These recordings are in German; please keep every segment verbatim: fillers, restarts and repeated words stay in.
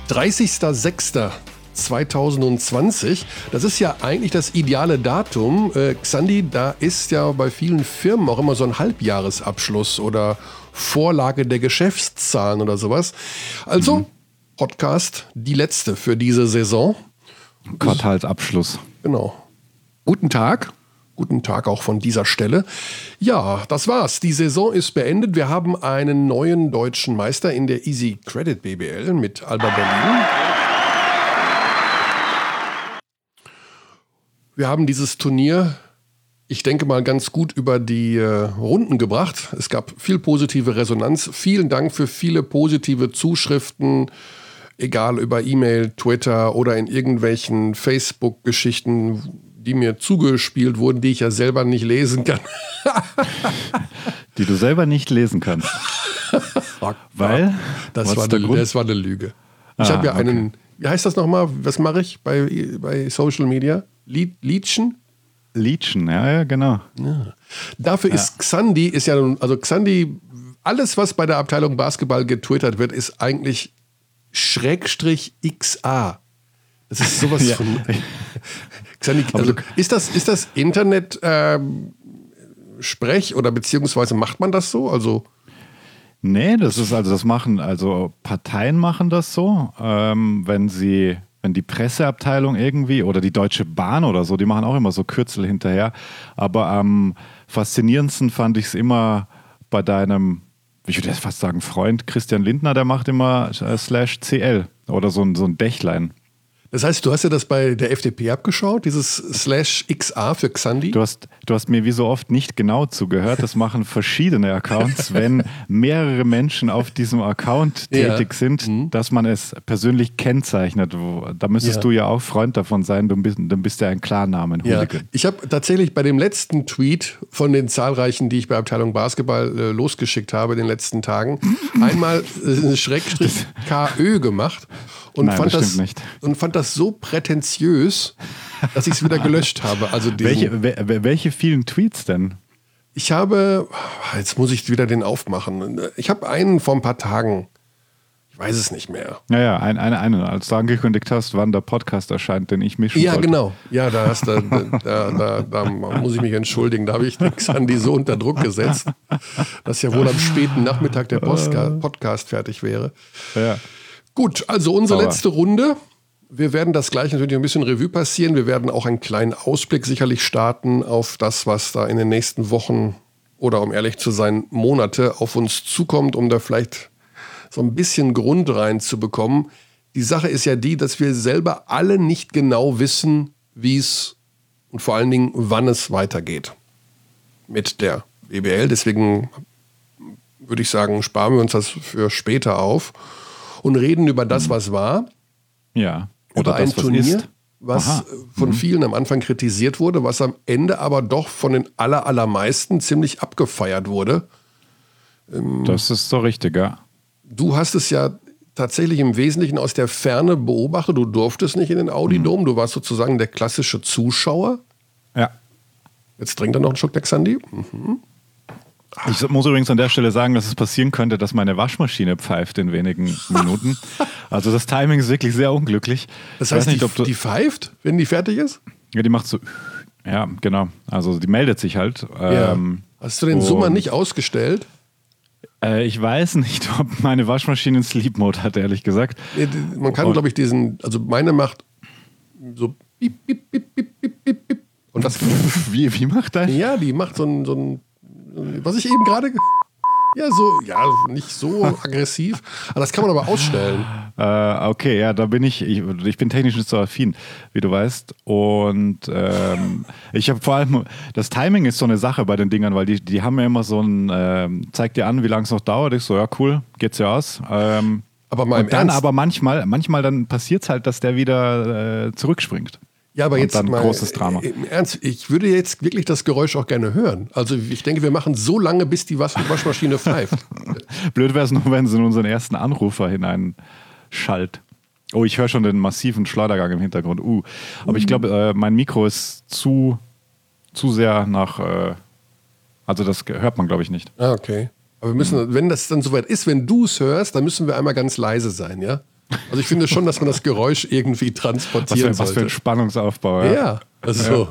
dreißigster sechster zweitausendzwanzig. Das ist ja eigentlich das ideale Datum. Äh, Xandi, da ist ja bei vielen Firmen auch immer so ein Halbjahresabschluss oder Vorlage der Geschäftszahlen oder sowas. Also, mhm. Podcast, die letzte für diese Saison. Quartalsabschluss. Genau. Guten Tag. Guten Tag auch von dieser Stelle. Ja, das war's. Die Saison ist beendet. Wir haben einen neuen deutschen Meister in der Easy Credit B B L mit Alba Berlin. Wir haben dieses Turnier, ich denke mal, ganz gut über die äh, Runden gebracht. Es gab viel positive Resonanz. Vielen Dank für viele positive Zuschriften, egal über E-Mail, Twitter oder in irgendwelchen Facebook-Geschichten, die mir zugespielt wurden, die ich ja selber nicht lesen kann. Die du selber nicht lesen kannst. Weil? Das war, eine, das war eine Lüge. Ich ah, habe ja einen, okay. Wie heißt das nochmal? Was mache ich bei, bei Social Media? Leechen? Leechen, ja, ja, genau. Ja. Dafür ist ja. Xandi, ist ja, also Xandi, alles, was bei der Abteilung Basketball getwittert wird, ist eigentlich Schrägstrich X A. Das ist sowas ja. von. Xandi, also ist das, ist das Internet ähm, Sprech oder beziehungsweise macht man das so? Also. Nee, das ist also, das machen, also Parteien machen das so, ähm, wenn sie, wenn die Presseabteilung irgendwie oder die Deutsche Bahn oder so, die machen auch immer so Kürzel hinterher. Aber am faszinierendsten fand ich es immer bei deinem, ich würde jetzt fast sagen, Freund Christian Lindner, der macht immer äh, slash C L oder so ein, so ein Dächlein. Das heißt, du hast ja das bei der F D P abgeschaut, dieses Slash X A für Xandi? Du hast, du hast mir wie so oft nicht genau zugehört. Das machen verschiedene Accounts, wenn mehrere Menschen auf diesem Account tätig ja. sind, mhm. dass man es persönlich kennzeichnet. Da müsstest ja. du ja auch Freund davon sein, du bist, dann bist du ja ein Klarnamen. Ja. Ich habe tatsächlich bei dem letzten Tweet von den zahlreichen, die ich bei Abteilung Basketball äh, losgeschickt habe in den letzten Tagen, einmal äh, Schrägstrich K Ö gemacht. Und, Nein, fand das das, nicht. und fand das so prätentiös, dass ich es wieder gelöscht habe. Also welche, wel, welche vielen Tweets denn? Ich habe, jetzt muss ich wieder den aufmachen. Ich habe einen vor ein paar Tagen, ich weiß es nicht mehr. Ja, ja, ein, eine, eine, als du angekündigt hast, wann der Podcast erscheint, den ich mischen Ja, wollte. genau. Ja, da, hast du, da, da, da muss ich mich entschuldigen. Da habe ich Xandi so unter Druck gesetzt, dass ja wohl am späten Nachmittag der Postka- Podcast fertig wäre. Ja. Gut, also unsere Aber. letzte Runde. Wir werden das gleich natürlich ein bisschen Revue passieren. Wir werden auch einen kleinen Ausblick sicherlich starten auf das, was da in den nächsten Wochen oder, um ehrlich zu sein, Monate auf uns zukommt, um da vielleicht so ein bisschen Grund reinzubekommen. Die Sache ist ja die, dass wir selber alle nicht genau wissen, wie es und vor allen Dingen, wann es weitergeht mit der B B L. Deswegen würde ich sagen, sparen wir uns das für später auf. Und reden über das, was war. Ja. Oder das, ein Turnier, was, ist. was Aha. von mhm. vielen am Anfang kritisiert wurde, was am Ende aber doch von den aller, allermeisten ziemlich abgefeiert wurde. Das ist so richtig, ja. Du hast es ja tatsächlich im Wesentlichen aus der Ferne beobachtet. Du durftest nicht in den Audi-Dom. Mhm. Du warst sozusagen der klassische Zuschauer. Ja. Jetzt trinkt er noch einen Schluck der Xandi. Mhm. Ich muss übrigens an der Stelle sagen, dass es passieren könnte, dass meine Waschmaschine pfeift in wenigen Minuten. Also das Timing ist wirklich sehr unglücklich. Das heißt, nicht, die, ob du die pfeift, wenn die fertig ist? Ja, die macht so, ja, genau. Also die meldet sich halt. Ja. Ähm, Hast du den Summer nicht ausgestellt? Äh, ich weiß nicht, ob meine Waschmaschine einen Sleep Mode hat, ehrlich gesagt. Ja, man kann, glaube ich, diesen, also meine macht so piep, piep, piep, piep, piep, piep, piep. Und das wie, wie macht das? Ja, die macht so ein, so ein was ich eben gerade, ja, so, ja, nicht so aggressiv, aber das kann man aber ausstellen. Äh, okay, ja, da bin ich, ich, ich bin technisch nicht so affin, wie du weißt. Und ähm, ich habe vor allem, das Timing ist so eine Sache bei den Dingern, weil die, die haben ja immer so ein, ähm, zeigt dir an, wie lange es noch dauert. Ich so, ja, cool, geht's ja aus. Ähm, aber mal im und dann Ernst? aber manchmal, manchmal dann passiert es halt, dass der wieder äh, zurückspringt. Ja, aber und jetzt dann mal, großes Drama. Im Ernst, ich würde jetzt wirklich das Geräusch auch gerne hören. Also ich denke, wir machen so lange, bis die Wasch- Waschmaschine pfeift. Blöd wäre es nur, wenn sie in unseren ersten Anrufer hineinschallt. Oh, ich höre schon den massiven Schleudergang im Hintergrund. Uh. Aber ich glaube, äh, mein Mikro ist zu, zu sehr nach... Äh, also das hört man, glaube ich, nicht. Ah, okay. Aber wir müssen, wenn das dann soweit ist, wenn du es hörst, dann müssen wir einmal ganz leise sein, ja? Also ich finde schon, dass man das Geräusch irgendwie transportieren was für, sollte. Was für ein Spannungsaufbau. Ja, ja also.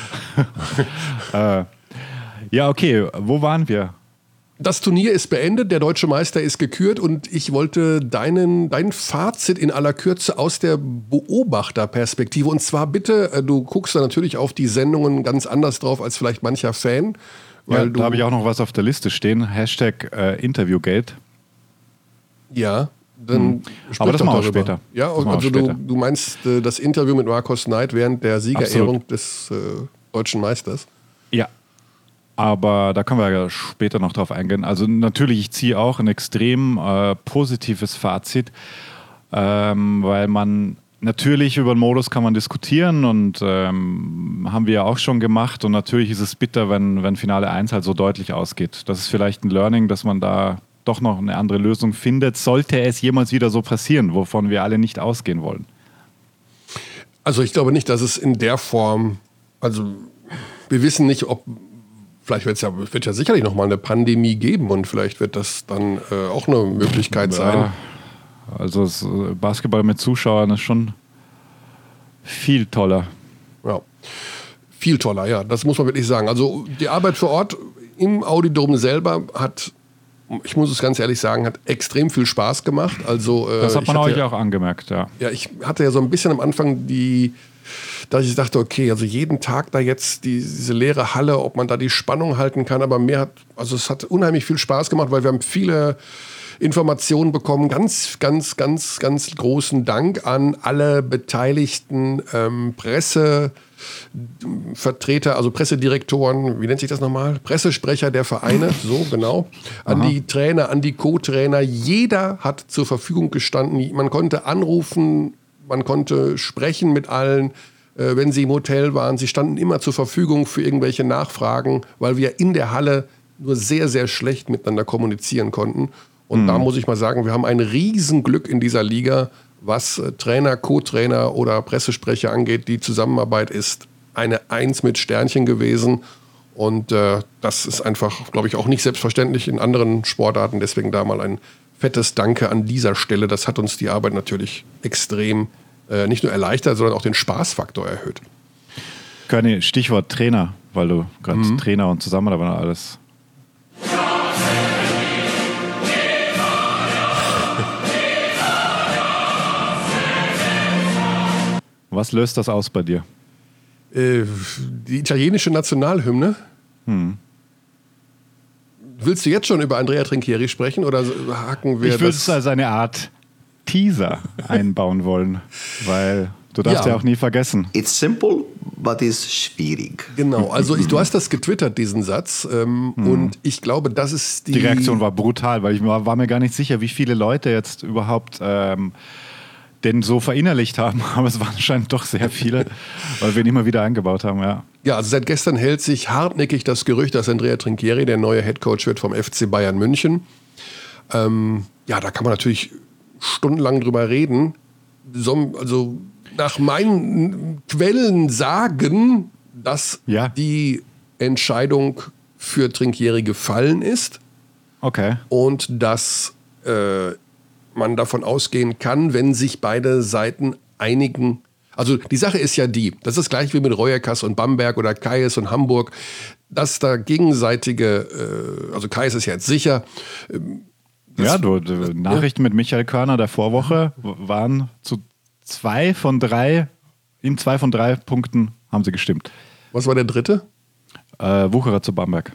Ja. äh, ja, okay, wo waren wir? Das Turnier ist beendet, der deutsche Meister ist gekürt und ich wollte deinen, dein Fazit in aller Kürze aus der Beobachterperspektive. Und zwar bitte, du guckst da natürlich auf die Sendungen ganz anders drauf als vielleicht mancher Fan. Weil Ja, du, da habe ich auch noch was auf der Liste stehen, Hashtag äh, Interviewgate. Ja, dann hm. Aber das machen wir später. Ja, das also später. Du, du meinst äh, das Interview mit Markus Knight während der Siegerehrung Absolut. des äh, deutschen Meisters? Ja. Aber da können wir ja später noch drauf eingehen. Also natürlich, ich ziehe auch ein extrem äh, positives Fazit, ähm, weil man natürlich über den Modus kann man diskutieren und ähm, haben wir ja auch schon gemacht. Und natürlich ist es bitter, wenn, wenn Finale eins halt so deutlich ausgeht. Das ist vielleicht ein Learning, dass man da doch noch eine andere Lösung findet, sollte es jemals wieder so passieren, wovon wir alle nicht ausgehen wollen. Also ich glaube nicht, dass es in der Form, also wir wissen nicht, ob Vielleicht wird's ja, wird ja sicherlich noch mal eine Pandemie geben und vielleicht wird das dann äh, auch eine Möglichkeit ja, sein. Also das Basketball mit Zuschauern ist schon viel toller. Ja, viel toller, ja, das muss man wirklich sagen. Also die Arbeit vor Ort im Audiodom selber hat, ich muss es ganz ehrlich sagen, hat extrem viel Spaß gemacht. Also, äh, das hat man euch ja auch angemerkt, ja. Ja, ich hatte ja so ein bisschen am Anfang die... dass ich dachte, okay, also jeden Tag da jetzt die, diese leere Halle, ob man da die Spannung halten kann, aber mir hat, also es hat unheimlich viel Spaß gemacht, weil wir haben viele Informationen bekommen. Ganz, ganz, ganz, ganz großen Dank an alle beteiligten ähm, Pressevertreter, also Pressedirektoren, wie nennt sich das nochmal? Pressesprecher der Vereine, so genau. An Aha. die Trainer, an die Co-Trainer. Jeder hat zur Verfügung gestanden. Man konnte anrufen, man konnte sprechen mit allen, äh, wenn sie im Hotel waren. Sie standen immer zur Verfügung für irgendwelche Nachfragen, weil wir in der Halle nur sehr, sehr schlecht miteinander kommunizieren konnten. Und mhm. da muss ich mal sagen, wir haben ein Riesenglück in dieser Liga, was äh, Trainer, Co-Trainer oder Pressesprecher angeht. Die Zusammenarbeit ist eine Eins mit Sternchen gewesen. Und äh, das ist einfach, glaube ich, auch nicht selbstverständlich in anderen Sportarten. Deswegen da mal ein fettes Danke an dieser Stelle. Das hat uns die Arbeit natürlich extrem äh, nicht nur erleichtert, sondern auch den Spaßfaktor erhöht. Körny, Stichwort Trainer, weil du gerade mhm. Trainer und Zusammenarbeit und alles. Was löst das aus bei dir? Äh, die italienische Nationalhymne. Hm. Willst du jetzt schon über Andrea Trinchieri sprechen oder hacken wir ich würde es als eine Art Teaser einbauen wollen, weil du darfst ja. ja auch nie vergessen. It's simple, but it's schwierig. Genau, also ich, du hast das getwittert, diesen Satz, ähm, hm. und ich glaube, das ist die... Die Reaktion war brutal, weil ich war, war mir gar nicht sicher, wie viele Leute jetzt überhaupt... Ähm, den so verinnerlicht haben, aber es waren anscheinend doch sehr viele, weil wir ihn immer wieder eingebaut haben, ja. Ja, also seit gestern hält sich hartnäckig das Gerücht, dass Andrea Trinchieri der neue Headcoach wird vom F C Bayern München. Ähm, ja, da kann man natürlich stundenlang drüber reden. So, also nach meinen Quellen sagen, dass ja. die Entscheidung für Trinchieri gefallen ist. Okay. Und dass äh, man davon ausgehen kann, wenn sich beide Seiten einigen. Also die Sache ist ja die, das ist gleich wie mit Reuerkas und Bamberg oder Kayes und Hamburg, dass da gegenseitige, äh, also Kayes ist ja jetzt sicher. Ähm, ja, du, du, Nachrichten ja. mit Michael Körner der Vorwoche waren zu zwei von drei, in zwei von drei Punkten haben sie gestimmt. Was war der dritte? Äh, Wucherer zu Bamberg.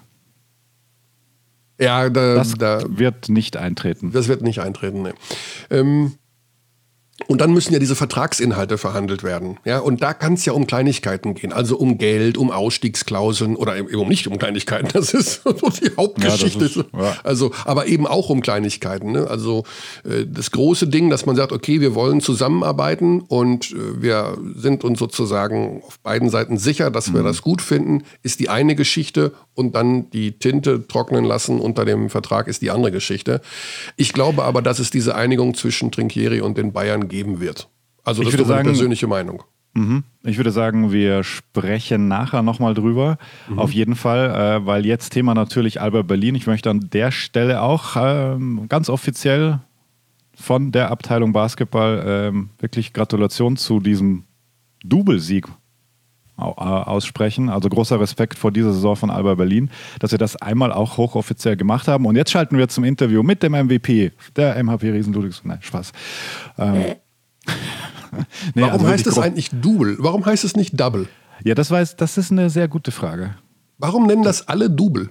Ja, da, das da, wird nicht eintreten. Das wird nicht eintreten, ne. Ähm, und dann müssen ja diese Vertragsinhalte verhandelt werden. Ja? Und da kann es ja um Kleinigkeiten gehen. Also um Geld, um Ausstiegsklauseln oder eben nicht um Kleinigkeiten. Das ist so die Hauptgeschichte. Ja, ist, ja. Also, aber eben auch um Kleinigkeiten. Ne? Also äh, das große Ding, dass man sagt, okay, wir wollen zusammenarbeiten und äh, wir sind uns sozusagen auf beiden Seiten sicher, dass mhm. wir das gut finden, ist die eine Geschichte. Und dann die Tinte trocknen lassen unter dem Vertrag ist die andere Geschichte. Ich glaube aber, dass es diese Einigung zwischen Trinchieri und den Bayern geben wird. Also das ist meine persönliche Meinung. Mhm. Ich würde sagen, wir sprechen nachher nochmal drüber. Mhm. Auf jeden Fall, äh, weil jetzt Thema natürlich Alba Berlin. Ich möchte an der Stelle auch äh, ganz offiziell von der Abteilung Basketball ähm, wirklich Gratulation zu diesem Doublesieg aussprechen. Also großer Respekt vor dieser Saison von Alba Berlin, dass wir das einmal auch hochoffiziell gemacht haben. Und jetzt schalten wir zum Interview mit dem M V P, der M H P Riesen Ludwigsburg. Nein, Spaß. Ähm, nee, Warum also heißt es eigentlich Double? Warum heißt es nicht Double? Ja, das, weiß, das ist eine sehr gute Frage. Warum nennen das alle Double?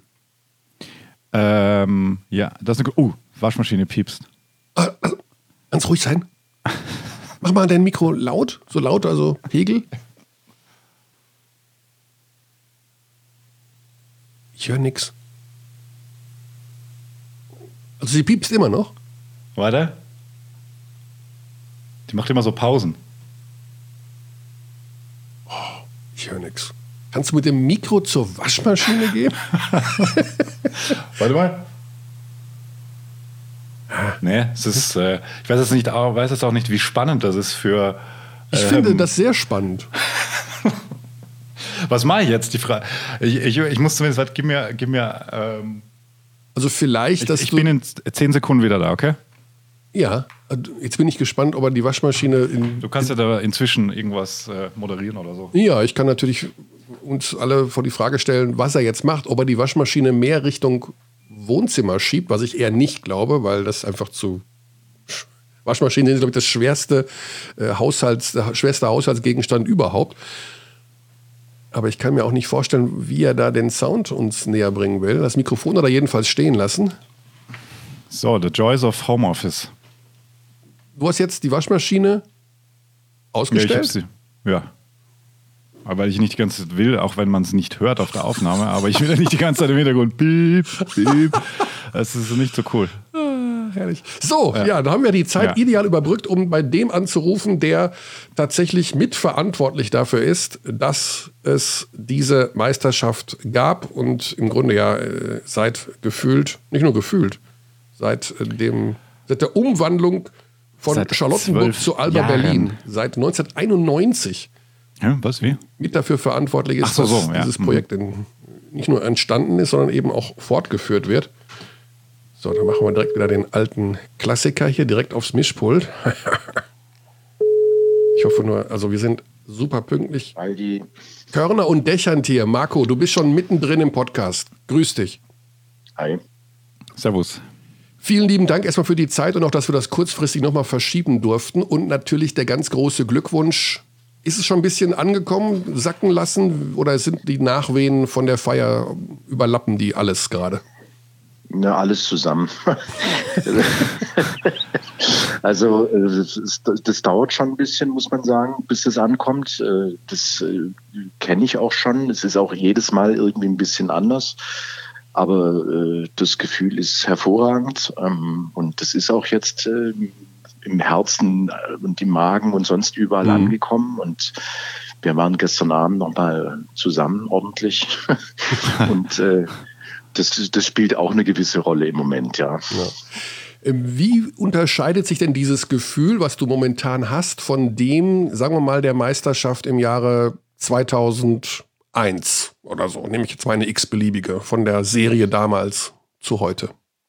Ähm, ja, das ist eine... Oh, Waschmaschine piepst. Ah, also, ganz ruhig sein. Mach mal dein Mikro laut, so laut, also Pegel. Ich höre nix. Also sie piepst immer noch. Warte. Die macht immer so Pausen. Oh, ich höre nix. Kannst du mit dem Mikro zur Waschmaschine gehen? Warte mal. Nee, es ist, äh, ich weiß jetzt nicht, weiß jetzt auch nicht, wie spannend das ist für... Ich ähm, finde das sehr spannend. Was mache ich jetzt? Die Frage. Ich, ich, ich muss zumindest, warte, gib mir, gib mir. Ähm, also vielleicht, ich, dass ich du. bin in zehn Sekunden wieder da, okay? Ja. Jetzt bin ich gespannt, ob er die Waschmaschine. In, du kannst ja da inzwischen irgendwas äh, moderieren oder so. Ja, ich kann natürlich uns alle vor die Frage stellen, was er jetzt macht, ob er die Waschmaschine mehr Richtung Wohnzimmer schiebt, was ich eher nicht glaube, weil das einfach zu. Waschmaschinen sind, glaube ich, das schwerste äh, Haushalts, der schwerste Haushaltsgegenstand überhaupt. Aber ich kann mir auch nicht vorstellen, wie er da den Sound uns näher bringen will. Das Mikrofon hat er jedenfalls stehen lassen. So, the joys of Homeoffice. Du hast jetzt die Waschmaschine ausgestellt? Ja, ich hab sie. Ja. Aber weil ich nicht die ganze Zeit will, auch wenn man es nicht hört auf der Aufnahme, aber ich will ja nicht die ganze Zeit im Hintergrund piep, piep. Das ist nicht so cool. Herrlich. So, ja. ja, da haben wir die Zeit ja. ideal überbrückt, um bei dem anzurufen, der tatsächlich mitverantwortlich dafür ist, dass es diese Meisterschaft gab und im Grunde ja seit gefühlt, nicht nur gefühlt, seit dem, seit der Umwandlung von seit Charlottenburg zu Alba Jahren. Berlin, seit neunzehnhunderteinundneunzig ja, was, wie? mit dafür verantwortlich ist, so, dass so, ja. dieses Projekt in, nicht nur entstanden ist, sondern eben auch fortgeführt wird. So, dann machen wir direkt wieder den alten Klassiker hier direkt aufs Mischpult. Ich hoffe nur, also wir sind super pünktlich. Aldi. Körner und Dächerntier. Marco, du bist schon mittendrin im Podcast. Grüß dich. Hi. Servus. Vielen lieben Dank erstmal für die Zeit und auch, dass wir das kurzfristig nochmal verschieben durften. Und natürlich der ganz große Glückwunsch. Ist es schon ein bisschen angekommen, sacken lassen? Oder sind die Nachwehen von der Feier, überlappen die alles gerade? Ja, alles zusammen. Also das, das dauert schon ein bisschen, muss man sagen, bis das ankommt. Das kenne ich auch schon. Es ist auch jedes Mal irgendwie ein bisschen anders. Aber das Gefühl ist hervorragend. Und das ist auch jetzt im Herzen und im Magen und sonst überall mhm. angekommen. Und wir waren gestern Abend noch mal zusammen ordentlich. Und Das, das spielt auch eine gewisse Rolle im Moment, ja. ja. Wie unterscheidet sich denn dieses Gefühl, was du momentan hast, von dem, sagen wir mal, der Meisterschaft im Jahre zweitausendeins oder so? Nehme ich jetzt mal eine x-beliebige, von der Serie damals zu heute.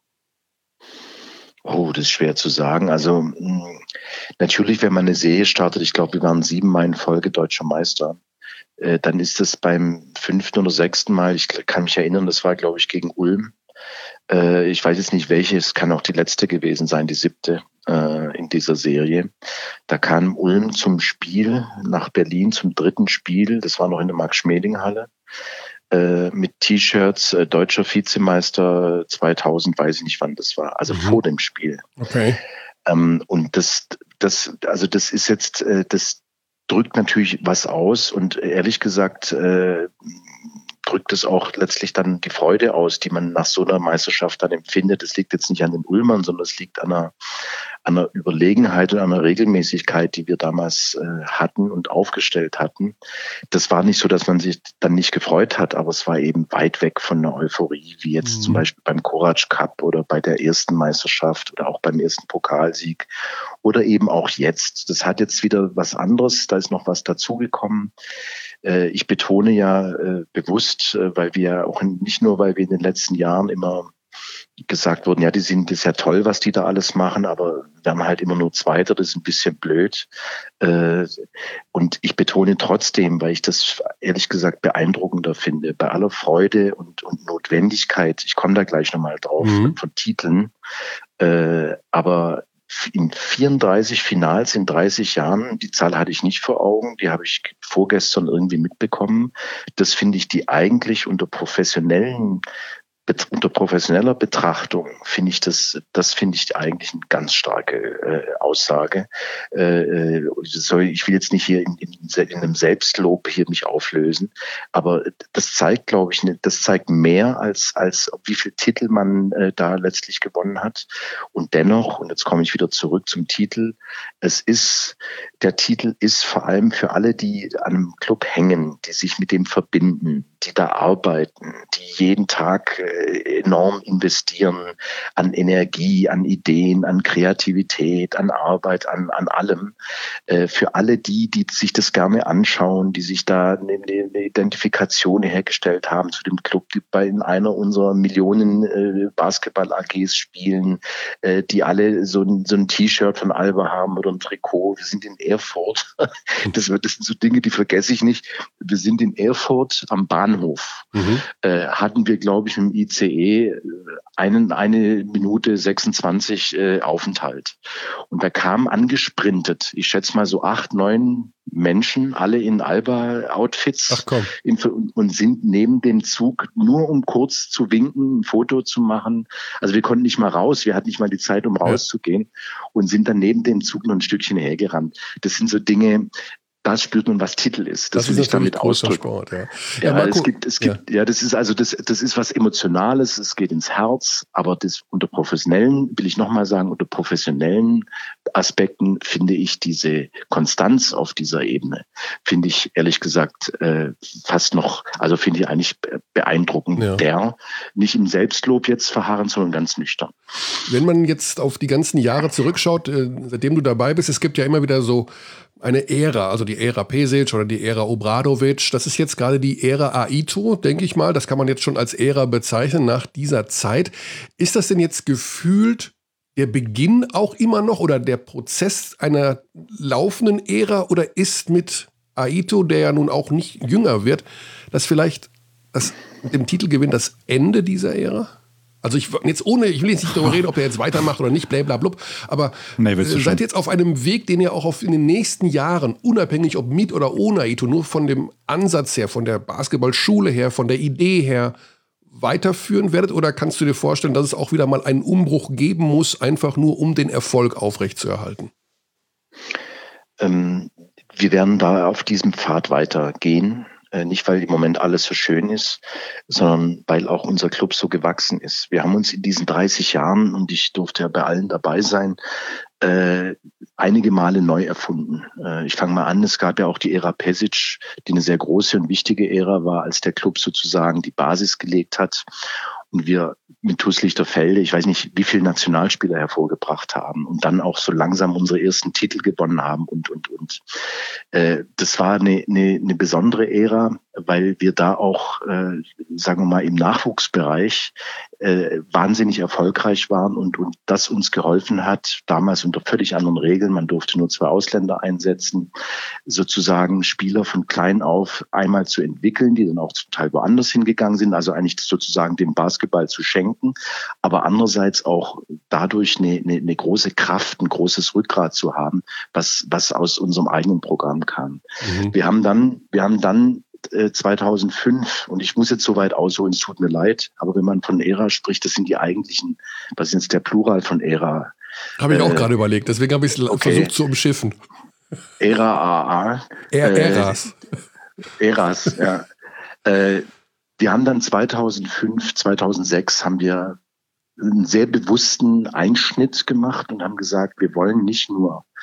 Oh, das ist schwer zu sagen. Also natürlich, wenn man eine Serie startet, ich glaube, wir waren siebenmal in Folge Deutscher Meister, dann ist es beim fünften oder sechsten Mal, ich kann mich erinnern, das war, glaube ich, gegen Ulm. Ich weiß jetzt nicht welche, es kann auch die letzte gewesen sein, die siebte in dieser Serie. Da kam Ulm zum Spiel nach Berlin, zum dritten Spiel, das war noch in der Max-Schmeling-Halle, mit T-Shirts, deutscher Vizemeister zweitausend, weiß ich nicht, wann das war, also mhm. vor dem Spiel. Okay. Und das, das, also das ist jetzt, das drückt natürlich was aus und ehrlich gesagt äh, drückt es auch letztlich dann die Freude aus, die man nach so einer Meisterschaft dann empfindet. Es liegt jetzt nicht an den Ulmern, sondern es liegt an einer, an einer Überlegenheit und an einer Regelmäßigkeit, die wir damals äh, hatten und aufgestellt hatten. Das war nicht so, dass man sich dann nicht gefreut hat, aber es war eben weit weg von einer Euphorie, wie jetzt mhm. zum Beispiel beim Korac Cup oder bei der ersten Meisterschaft oder auch beim ersten Pokalsieg oder eben auch jetzt. Das hat jetzt wieder was anderes, da ist noch was dazugekommen. Äh, ich betone ja äh, bewusst, äh, weil wir auch in, nicht nur, weil wir in den letzten Jahren immer gesagt wurden, ja, die sind, das ist ja toll, was die da alles machen, aber wir haben halt immer nur Zweiter, das ist ein bisschen blöd. Äh, und ich betone trotzdem, weil ich das ehrlich gesagt beeindruckender finde, bei aller Freude und, und Notwendigkeit, ich komme da gleich nochmal drauf, mhm. von Titeln, äh, aber in vierunddreißig Finals in dreißig Jahren, die Zahl hatte ich nicht vor Augen, die habe ich vorgestern irgendwie mitbekommen. Das finde ich die eigentlich unter professionellen unter professioneller Betrachtung finde ich das, das finde ich eigentlich eine ganz starke äh, Aussage. Äh, soll, ich will jetzt nicht hier in, in, in einem Selbstlob hier mich auflösen, aber das zeigt, glaube ich, ne, das zeigt mehr als als wie viel Titel man äh, da letztlich gewonnen hat. Und dennoch, und jetzt komme ich wieder zurück zum Titel, es ist der Titel ist vor allem für alle, die an einem Club hängen, die sich mit dem verbinden, die da arbeiten, die jeden Tag enorm investieren an Energie, an Ideen, an Kreativität, an Arbeit, an, an allem. Für alle die, die sich das gerne anschauen, die sich da eine, eine Identifikation hergestellt haben zu dem Club, die bei einer unserer Millionen Basketball-A Gs spielen, die alle so ein, so ein T-Shirt von Alba haben oder ein Trikot. Wir sind in Erfurt. Das, das sind so Dinge, die vergesse ich nicht. Wir sind in Erfurt am Bahnhof. Mhm. Äh, hatten wir, glaube ich, im I C E einen, eine Minute sechsundzwanzig äh, Aufenthalt. Und da kamen angesprintet, ich schätze mal so acht, neun Menschen, alle in Alba-Outfits. Ach komm. In, und sind neben dem Zug, nur um kurz zu winken, ein Foto zu machen. Also wir konnten nicht mal raus, wir hatten nicht mal die Zeit, um rauszugehen, ja. Und sind dann neben dem Zug noch ein Stückchen hergerannt. Das sind so Dinge, da spürt man, was Titel ist. Das, das will ich damit ausdrücken. Sport, ja. Ja, ja, Marco, es gibt, es gibt, ja. ja, das ist also das, das ist was Emotionales. Es geht ins Herz. Aber das unter professionellen, will ich nochmal sagen, unter professionellen Aspekten finde ich diese Konstanz auf dieser Ebene, finde ich ehrlich gesagt äh, fast noch, also finde ich eigentlich beeindruckend. Ja. Der nicht im Selbstlob jetzt verharren, sondern ganz nüchtern. Wenn man jetzt auf die ganzen Jahre zurückschaut, äh, seitdem du dabei bist, es gibt ja immer wieder so eine Ära, also die Ära Pesic oder die Ära Obradovic. Das ist jetzt gerade die Ära Aito, denke ich mal. Das kann man jetzt schon als Ära bezeichnen nach dieser Zeit. Ist das denn jetzt gefühlt der Beginn auch immer noch oder der Prozess einer laufenden Ära oder ist mit Aito, der ja nun auch nicht jünger wird, das vielleicht das, mit dem Titelgewinn das Ende dieser Ära? Also ich jetzt ohne, ich will jetzt nicht darüber reden, ob er jetzt weitermacht oder nicht, blablabla, aber nee, seid jetzt auf einem Weg, den ihr auch auf in den nächsten Jahren, unabhängig ob mit oder ohne Aito, nur von dem Ansatz her, von der Basketballschule her, von der Idee her weiterführen werdet? Oder kannst du dir vorstellen, dass es auch wieder mal einen Umbruch geben muss, einfach nur um den Erfolg aufrechtzuerhalten? Ähm, wir werden da auf diesem Pfad weitergehen. Nicht, weil im Moment alles so schön ist, sondern weil auch unser Club so gewachsen ist. Wir haben uns in diesen dreißig Jahren, und ich durfte ja bei allen dabei sein, äh, einige Male neu erfunden. Äh, ich fange mal an, es gab ja auch die Ära Pesic, die eine sehr große und wichtige Ära war, als der Club sozusagen die Basis gelegt hat. Und wir mit TuS Lichterfelde, ich weiß nicht, wie viele Nationalspieler hervorgebracht haben und dann auch so langsam unsere ersten Titel gewonnen haben und, und, und. Äh, das war eine, eine, eine besondere Ära, weil wir da auch, äh, sagen wir mal, im Nachwuchsbereich äh, wahnsinnig erfolgreich waren und, und das uns geholfen hat, damals unter völlig anderen Regeln, man durfte nur zwei Ausländer einsetzen, sozusagen Spieler von klein auf einmal zu entwickeln, die dann auch zum Teil woanders hingegangen sind, also eigentlich sozusagen dem Basketball zu schenken, aber andererseits auch dadurch eine, eine, eine große Kraft, ein großes Rückgrat zu haben, was, was aus unserem eigenen Programm kam. Mhm. Wir haben dann, wir haben dann zweitausendfünf, und ich muss jetzt so weit ausholen, es tut mir leid, aber wenn man von Ära spricht, das sind die eigentlichen, was ist jetzt der Plural von Ära? Habe ich äh, auch gerade überlegt, deswegen habe ich es okay. versucht zu umschiffen. Ära A A. Äras. Äh, Äras, ja. Äh, wir haben dann zweitausendfünf, zweitausendsechs haben wir einen sehr bewussten Einschnitt gemacht und haben gesagt, wir wollen nicht nur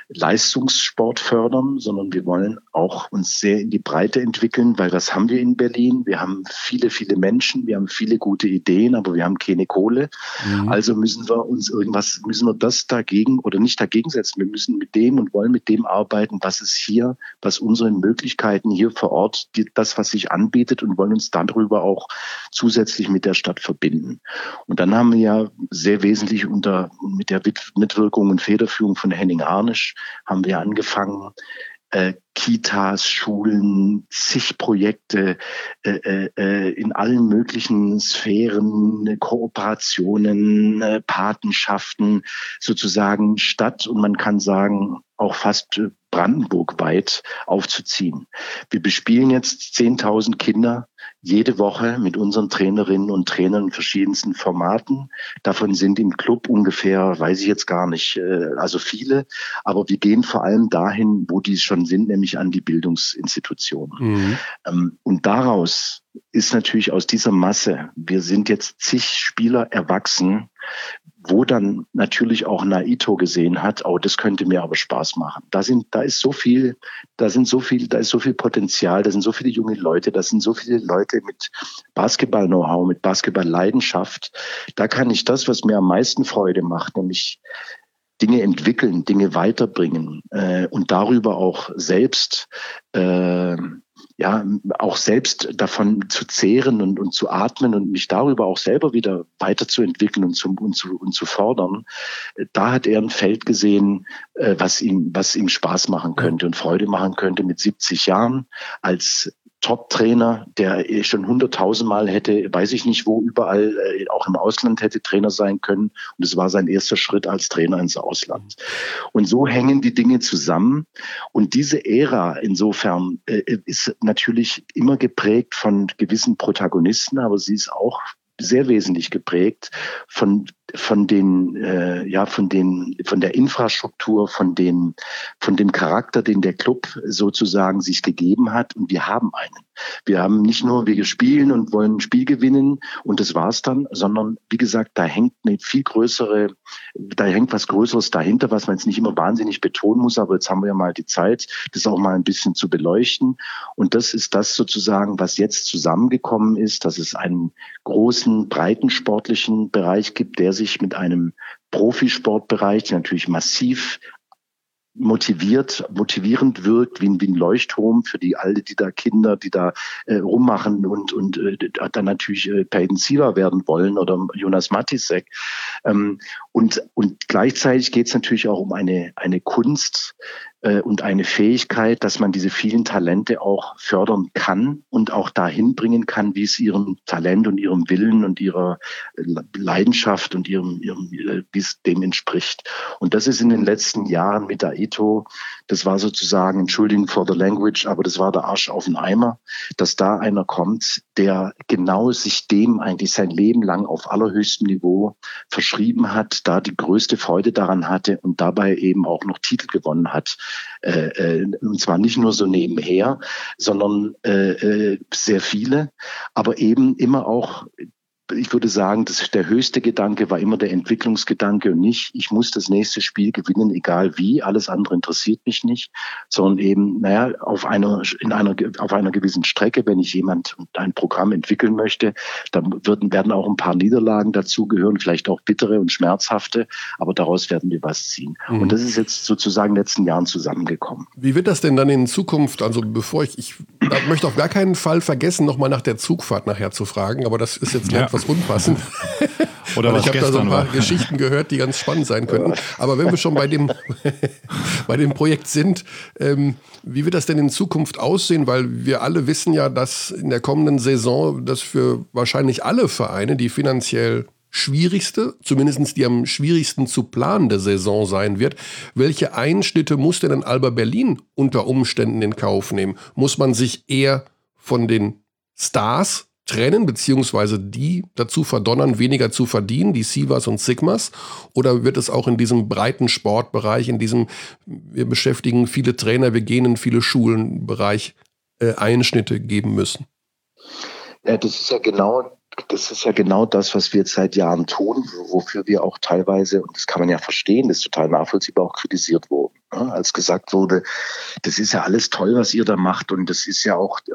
Leistungssport fördern, sondern wir wollen auch uns sehr in die Breite entwickeln, weil das haben wir in Berlin. Wir haben viele, viele Menschen, wir haben viele gute Ideen, aber wir haben keine Kohle. Mhm. Also müssen wir uns irgendwas, müssen wir das dagegen oder nicht dagegen setzen. Wir müssen mit dem und wollen mit dem arbeiten, was es hier, was unsere Möglichkeiten hier vor Ort, die, das, was sich anbietet, und wollen uns darüber auch zusätzlich mit der Stadt verbinden. Und dann haben wir ja sehr wesentlich unter, mit der Mitwirkung und Federführung von Henning Harnisch haben wir angefangen, äh, Kitas, Schulen, zig Projekte äh, äh, in allen möglichen Sphären, Kooperationen, äh, Patenschaften, sozusagen Stadt und man kann sagen auch fast brandenburgweit aufzuziehen. Wir bespielen jetzt zehntausend Kinder jede Woche mit unseren Trainerinnen und Trainern in verschiedensten Formaten. Davon sind im Club ungefähr, weiß ich jetzt gar nicht, also viele. Aber wir gehen vor allem dahin, wo die schon sind, nämlich an die Bildungsinstitutionen. Mhm. Und daraus ist natürlich aus dieser Masse, wir sind jetzt zig Spieler erwachsen, wo dann natürlich auch Naito gesehen hat, oh, das könnte mir aber Spaß machen. Da sind, da ist so viel, da sind so viel, da ist so viel Potenzial, da sind so viele junge Leute, da sind so viele Leute mit Basketball-Know-how, mit Basketball-Leidenschaft. Da kann ich das, was mir am meisten Freude macht, nämlich Dinge entwickeln, Dinge weiterbringen äh, und darüber auch selbst äh, ja auch selbst davon zu zehren und, und zu atmen und mich darüber auch selber wieder weiterzuentwickeln und zu, und zu, und zu fordern. Da hat er ein Feld gesehen, äh, was ihm, was ihm Spaß machen könnte und Freude machen könnte mit siebzig Jahren als Top-Trainer, der schon hunderttausend Mal hätte, weiß ich nicht wo, überall, äh, auch im Ausland hätte Trainer sein können. Und es war sein erster Schritt als Trainer ins Ausland. Und so hängen die Dinge zusammen. Und diese Ära insofern äh, ist natürlich immer geprägt von gewissen Protagonisten, aber sie ist auch sehr wesentlich geprägt von von den äh, ja von den von der Infrastruktur, von den von dem Charakter, den der Club sozusagen sich gegeben hat, und wir haben einen. Wir haben nicht nur, wir spielen und wollen ein Spiel gewinnen und das war's dann, sondern wie gesagt, da hängt eine viel größere, da hängt was Größeres dahinter, was man jetzt nicht immer wahnsinnig betonen muss, aber jetzt haben wir ja mal die Zeit, das auch mal ein bisschen zu beleuchten, und das ist das sozusagen, was jetzt zusammengekommen ist, dass es einen großen, breiten sportlichen Bereich gibt, der sich mit einem Profisportbereich, der natürlich massiv motiviert, motivierend wirkt, wie ein, wie ein Leuchtturm für die alle, die da Kinder, die da äh, rummachen und und äh, dann natürlich äh, Peyton Siever werden wollen oder Jonas Matisek. Ähm, und und gleichzeitig geht es natürlich auch um eine eine Kunst äh, und eine Fähigkeit, dass man diese vielen Talente auch fördern kann und auch dahin bringen kann, wie es ihrem Talent und ihrem Willen und ihrer Leidenschaft und ihrem, ihrem wie es dem entspricht. Und das ist in den letzten Jahren mit Aito, das war sozusagen, Entschuldigung for the language, aber das war der Arsch auf den Eimer, dass da einer kommt, der genau sich dem eigentlich sein Leben lang auf allerhöchstem Niveau verschrieben hat, da die größte Freude daran hatte und dabei eben auch noch Titel gewonnen hat. Äh, äh, und zwar nicht nur so nebenher, sondern äh, äh, sehr viele, aber eben immer auch, ich würde sagen, das, der höchste Gedanke war immer der Entwicklungsgedanke und nicht, ich muss das nächste Spiel gewinnen, egal wie, alles andere interessiert mich nicht, sondern eben, naja, auf einer, in einer, auf einer gewissen Strecke, wenn ich jemand ein Programm entwickeln möchte, dann würden, werden auch ein paar Niederlagen dazugehören, vielleicht auch bittere und schmerzhafte, aber daraus werden wir was ziehen. Mhm. Und das ist jetzt sozusagen in den letzten Jahren zusammengekommen. Wie wird das denn dann in Zukunft, also bevor ich, ich möchte auf gar keinen Fall vergessen, nochmal nach der Zugfahrt nachher zu fragen, aber das ist jetzt ja etwas unpassend. Oder was ich habe da so ein paar war. Geschichten gehört, die ganz spannend sein könnten. Aber wenn wir schon bei dem, bei dem Projekt sind, ähm, wie wird das denn in Zukunft aussehen? Weil wir alle wissen ja, dass in der kommenden Saison das für wahrscheinlich alle Vereine die finanziell schwierigste, zumindest die am schwierigsten zu planende Saison sein wird. Welche Einschnitte muss denn Alba Berlin unter Umständen in Kauf nehmen? Muss man sich eher von den Stars trennen, beziehungsweise die dazu verdonnern, weniger zu verdienen, die Sievers und Sigmas? Oder wird es auch in diesem breiten Sportbereich, in diesem, wir beschäftigen viele Trainer, wir gehen in viele Schulen Bereich, äh, Einschnitte geben müssen? Ja, das ist ja genau das ist ja genau das, was wir jetzt seit Jahren tun, wofür wir auch teilweise, und das kann man ja verstehen, das ist total nachvollziehbar, auch kritisiert wurden. Ja, als gesagt wurde, das ist ja alles toll, was ihr da macht und das ist ja auch,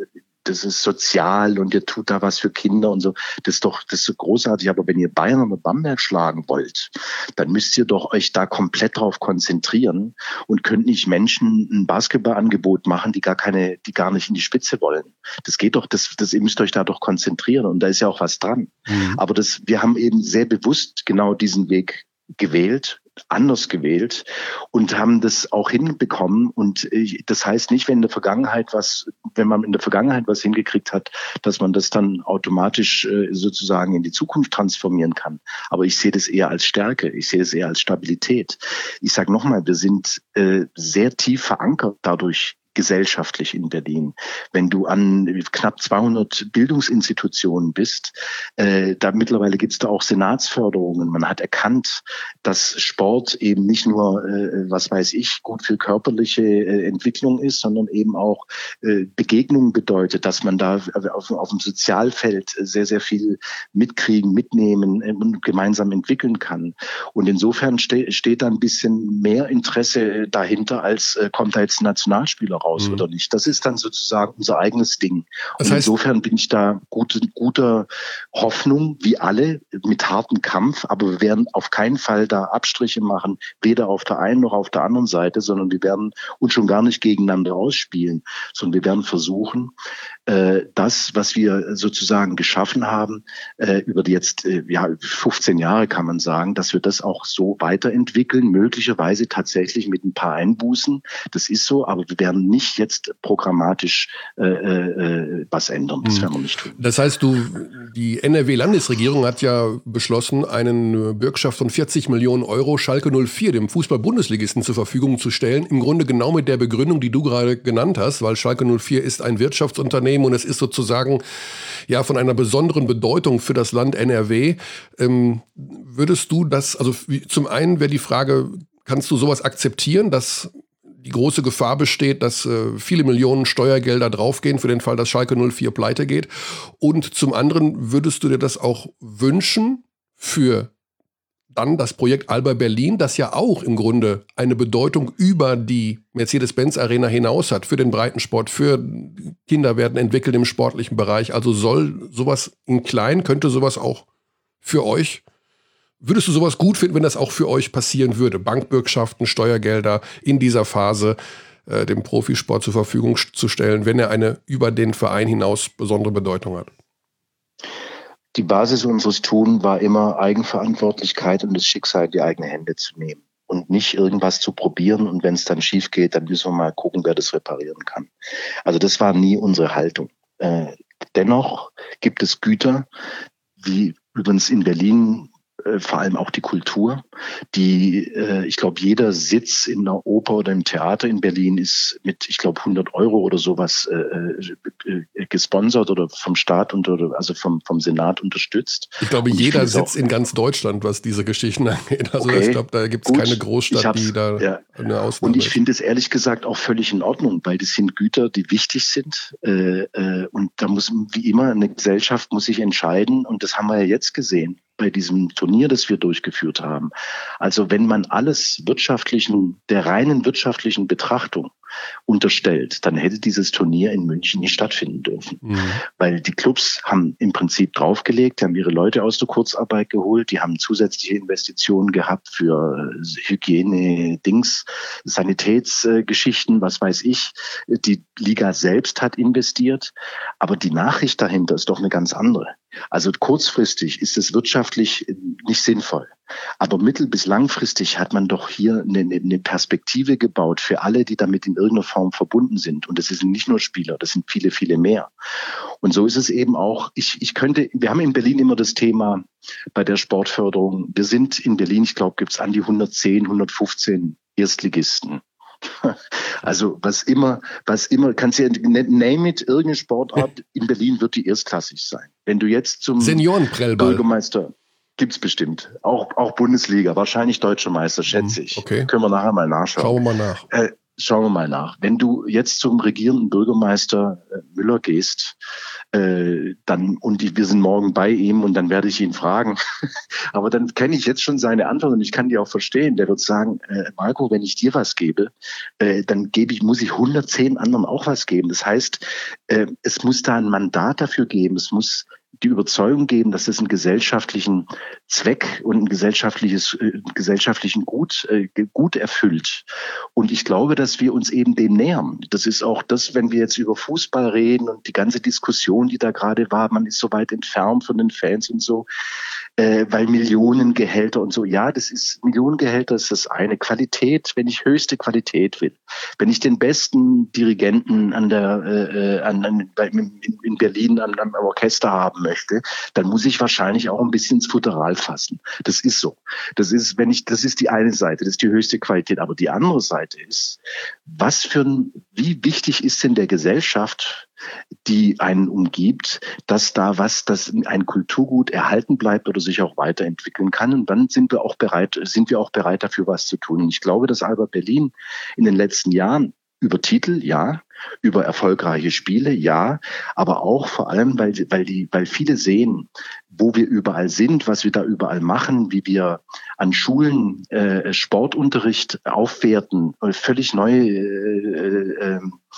das ist sozial und ihr tut da was für Kinder und so. Das ist doch, das ist so großartig. Aber wenn ihr Bayern oder Bamberg schlagen wollt, dann müsst ihr doch euch da komplett drauf konzentrieren und könnt nicht Menschen ein Basketballangebot machen, die gar keine, die gar nicht in die Spitze wollen. Das geht doch, das, das, ihr müsst euch da doch konzentrieren und da ist ja auch was dran. Mhm. Aber das, wir haben eben sehr bewusst genau diesen Weg gewählt, anders gewählt und haben das auch hinbekommen. Und das heißt nicht, wenn in der Vergangenheit was, wenn man in der Vergangenheit was hingekriegt hat, dass man das dann automatisch sozusagen in die Zukunft transformieren kann. Aber ich sehe das eher als Stärke. Ich sehe das eher als Stabilität. Ich sage nochmal, wir sind äh, sehr tief verankert dadurch gesellschaftlich in Berlin. Wenn du an knapp zweihundert Bildungsinstitutionen bist, äh, da mittlerweile gibt es da auch Senatsförderungen. Man hat erkannt, dass Sport eben nicht nur, äh, was weiß ich, gut für körperliche äh, Entwicklung ist, sondern eben auch äh, Begegnung bedeutet, dass man da auf, auf dem Sozialfeld sehr, sehr viel mitkriegen, mitnehmen äh, und gemeinsam entwickeln kann. Und insofern ste- steht da ein bisschen mehr Interesse dahinter, als äh, kommt da jetzt ein Nationalspieler raus mhm. oder nicht. Das ist dann sozusagen unser eigenes Ding. Das und heißt, insofern bin ich da gut, guter Hoffnung, wie alle, mit hartem Kampf, aber wir werden auf keinen Fall da Abstriche machen, weder auf der einen noch auf der anderen Seite, sondern wir werden uns schon gar nicht gegeneinander ausspielen, sondern wir werden versuchen, äh, das, was wir sozusagen geschaffen haben, äh, über die jetzt äh, ja, fünfzehn Jahre kann man sagen, dass wir das auch so weiterentwickeln, möglicherweise tatsächlich mit ein paar Einbußen. Das ist so, aber wir werden nicht jetzt programmatisch äh, äh, was ändern. Das werden wir nicht tun. Das heißt, du, die N R W-Landesregierung hat ja beschlossen, eine Bürgschaft von vierzig Millionen Euro Schalke null vier, dem Fußball-Bundesligisten, zur Verfügung zu stellen. Im Grunde genau mit der Begründung, die du gerade genannt hast, weil Schalke null vier ist ein Wirtschaftsunternehmen und es ist sozusagen ja von einer besonderen Bedeutung für das Land N R W. Ähm, würdest du das, also zum einen wäre die Frage, kannst du sowas akzeptieren, dass die große Gefahr besteht, dass äh, viele Millionen Steuergelder draufgehen für den Fall, dass Schalke null vier pleite geht? Und zum anderen, würdest du dir das auch wünschen für dann das Projekt Alba Berlin, das ja auch im Grunde eine Bedeutung über die Mercedes-Benz-Arena hinaus hat, für den Breitensport, für Kinder werden entwickelt im sportlichen Bereich. Also soll sowas in klein, könnte sowas auch für euch, würdest du sowas gut finden, wenn das auch für euch passieren würde? Bankbürgschaften, Steuergelder in dieser Phase äh, dem Profisport zur Verfügung zu stellen, wenn er eine über den Verein hinaus besondere Bedeutung hat? Die Basis unseres Tun war immer Eigenverantwortlichkeit und das Schicksal in die eigenen Hände zu nehmen und nicht irgendwas zu probieren und wenn es dann schief geht, dann müssen wir mal gucken, wer das reparieren kann. Also das war nie unsere Haltung. Äh, dennoch gibt es Güter, wie übrigens in Berlin äh, vor allem auch die Kultur, die, äh, ich glaube, jeder Sitz in der Oper oder im Theater in Berlin ist mit, ich glaube, hundert Euro oder sowas äh, äh, gesponsert oder vom Staat und oder also vom vom Senat unterstützt. Ich glaube, und jeder Sitz in ganz Deutschland, was diese Geschichten angeht. Also okay, ich glaube, da gibt es keine Großstadt, die da ja. eine Ausnahme. Und ich finde es ehrlich gesagt auch völlig in Ordnung, weil das sind Güter, die wichtig sind. Äh, äh, und da muss, wie immer, eine Gesellschaft muss sich entscheiden. Und das haben wir ja jetzt gesehen bei diesem Turnier, das wir durchgeführt haben. Also wenn man alles wirtschaftlichen, der reinen wirtschaftlichen Betrachtung unterstellt, dann hätte dieses Turnier in München nicht stattfinden dürfen. Mhm. Weil die Clubs haben im Prinzip draufgelegt, die haben ihre Leute aus der Kurzarbeit geholt, die haben zusätzliche Investitionen gehabt für Hygiene, Dings, Sanitätsgeschichten, was weiß ich. Die Liga selbst hat investiert, aber die Nachricht dahinter ist doch eine ganz andere. Also kurzfristig ist es wirtschaftlich nicht sinnvoll. Aber mittel- bis langfristig hat man doch hier eine, eine Perspektive gebaut für alle, die damit in irgendeiner Form verbunden sind. Und das sind nicht nur Spieler, das sind viele, viele mehr. Und so ist es eben auch, ich, ich könnte, wir haben in Berlin immer das Thema bei der Sportförderung. Wir sind in Berlin, ich glaube, gibt es an die hundertzehn, hundertfünfzehn Erstligisten. Also was immer, was immer, kannst du ja name it, irgendeine Sportart in Berlin wird die erstklassig sein. Wenn du jetzt zum Seniorenprellball Bürgermeister, gibt's bestimmt, auch auch Bundesliga, wahrscheinlich Deutscher Meister, schätze ich. Okay. Können wir nachher mal nachschauen. Schauen wir mal nach. Äh, schauen wir mal nach. Wenn du jetzt zum regierenden Bürgermeister äh, Müller gehst, äh, dann und ich, wir sind morgen bei ihm und dann werde ich ihn fragen. Aber dann kenne ich jetzt schon seine Antwort und ich kann die auch verstehen. Der wird sagen, äh, Marco, wenn ich dir was gebe, äh, dann gebe ich, muss ich hundertzehn anderen auch was geben. Das heißt, äh, es muss da ein Mandat dafür geben. Es muss die Überzeugung geben, dass es einen gesellschaftlichen Zweck und ein gesellschaftliches, äh, gesellschaftlichen Gut, äh, Gut erfüllt. Und ich glaube, dass wir uns eben dem nähern. Das ist auch das, wenn wir jetzt über Fußball reden und die ganze Diskussion, die da gerade war, man ist so weit entfernt von den Fans und so, äh, weil Millionengehälter und so. Ja, das ist, Millionengehälter ist das eine. Qualität, wenn ich höchste Qualität will, wenn ich den besten Dirigenten an der, äh, an, an, in, in Berlin an einem Orchester haben möchte, dann muss ich wahrscheinlich auch ein bisschen ins Futteral fassen. Das ist so. Das ist, wenn ich, das ist die eine Seite, das ist die höchste Qualität. Aber die andere Seite ist, was für ein, wie wichtig ist denn der Gesellschaft, die einen umgibt, dass da was, dass ein Kulturgut erhalten bleibt oder sich auch weiterentwickeln kann. Und dann sind wir auch bereit, sind wir auch bereit dafür, was zu tun. Und ich glaube, dass Alba Berlin in den letzten Jahren über Titel, ja, über erfolgreiche Spiele, ja, aber auch vor allem, weil, weil die, weil viele sehen, wo wir überall sind, was wir da überall machen, wie wir an Schulen äh, Sportunterricht aufwerten, völlig neue äh, äh,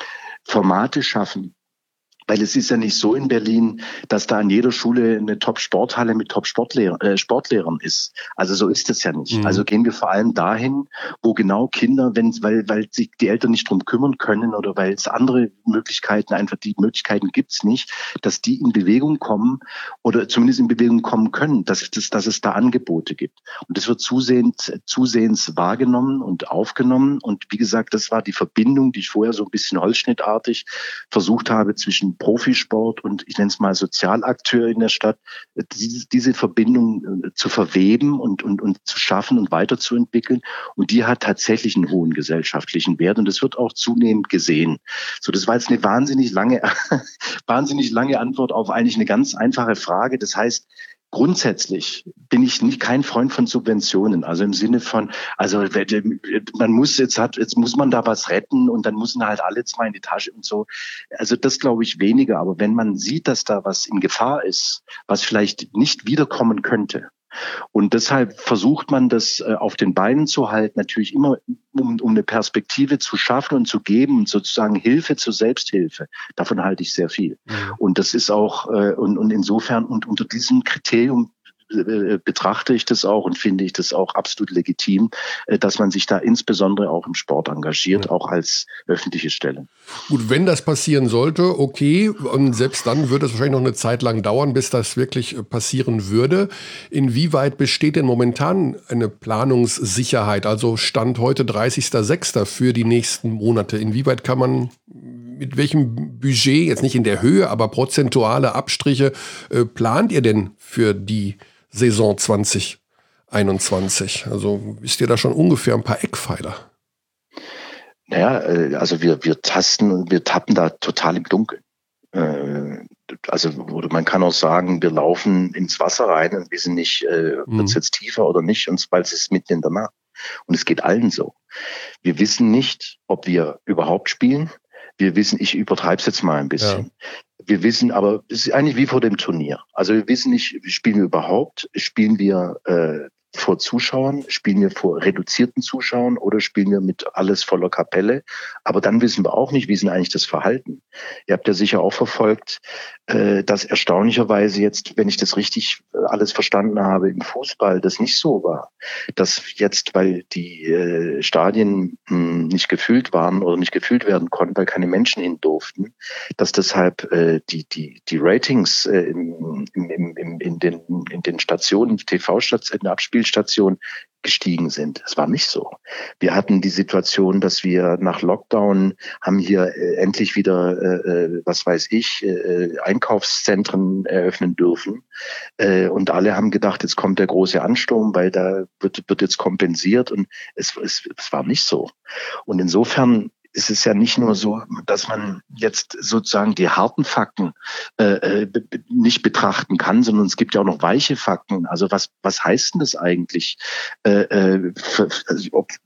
Formate schaffen. Weil es ist ja nicht so in Berlin, dass da an jeder Schule eine Top-Sporthalle mit Top-Sportlehrern äh, Sportlehrern ist. Also so ist es ja nicht. Mhm. Also gehen wir vor allem dahin, wo genau Kinder, wenn, weil, weil sich die Eltern nicht drum kümmern können oder weil es andere Möglichkeiten, einfach die Möglichkeiten gibt's nicht, dass die in Bewegung kommen oder zumindest in Bewegung kommen können, dass, dass, dass es da Angebote gibt. Und das wird zusehends, zusehends wahrgenommen und aufgenommen. Und wie gesagt, das war die Verbindung, die ich vorher so ein bisschen holzschnittartig versucht habe zwischen Profisport und ich nenne es mal Sozialakteur in der Stadt, diese, diese Verbindung zu verweben und, und, und zu schaffen und weiterzuentwickeln. Und die hat tatsächlich einen hohen gesellschaftlichen Wert und das wird auch zunehmend gesehen. So, das war jetzt eine wahnsinnig lange, wahnsinnig lange Antwort auf eigentlich eine ganz einfache Frage. Das heißt, grundsätzlich bin ich nicht kein Freund von Subventionen, also im Sinne von, also man muss jetzt hat, jetzt muss man da was retten und dann müssen halt alle zwei in die Tasche und so. Also das glaube ich weniger, aber wenn man sieht, dass da was in Gefahr ist, was vielleicht nicht wiederkommen könnte, und deshalb versucht man das äh, auf den Beinen zu halten, natürlich immer, um, um eine Perspektive zu schaffen und zu geben und sozusagen Hilfe zur Selbsthilfe. Davon halte ich sehr viel. Mhm. Und das ist auch, äh, und, und insofern, und unter diesem Kriterium äh, betrachte ich das auch und finde ich das auch absolut legitim, äh, dass man sich da insbesondere auch im Sport engagiert, ja. Auch als öffentliche Stelle. Gut, wenn das passieren sollte, okay, und selbst dann würde es wahrscheinlich noch eine Zeit lang dauern, bis das wirklich passieren würde. Inwieweit besteht denn momentan eine Planungssicherheit, also Stand heute dreißigster sechster für die nächsten Monate? Inwieweit kann man, mit welchem Budget, jetzt nicht in der Höhe, aber prozentuale Abstriche, äh, plant ihr denn für die Saison zwanzig einundzwanzig? Also wisst ihr da schon ungefähr ein paar Eckpfeiler? Naja, also wir, wir tasten und wir tappen da total im Dunkeln. Also oder man kann auch sagen, wir laufen ins Wasser rein und wissen nicht, äh, mhm. wird es jetzt tiefer oder nicht, und weil es ist mitten in der Nacht. Und es geht allen so. Wir wissen nicht, ob wir überhaupt spielen. Wir wissen, ich übertreibe es jetzt mal ein bisschen. Ja. Wir wissen aber, es ist eigentlich wie vor dem Turnier. Also wir wissen nicht, spielen wir überhaupt, spielen wir äh, vor Zuschauern, spielen wir vor reduzierten Zuschauern oder spielen wir mit alles voller Kapelle. Aber dann wissen wir auch nicht, wie ist denn eigentlich das Verhalten. Ihr habt ja sicher auch verfolgt, dass erstaunlicherweise jetzt, wenn ich das richtig alles verstanden habe, im Fußball das nicht so war. Dass jetzt, weil die Stadien nicht gefüllt waren oder nicht gefüllt werden konnten, weil keine Menschen hin durften, dass deshalb die, die, die Ratings im, im, im, in, den, in den Stationen, T V-Stationen, in der Abspielstation gestiegen sind. Das war nicht so. Wir hatten die Situation, dass wir nach Lockdown haben hier äh, endlich wieder, äh, was weiß ich, äh, Einkaufszentren eröffnen dürfen. Äh, und alle haben gedacht, jetzt kommt der große Ansturm, weil da wird, wird jetzt kompensiert. Und es, es, es war nicht so. Und insofern ist es ja nicht nur so, dass man jetzt sozusagen die harten Fakten äh, nicht betrachten kann, sondern es gibt ja auch noch weiche Fakten. Also was was heißt denn das eigentlich? Äh, für, also ob,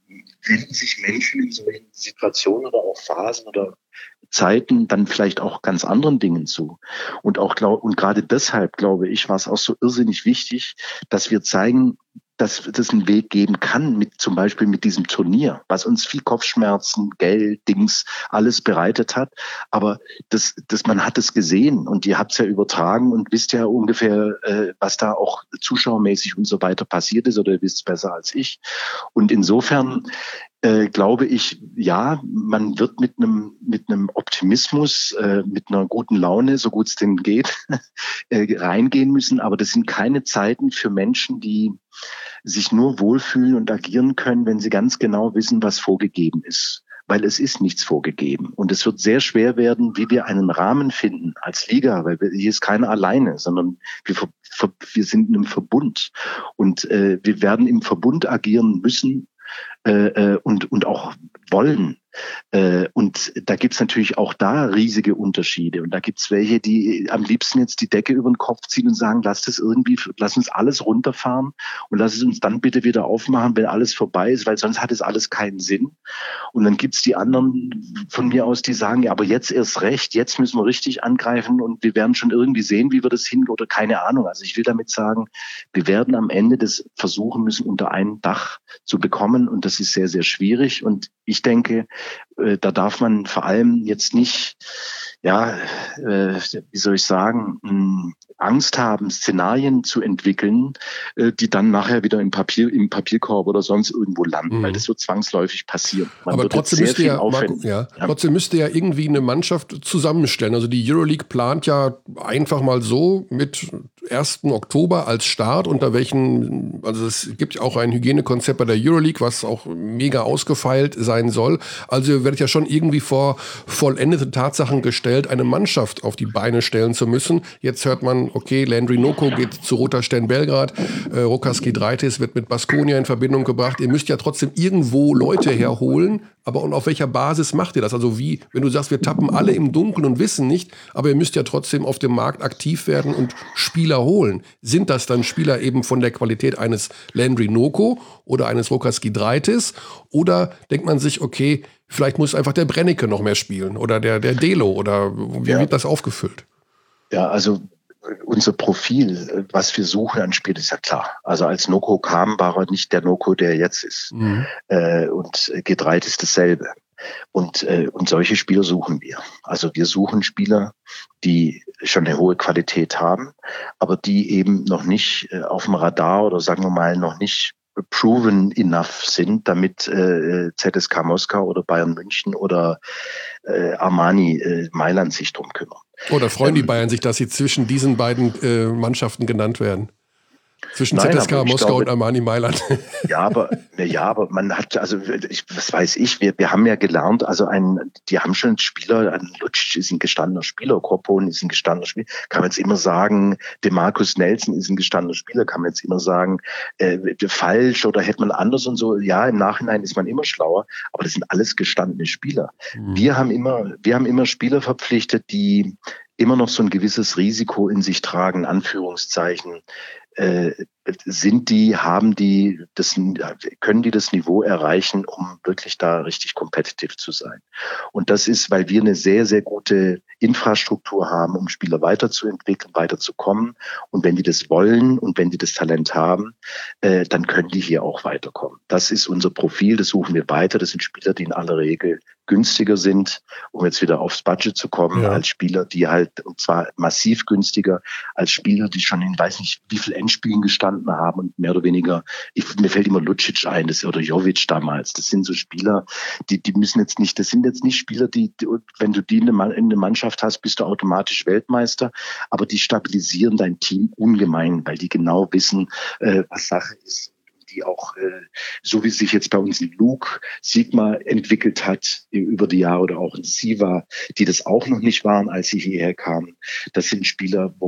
wenden sich Menschen in solchen Situationen oder auch Phasen oder Zeiten dann vielleicht auch ganz anderen Dingen zu. Und auch glaub, und gerade deshalb, glaube ich, war es auch so irrsinnig wichtig, dass wir zeigen, dass es einen Weg geben kann, mit zum Beispiel mit diesem Turnier, was uns viel Kopfschmerzen, Geld, Dings, alles bereitet hat. Aber das, das, man hat es gesehen und ihr habt es ja übertragen und wisst ja ungefähr, äh, was da auch zuschauermäßig und so weiter passiert ist, oder ihr wisst es besser als ich. Und insofern Äh, glaube ich, ja, man wird mit einem mit einem Optimismus, äh, mit einer guten Laune, so gut es denn geht, äh, reingehen müssen. Aber das sind keine Zeiten für Menschen, die sich nur wohlfühlen und agieren können, wenn sie ganz genau wissen, was vorgegeben ist. Weil es ist nichts vorgegeben. Und es wird sehr schwer werden, wie wir einen Rahmen finden als Liga, weil wir, hier ist keiner alleine, sondern wir, wir sind in einem Verbund. Und äh, wir werden im Verbund agieren müssen, Äh, und, und auch wollen. Äh, und da gibt's natürlich auch da riesige Unterschiede. Und da gibt's welche, die am liebsten jetzt die Decke über den Kopf ziehen und sagen, lass das irgendwie, lass uns alles runterfahren und lass es uns dann bitte wieder aufmachen, wenn alles vorbei ist, weil sonst hat es alles keinen Sinn. Und dann gibt's die anderen von mir aus, die sagen, ja, aber jetzt erst recht, jetzt müssen wir richtig angreifen und wir werden schon irgendwie sehen, wie wir das hin oder keine Ahnung. Also ich will damit sagen, wir werden am Ende das versuchen müssen, unter ein Dach zu bekommen und das ist sehr, sehr schwierig. Und ich denke, da darf man vor allem jetzt nicht, ja, äh, wie soll ich sagen, mh, Angst haben, Szenarien zu entwickeln, äh, die dann nachher wieder im Papier, im Papierkorb oder sonst irgendwo landen, mhm. weil das wird zwangsläufig passieren. Man Aber trotzdem müsste, ja, Marco, ja, ja. trotzdem müsste ja irgendwie eine Mannschaft zusammenstellen. Also die Euroleague plant ja einfach mal so mit ersten Oktober als Start, unter welchen, also es gibt ja auch ein Hygienekonzept bei der Euroleague, was auch mega ausgefeilt sein soll. Also ihr werdet ja schon irgendwie vor vollendete Tatsachen gestellt, eine Mannschaft auf die Beine stellen zu müssen. Jetzt hört man, okay, Landry Noko geht zu Roter Stern Belgrad, äh, Rokas Giedraitis wird mit Baskonia in Verbindung gebracht. Ihr müsst ja trotzdem irgendwo Leute herholen, aber und auf welcher Basis macht ihr das? Also wie, wenn du sagst, wir tappen alle im Dunkeln und wissen nicht, aber ihr müsst ja trotzdem auf dem Markt aktiv werden und Spieler holen. Sind das dann Spieler eben von der Qualität eines Landry Noko oder eines Rokas Giedraitis? Oder denkt man sich, okay, vielleicht muss einfach der Brennecke noch mehr spielen oder der, der Delo oder wie ja. wird das aufgefüllt? Ja, also unser Profil, was wir suchen an Spiel, ist ja klar. Also als Noko kam, war er nicht der Noko, der jetzt ist. Mhm. Äh, und Giedraitis ist dasselbe. Und, äh, und solche Spieler suchen wir. Also wir suchen Spieler, die schon eine hohe Qualität haben, aber die eben noch nicht äh, auf dem Radar oder sagen wir mal noch nicht proven enough sind, damit äh, Z S K Moskau oder Bayern München oder äh, Armani äh, Mailand sich drum kümmern. Oder freuen die Bayern sich, dass sie zwischen diesen beiden äh, Mannschaften genannt werden? Zwischen Nein, Z S K Moskau glaube, und Armani Mailand. Ja, aber ja, aber man hat, also ich, was weiß ich, wir, wir haben ja gelernt, also ein, die haben schon Spieler, ein Lucic ist ein gestandener Spieler, Korpon ist ein gestandener Spieler, kann man jetzt immer sagen, DeMarcus Nelson ist ein gestandener Spieler, kann man jetzt immer sagen, äh, falsch oder hätte man anders und so. Ja, im Nachhinein ist man immer schlauer, aber das sind alles gestandene Spieler. Mhm. Wir haben immer, wir haben immer Spieler verpflichtet, die immer noch so ein gewisses Risiko in sich tragen, Anführungszeichen. Äh, sind die, haben die, das, können die das Niveau erreichen, um wirklich da richtig competitive zu sein? Und das ist, weil wir eine sehr, sehr gute Infrastruktur haben, um Spieler weiterzuentwickeln, weiterzukommen. Und wenn die das wollen und wenn die das Talent haben, äh, dann können die hier auch weiterkommen. Das ist unser Profil, das suchen wir weiter. Das sind Spieler, die in aller Regel günstiger sind, um jetzt wieder aufs Budget zu kommen, ja. als Spieler, die halt, und zwar massiv günstiger, als Spieler, die schon in weiß nicht wie viel Endspielen gestanden haben und mehr oder weniger, ich, mir fällt immer Lucic ein, das, oder Jovic damals, das sind so Spieler, die, die müssen jetzt nicht, das sind jetzt nicht Spieler, die, die wenn du die in eine Mannschaft hast, bist du automatisch Weltmeister, aber die stabilisieren dein Team ungemein, weil die genau wissen, äh, was Sache ist. Die auch, äh, so wie sich jetzt bei uns ein Luke Sigma entwickelt hat über die Jahre oder auch ein Siva, die das auch noch nicht waren, als sie hierher kamen. Das sind Spieler, wo man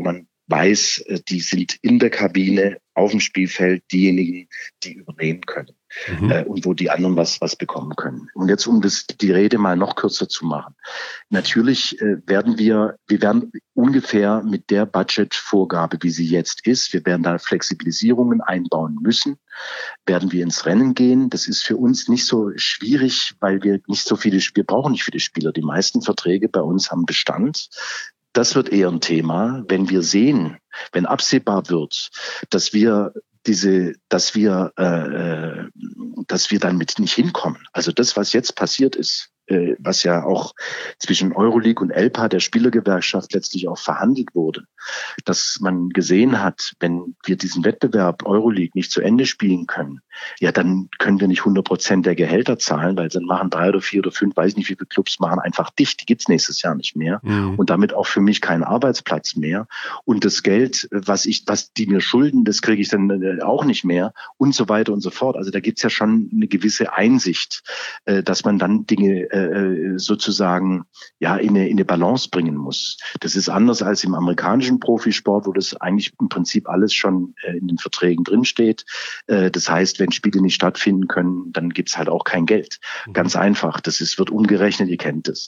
weiß, die sind in der Kabine, auf dem Spielfeld diejenigen, die übernehmen können. Mhm. Äh, und wo die anderen was, was bekommen können. Und jetzt, um das, die Rede mal noch kürzer zu machen. Natürlich äh, werden wir, wir werden ungefähr mit der Budgetvorgabe, wie sie jetzt ist, wir werden da Flexibilisierungen einbauen müssen, werden wir ins Rennen gehen. Das ist für uns nicht so schwierig, weil wir nicht so viele, wir brauchen nicht viele Spieler. Die meisten Verträge bei uns haben Bestand. Das wird eher ein Thema, wenn wir sehen, wenn absehbar wird, dass wir diese, dass wir, äh, dass wir damit nicht hinkommen. Also das, was jetzt passiert ist, äh, was ja auch zwischen Euroleague und ELPA, der Spielergewerkschaft, letztlich auch verhandelt wurde, dass man gesehen hat, wenn wir diesen Wettbewerb Euroleague nicht zu Ende spielen können, ja, dann können wir nicht hundert Prozent der Gehälter zahlen, weil dann machen drei oder vier oder fünf, weiß nicht wie viele Clubs, machen einfach dicht. Die gibt's nächstes Jahr nicht mehr. Mhm. Und damit auch für mich keinen Arbeitsplatz mehr. Und das Geld, was ich, was die mir schulden, das kriege ich dann auch nicht mehr und so weiter und so fort. Also da gibt's ja schon eine gewisse Einsicht, dass man dann Dinge sozusagen ja in eine, in eine Balance bringen muss. Das ist anders als im amerikanischen Profisport, wo das eigentlich im Prinzip alles schon in den Verträgen drinsteht. Das heißt, wenn Spiele nicht stattfinden können, dann gibt's halt auch kein Geld. Ganz einfach. Das ist, wird umgerechnet, ihr kennt es.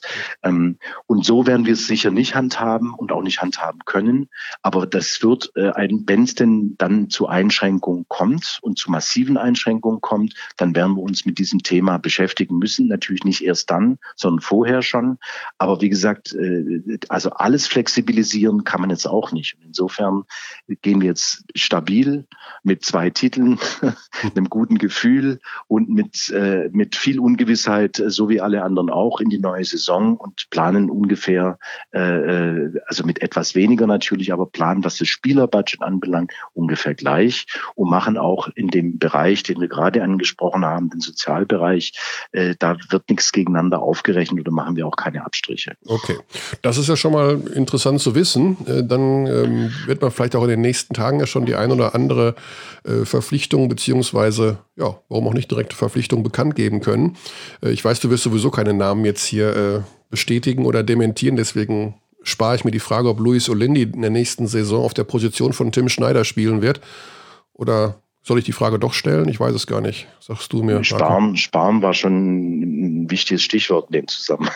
Und so werden wir es sicher nicht handhaben und auch nicht handhaben können. Aber das wird, wenn es denn dann zu Einschränkungen kommt und zu massiven Einschränkungen kommt, dann werden wir uns mit diesem Thema beschäftigen müssen. Natürlich nicht erst dann, sondern vorher schon. Aber wie gesagt, also alles flexibilisieren kann man jetzt auch nicht. Insofern gehen wir jetzt stabil mit zwei Titeln, einem guten Gefühl und mit, äh, mit viel Ungewissheit, so wie alle anderen auch, in die neue Saison und planen ungefähr, äh, also mit etwas weniger natürlich, aber planen, was das Spielerbudget anbelangt, ungefähr gleich und machen auch in dem Bereich, den wir gerade angesprochen haben, den Sozialbereich, äh, da wird nichts gegeneinander aufgerechnet oder machen wir auch keine Abstriche. Okay, das ist ja schon mal interessant zu wissen. Äh, dann ähm, wird man vielleicht auch in den nächsten Tagen ja schon die ein oder andere äh, Verpflichtung beziehungsweise, ja, warum auch nicht direkte Verpflichtung bekannt geben können. Äh, ich weiß, du wirst sowieso keine Namen jetzt hier äh, bestätigen oder dementieren, deswegen spare ich mir die Frage, ob Luis Olindi in der nächsten Saison auf der Position von Tim Schneider spielen wird. Oder soll ich die Frage doch stellen? Ich weiß es gar nicht. Sagst du mir. Sparen, Sparen war schon ein wichtiges Stichwort in dem Zusammenhang.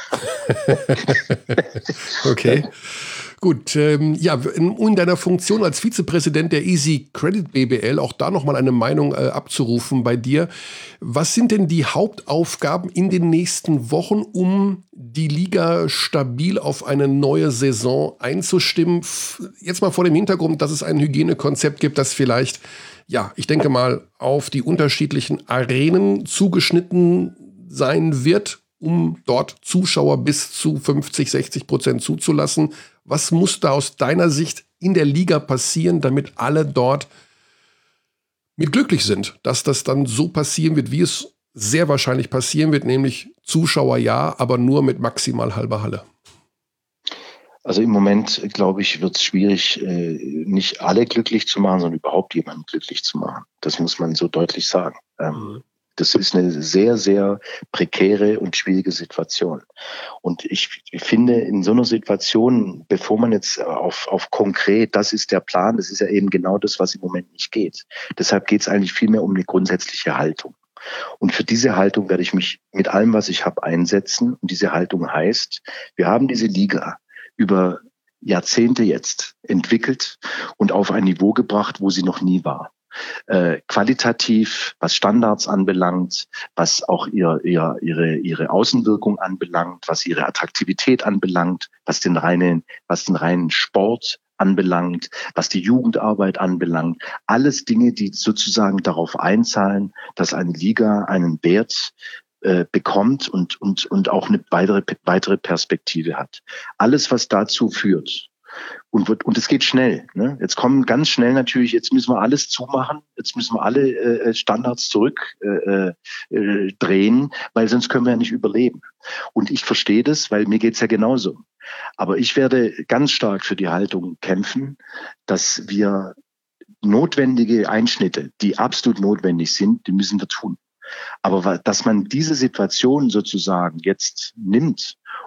Okay. Gut, ähm, ja, in, in deiner Funktion als Vizepräsident der Easy Credit B B L, auch da nochmal eine Meinung äh, abzurufen bei dir. Was sind denn die Hauptaufgaben in den nächsten Wochen, um die Liga stabil auf eine neue Saison einzustimmen? Jetzt mal vor dem Hintergrund, dass es ein Hygienekonzept gibt, das vielleicht, ja, ich denke mal, auf die unterschiedlichen Arenen zugeschnitten sein wird, um dort Zuschauer bis zu fünfzig, sechzig Prozent zuzulassen. Was muss da aus deiner Sicht in der Liga passieren, damit alle dort mit glücklich sind, dass das dann so passieren wird, wie es sehr wahrscheinlich passieren wird, nämlich Zuschauer ja, aber nur mit maximal halber Halle? Also im Moment, glaube ich, wird es schwierig, nicht alle glücklich zu machen, sondern überhaupt jemanden glücklich zu machen. Das muss man so deutlich sagen. Mhm. Das ist eine sehr, sehr prekäre und schwierige Situation. Und ich finde, in so einer Situation, bevor man jetzt auf, auf konkret, das ist der Plan, das ist ja eben genau das, was im Moment nicht geht. Deshalb geht es eigentlich vielmehr um eine grundsätzliche Haltung. Und für diese Haltung werde ich mich mit allem, was ich habe, einsetzen. Und diese Haltung heißt, wir haben diese Liga über Jahrzehnte jetzt entwickelt und auf ein Niveau gebracht, wo sie noch nie war. Äh, qualitativ, was Standards anbelangt, was auch ihr, ihr, ihre, ihre Außenwirkung anbelangt, was ihre Attraktivität anbelangt, was den reinen, was den reinen Sport anbelangt, was die Jugendarbeit anbelangt. Alles Dinge, die sozusagen darauf einzahlen, dass eine Liga einen Wert äh, bekommt und, und, und auch eine weitere, weitere Perspektive hat. Alles, was dazu führt, Und, wird, und es geht schnell. Ne? Jetzt kommen ganz schnell natürlich, jetzt müssen wir alles zumachen, jetzt müssen wir alle äh, Standards zurückdrehen, äh, äh, weil sonst können wir ja nicht überleben. Und ich verstehe das, weil mir geht's ja genauso. Aber ich werde ganz stark für die Haltung kämpfen, dass wir notwendige Einschnitte, die absolut notwendig sind, die müssen wir tun. Aber dass man diese Situation sozusagen jetzt nimmt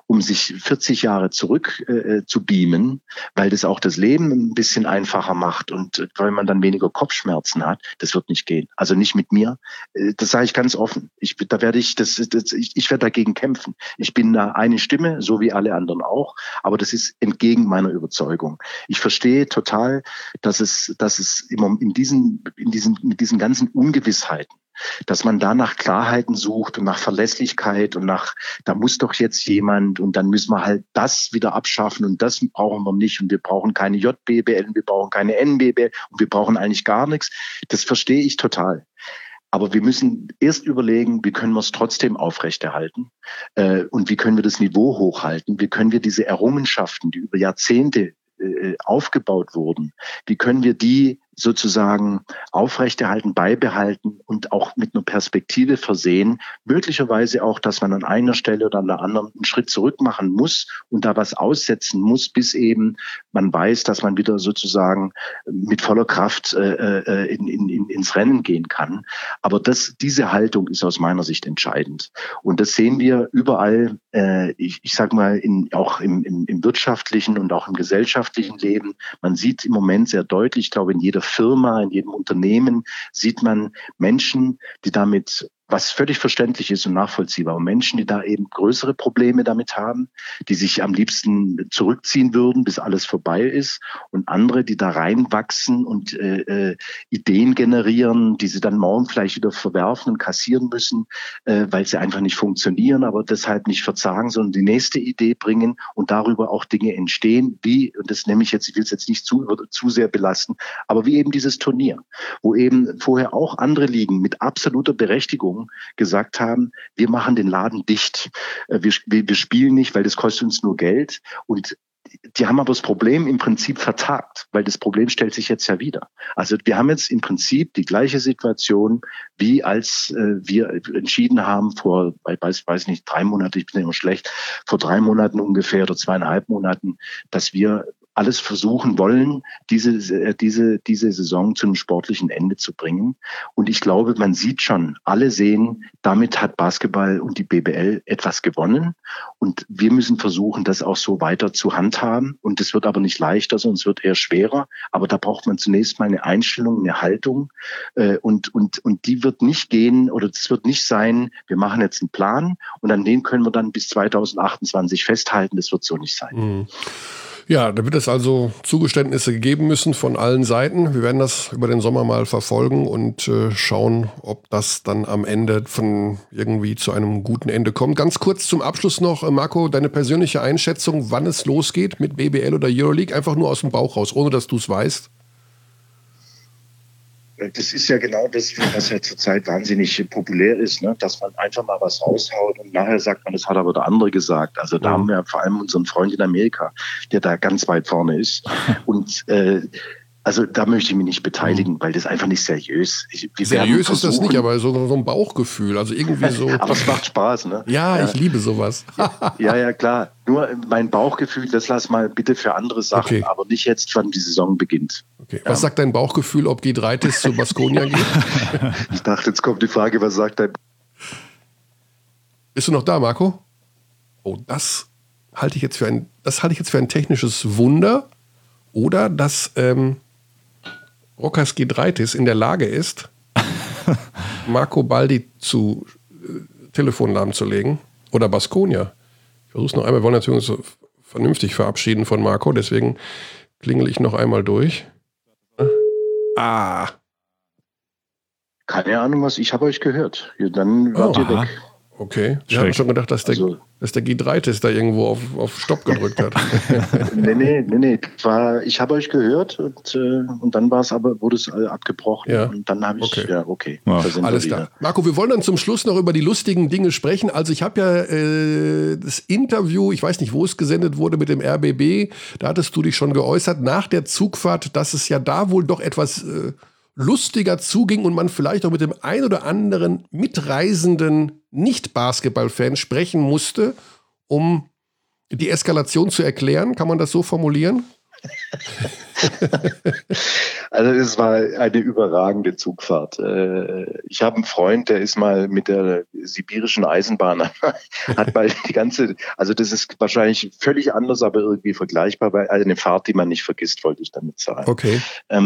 um sich vierzig Jahre zurück äh, zu beamen, weil das auch das Leben ein bisschen einfacher macht und äh, weil man dann weniger Kopfschmerzen hat, das wird nicht gehen. Also nicht mit mir. Äh, das sage ich ganz offen. Ich, da werde ich, das, das, ich, ich werde dagegen kämpfen. Ich bin da eine Stimme, so wie alle anderen auch, aber das ist entgegen meiner Überzeugung. Ich verstehe total, dass es, dass es immer in diesen, in diesen, mit diesen ganzen Ungewissheiten, dass man da nach Klarheiten sucht und nach Verlässlichkeit und nach, da muss doch jetzt jemand und dann müssen wir halt das wieder abschaffen und das brauchen wir nicht und wir brauchen keine J B B L und wir brauchen keine N B B L und wir brauchen eigentlich gar nichts. Das verstehe ich total. Aber wir müssen erst überlegen, wie können wir es trotzdem aufrechterhalten äh, und wie können wir das Niveau hochhalten, wie können wir diese Errungenschaften, die über Jahrzehnte äh, aufgebaut wurden, wie können wir die sozusagen aufrechterhalten, beibehalten und auch mit einer Perspektive versehen. Möglicherweise auch, dass man an einer Stelle oder an der anderen einen Schritt zurück machen muss und da was aussetzen muss, bis eben man weiß, dass man wieder sozusagen mit voller Kraft äh, in, in, ins Rennen gehen kann. Aber das, diese Haltung ist aus meiner Sicht entscheidend. Und das sehen wir überall, äh, ich, ich sage mal, in, auch im, im, im wirtschaftlichen und auch im gesellschaftlichen Leben. Man sieht im Moment sehr deutlich, ich glaube, in jeder Firma, in jedem Unternehmen sieht man Menschen, die damit, was völlig verständlich ist und nachvollziehbar, aber Menschen, die da eben größere Probleme damit haben, die sich am liebsten zurückziehen würden, bis alles vorbei ist, und andere, die da reinwachsen und äh, äh, Ideen generieren, die sie dann morgen vielleicht wieder verwerfen und kassieren müssen, äh, weil sie einfach nicht funktionieren, aber deshalb nicht verzagen, sondern die nächste Idee bringen und darüber auch Dinge entstehen, wie, und das nehme ich jetzt, ich will es jetzt nicht zu, zu sehr belasten, aber wie eben dieses Turnier, wo eben vorher auch andere Ligen mit absoluter Berechtigung gesagt haben, wir machen den Laden dicht. Wir, wir spielen nicht, weil das kostet uns nur Geld. Und die haben aber das Problem im Prinzip vertagt, weil das Problem stellt sich jetzt ja wieder. Also wir haben jetzt im Prinzip die gleiche Situation, wie als äh, wir entschieden haben vor, ich weiß, weiß nicht, drei Monate, ich bin ja immer schlecht, vor drei Monaten ungefähr oder zweieinhalb Monaten, dass wir alles versuchen wollen, diese, diese, diese Saison zu einem sportlichen Ende zu bringen. Und ich glaube, man sieht schon, alle sehen, damit hat Basketball und die B B L etwas gewonnen. Und wir müssen versuchen, das auch so weiter zu handhaben. Und es wird aber nicht leichter, sondern es wird eher schwerer. Aber da braucht man zunächst mal eine Einstellung, eine Haltung. Und, und, und die wird nicht gehen, oder das wird nicht sein, wir machen jetzt einen Plan und an den können wir dann bis zweitausendachtundzwanzig festhalten. Das wird so nicht sein. Mhm. Ja, da wird es also Zugeständnisse gegeben müssen von allen Seiten. Wir werden das über den Sommer mal verfolgen und äh, schauen, ob das dann am Ende von irgendwie zu einem guten Ende kommt. Ganz kurz zum Abschluss noch, äh, Marco, deine persönliche Einschätzung, wann es losgeht mit B B L oder Euroleague, einfach nur aus dem Bauch raus, ohne dass du es weißt. Das ist ja genau das, was ja zurzeit wahnsinnig populär ist, ne? Dass man einfach mal was raushaut und nachher sagt man, das hat aber der andere gesagt. Also da mhm. haben wir vor allem unseren Freund in Amerika, der da ganz weit vorne ist. Und äh, also da möchte ich mich nicht beteiligen, weil das einfach nicht seriös ist. Seriös ist das nicht, aber so, so ein Bauchgefühl, also irgendwie so. Aber es macht Spaß, ne? Ja, ja, ich liebe sowas. ja, ja, klar. Nur mein Bauchgefühl, das lass mal bitte für andere Sachen, okay. aber nicht jetzt, wann die Saison beginnt. Okay. Was ja. sagt dein Bauchgefühl, ob Giedraitis zu Baskonia geht? Ich dachte, jetzt kommt die Frage, was sagt dein... Bist du noch da, Marco? Oh, das halte ich jetzt für ein, das halte ich jetzt für ein technisches Wunder. Oder dass ähm, Rokas Giedraitis in der Lage ist, Marco Baldi zu äh, Telefon lahmzulegen. Oder Baskonia. Ich versuche es noch einmal. Wir wollen natürlich so vernünftig verabschieden von Marco. Deswegen klingel ich noch einmal durch. Ah. Keine Ahnung, was. Ich habe euch gehört. Ja, dann wart oh, ihr weg. Okay. Ich habe schon gedacht, dass der, also, dass der Giedraitis da irgendwo auf, auf Stopp gedrückt hat. nee, nee, nee, nee. War, ich habe euch gehört und, äh, und dann war es aber, wurde es äh, abgebrochen. Ja. Und dann habe ich, okay, ja, okay. Ja. Alles klar. Marco, wir wollen dann zum Schluss noch über die lustigen Dinge sprechen. Also ich habe ja äh, das Interview, ich weiß nicht, wo es gesendet wurde, mit dem R B B, da hattest du dich schon geäußert, nach der Zugfahrt, dass es ja da wohl doch etwas äh, lustiger zuging und man vielleicht auch mit dem ein oder anderen mitreisenden Nicht-Basketball-Fan sprechen musste, um die Eskalation zu erklären. Kann man das so formulieren? Also es war eine überragende Zugfahrt. Ich habe einen Freund, der ist mal mit der sibirischen Eisenbahn, hat mal die ganze, also das ist wahrscheinlich völlig anders, aber irgendwie vergleichbar, weil also eine Fahrt, die man nicht vergisst, wollte ich damit sagen. Okay.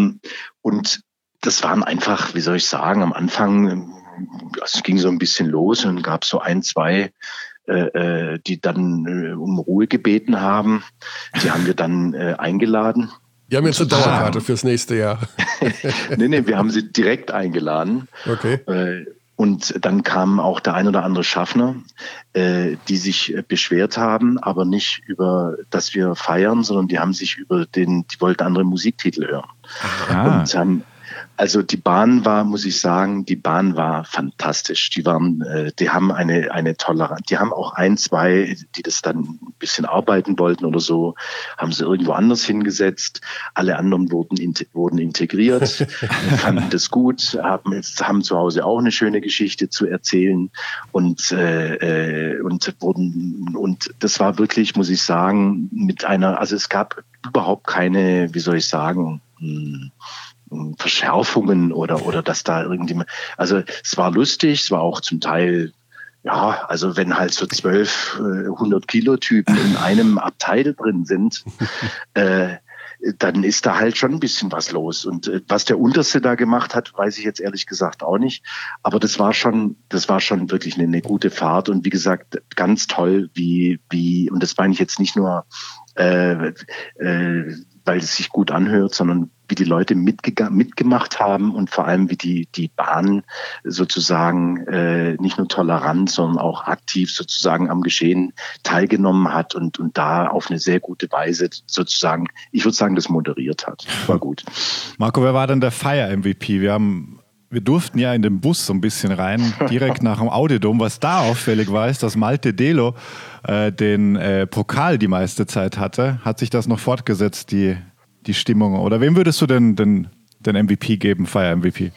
Und das waren einfach, wie soll ich sagen, am Anfang, also es ging so ein bisschen los und gab so ein, zwei, äh, die dann äh, um Ruhe gebeten haben. Die haben wir dann äh, eingeladen. Die haben jetzt eine Dauerkarte fürs nächste Jahr. nee, nee, wir haben sie direkt eingeladen. Okay. Äh, und dann kamen auch der ein oder andere Schaffner, äh, die sich beschwert haben, aber nicht über, dass wir feiern, sondern die haben sich über den, die wollten andere Musiktitel hören. Ah. Und haben Also die Bahn war, muss ich sagen, die Bahn war fantastisch. Die waren, äh, die haben eine eine Toleranz. Die haben auch ein, zwei, die das dann ein bisschen arbeiten wollten oder so, haben sie irgendwo anders hingesetzt. Alle anderen wurden wurden integriert, fanden das gut, haben jetzt haben zu Hause auch eine schöne Geschichte zu erzählen und äh, und wurden und das war wirklich, muss ich sagen, mit einer. Also es gab überhaupt keine, wie soll ich sagen, hm, Verschärfungen oder oder dass da irgendjemand, also es war lustig, es war auch zum Teil, ja, also wenn halt so zwölf hundert Kilo Typen in einem Abteil drin sind, äh, dann ist da halt schon ein bisschen was los. Und äh, was der Unterste da gemacht hat, weiß ich jetzt ehrlich gesagt auch nicht. Aber das war schon, das war schon wirklich eine, eine gute Fahrt. Und wie gesagt, ganz toll, wie, wie, und das meine ich jetzt nicht nur, äh, äh, weil es sich gut anhört, sondern wie die Leute mitgega- mitgemacht haben und vor allem wie die die Bahn sozusagen äh, nicht nur tolerant, sondern auch aktiv sozusagen am Geschehen teilgenommen hat und und da auf eine sehr gute Weise sozusagen, ich würde sagen, das moderiert hat. War gut. Marco, wer war denn der Fire-M V P? Wir haben Wir durften ja in den Bus so ein bisschen rein, direkt nach dem Audiodom. Was da auffällig war, ist, dass Malte Delo äh, den äh, Pokal die meiste Zeit hatte. Hat sich das noch fortgesetzt, die, die Stimmung? Oder wem würdest du denn den, den M V P geben, Fire-M V P?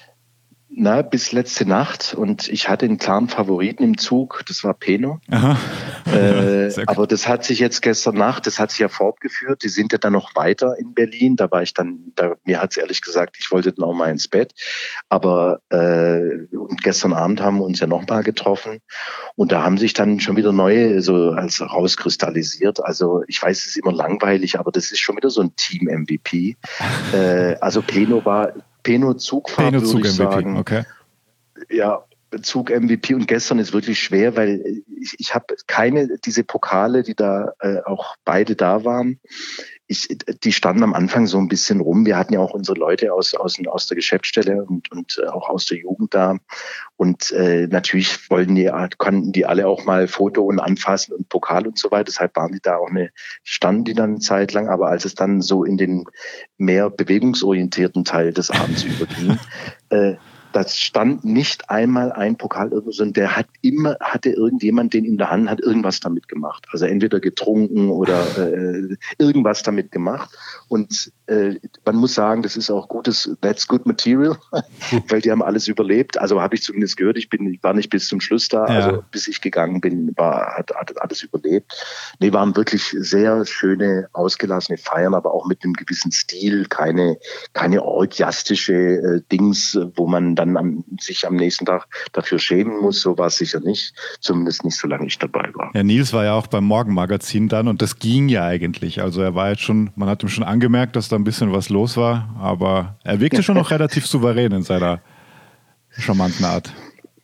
Na, bis letzte Nacht und ich hatte einen klaren Favoriten im Zug, das war Peno. Aha. Äh, aber das hat sich jetzt gestern Nacht, das hat sich ja fortgeführt, die sind ja dann noch weiter in Berlin, da war ich dann, da, mir hat es ehrlich gesagt, ich wollte dann auch mal ins Bett, aber äh, und gestern Abend haben wir uns ja nochmal getroffen und da haben sich dann schon wieder neue so als rauskristallisiert, also ich weiß, es ist immer langweilig, aber das ist schon wieder so ein Team-M V P. äh, also Peno war Peno Zugfahrt, Peno würde Zug ich M V P, sagen. okay. Ja, Zug M V P und gestern ist wirklich schwer, weil ich, ich habe keine, diese Pokale, die da äh, auch beide da waren, ich, die standen am Anfang so ein bisschen rum. Wir hatten ja auch unsere Leute aus, aus, aus der Geschäftsstelle und, und auch aus der Jugend da. Und äh, natürlich wollten die, konnten die alle auch mal Foto und anfassen und Pokal und so weiter. Deshalb waren die da auch eine, standen die dann eine Zeit lang. Aber als es dann so in den mehr bewegungsorientierten Teil des Abends überging, äh, das stand nicht einmal ein Pokal irgendwo, sondern der hat immer, hatte irgendjemand den in der Hand, hat irgendwas damit gemacht. Also entweder getrunken oder äh, irgendwas damit gemacht. Und äh, man muss sagen, das ist auch gutes, that's good material, weil die haben alles überlebt. Also habe ich zumindest gehört, ich bin, ich war nicht bis zum Schluss da, ja. Also bis ich gegangen bin, war, hat, hat alles überlebt. Nee, waren wirklich sehr schöne, ausgelassene Feiern, aber auch mit einem gewissen Stil, keine, keine orgiastische äh, Dings, wo man dann am, sich am nächsten Tag dafür schämen muss, so war es sicher nicht, zumindest nicht, solange ich dabei war. Ja, Nils war ja auch beim Morgenmagazin dann und das ging ja eigentlich. Also er war jetzt schon, man hat ihm schon angemerkt, dass da ein bisschen was los war, aber er wirkte schon noch relativ souverän in seiner charmanten Art.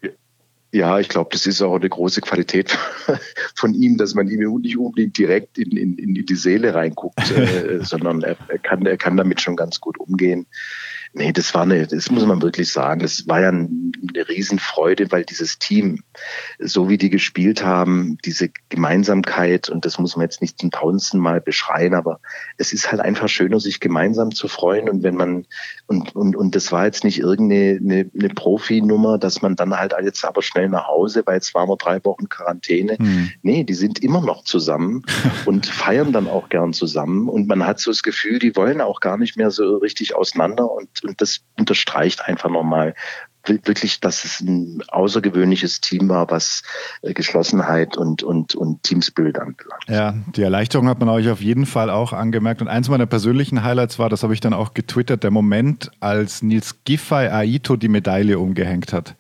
Ja, ich glaube, das ist auch eine große Qualität von ihm, dass man ihm nicht unbedingt direkt in, in, in die Seele reinguckt, äh, sondern er, er, kann, er kann damit schon ganz gut umgehen. Nee, das war eine, das muss man wirklich sagen, das war ja eine Riesenfreude, weil dieses Team, so wie die gespielt haben, diese Gemeinsamkeit, und das muss man jetzt nicht zum tausendsten Mal beschreien, aber es ist halt einfach schöner, sich gemeinsam zu freuen, und wenn man, und, und, und das war jetzt nicht irgendeine eine, eine Profi-Nummer, dass man dann halt jetzt aber schnell nach Hause, weil jetzt waren wir drei Wochen Quarantäne. Hm. Nee, die sind immer noch zusammen und feiern dann auch gern zusammen, und man hat so das Gefühl, die wollen auch gar nicht mehr so richtig auseinander, und Und das unterstreicht einfach nochmal, wirklich, dass es ein außergewöhnliches Team war, was äh, Geschlossenheit und, und, und Teamspirit anbelangt. Ja, die Erleichterung hat man euch auf jeden Fall auch angemerkt. Und eins meiner persönlichen Highlights war, das habe ich dann auch getwittert, der Moment, als Nils Giffey Aito die Medaille umgehängt hat.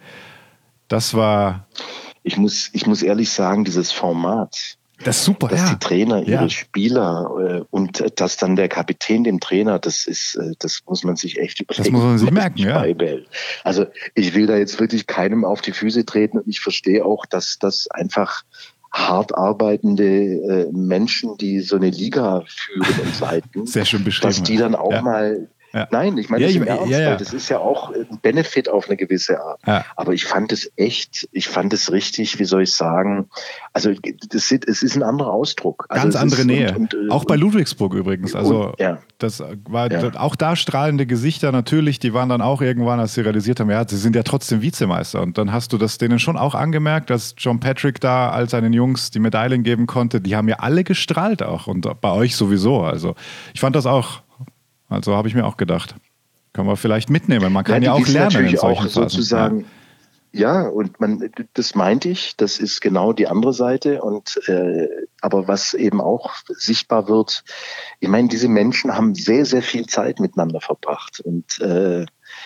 Das war... Ich muss, ich muss ehrlich sagen, dieses Format, das ist super, dass ja. die Trainer ihre ja. Spieler äh, und äh, dass dann der Kapitän dem Trainer, das ist, äh, das muss man sich echt überlegen. Das muss man sich merken, ja. Beibehält. Also ich will da jetzt wirklich keinem auf die Füße treten und ich verstehe auch, dass das einfach hart arbeitende äh, Menschen, die so eine Liga führen und leiten, sehr schön beschrieben, dass die dann auch ja. mal Ja. Nein, ich meine ja, das im ich, Ernst, ja, ja. weil das ist ja auch ein Benefit auf eine gewisse Art. Ja. Aber ich fand es echt, ich fand es richtig, wie soll ich sagen, also das ist, es ist ein anderer Ausdruck. Also Ganz andere ist, Nähe. Und, und, auch bei Ludwigsburg übrigens. Also und, ja. das war ja. auch da strahlende Gesichter natürlich, die waren dann auch irgendwann, als sie realisiert haben, ja, sie sind ja trotzdem Vizemeister. Und dann hast du das denen schon auch angemerkt, dass John Patrick da all seinen Jungs die Medaillen geben konnte. Die haben ja alle gestrahlt auch und bei euch sowieso. Also ich fand das auch, also habe ich mir auch gedacht. Können wir vielleicht mitnehmen. Man kann ja, ja auch lernen natürlich in solchen auch sozusagen. Ja. ja, und man, das meinte ich. Das ist genau die andere Seite. Und äh, aber was eben auch sichtbar wird, ich meine, diese Menschen haben sehr, sehr viel Zeit miteinander verbracht und äh,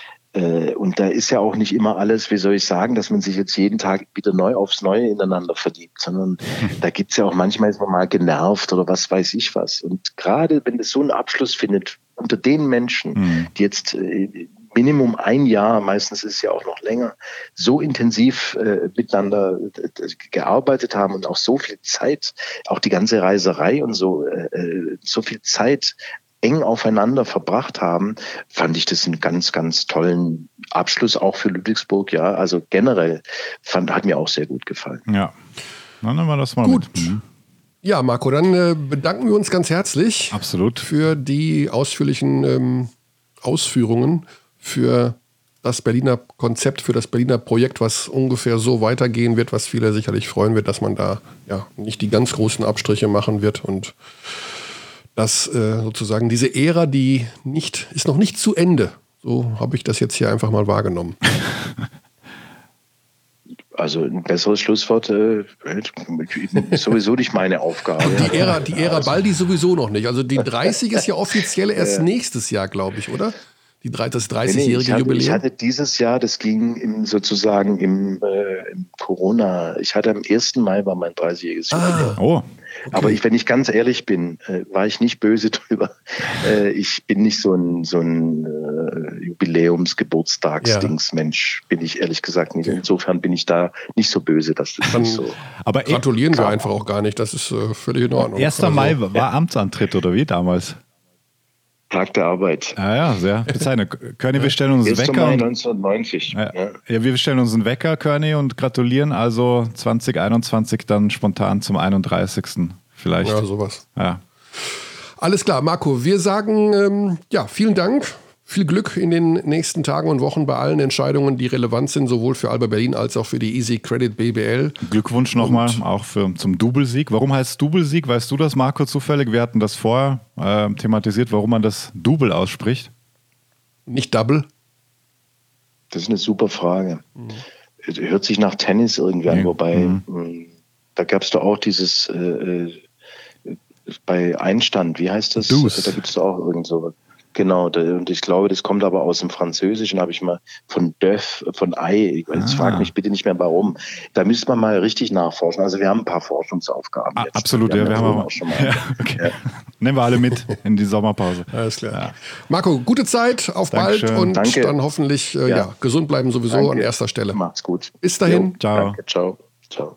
äh, und da ist ja auch nicht immer alles, wie soll ich sagen, dass man sich jetzt jeden Tag wieder neu aufs Neue ineinander verliebt, sondern da gibt's ja auch manchmal ist man mal genervt oder was weiß ich was. Und gerade wenn es so einen Abschluss findet unter den Menschen, mhm. die jetzt äh, Minimum ein Jahr, meistens ist es ja auch noch länger, so intensiv äh, miteinander äh, gearbeitet haben und auch so viel Zeit, auch die ganze Reiserei und so, äh, so viel Zeit eng aufeinander verbracht haben, fand ich das einen ganz, ganz tollen Abschluss auch für Ludwigsburg. Ja, also generell fand, hat mir auch sehr gut gefallen. Ja, dann nehmen wir das mal gut. mit. Mhm. Ja, Marco, dann äh, bedanken wir uns ganz herzlich. Absolut. Für die ausführlichen ähm, Ausführungen, für das Berliner Konzept, für das Berliner Projekt, was ungefähr so weitergehen wird, was viele sicherlich freuen wird, dass man da ja nicht die ganz großen Abstriche machen wird und dass äh, sozusagen diese Ära, die nicht, ist noch nicht zu Ende. So habe ich das jetzt hier einfach mal wahrgenommen. Also ein besseres Schlusswort äh, ist sowieso nicht meine Aufgabe. Die Ära, die Ära Baldi sowieso noch nicht. Also die dreißig ist ja offiziell erst nächstes Jahr, glaube ich, oder? Die, das dreißigjährige nee, ich hatte, Jubiläum? Ich hatte dieses Jahr, das ging im, sozusagen im, äh, im Corona, ich hatte am ersten Mai war mein dreißigjähriges Jubiläum. Ah, oh. Okay. Aber ich, wenn ich ganz ehrlich bin, äh, war ich nicht böse drüber. Äh, ich bin nicht so ein, so ein äh, Jubiläums-Geburtstagsdings-Mensch, bin ich ehrlich gesagt nicht. Insofern bin ich da nicht so böse, dass das Dann nicht so. Aber gratulieren wir einfach auch gar nicht, das ist äh, völlig in Ordnung. erster Also, Mai war ja. Amtsantritt oder wie damals? Tag der Arbeit. Ah ja, sehr bezeichnend. Körny, wir stellen uns einen erster Wecker. Mai Und, neunzehnhundertneunzig. ja, ja. ja, wir stellen uns einen Wecker, Körny, und gratulieren also zwanzig einundzwanzig dann spontan zum einunddreißigsten vielleicht. Ja, sowas. Ja. Alles klar, Marco, wir sagen ähm, ja, vielen Dank. Viel Glück in den nächsten Tagen und Wochen bei allen Entscheidungen, die relevant sind, sowohl für Alba Berlin als auch für die Easy Credit B B L. Glückwunsch nochmal auch für, zum Doublesieg. Warum heißt es Doublesieg? Weißt du das, Marco, zufällig? Wir hatten das vorher äh, thematisiert, warum man das Double ausspricht. Nicht Double? Das ist eine super Frage. Mhm. Hört sich nach Tennis irgendwie an, ja. wobei mhm. da gab es doch auch dieses äh, bei Einstand, wie heißt das? Deuce. Da gibt es auch irgend so. Genau, und ich glaube, das kommt aber aus dem Französischen, habe ich mal von Döff, von Ei, jetzt ah. frag mich bitte nicht mehr warum. Da müsste man mal richtig nachforschen. Also wir haben ein paar Forschungsaufgaben ah, jetzt. Absolut, wir ja, wir haben auch schon mal. Ja, okay. ja. Nehmen wir alle mit in die Sommerpause. Alles klar. Ja. Marco, gute Zeit, auf Dankeschön. Bald und Danke. Dann hoffentlich äh, ja. Ja, gesund bleiben sowieso Danke. An erster Stelle. Macht's gut. Bis dahin. Jo, ciao. Danke, ciao. Ciao.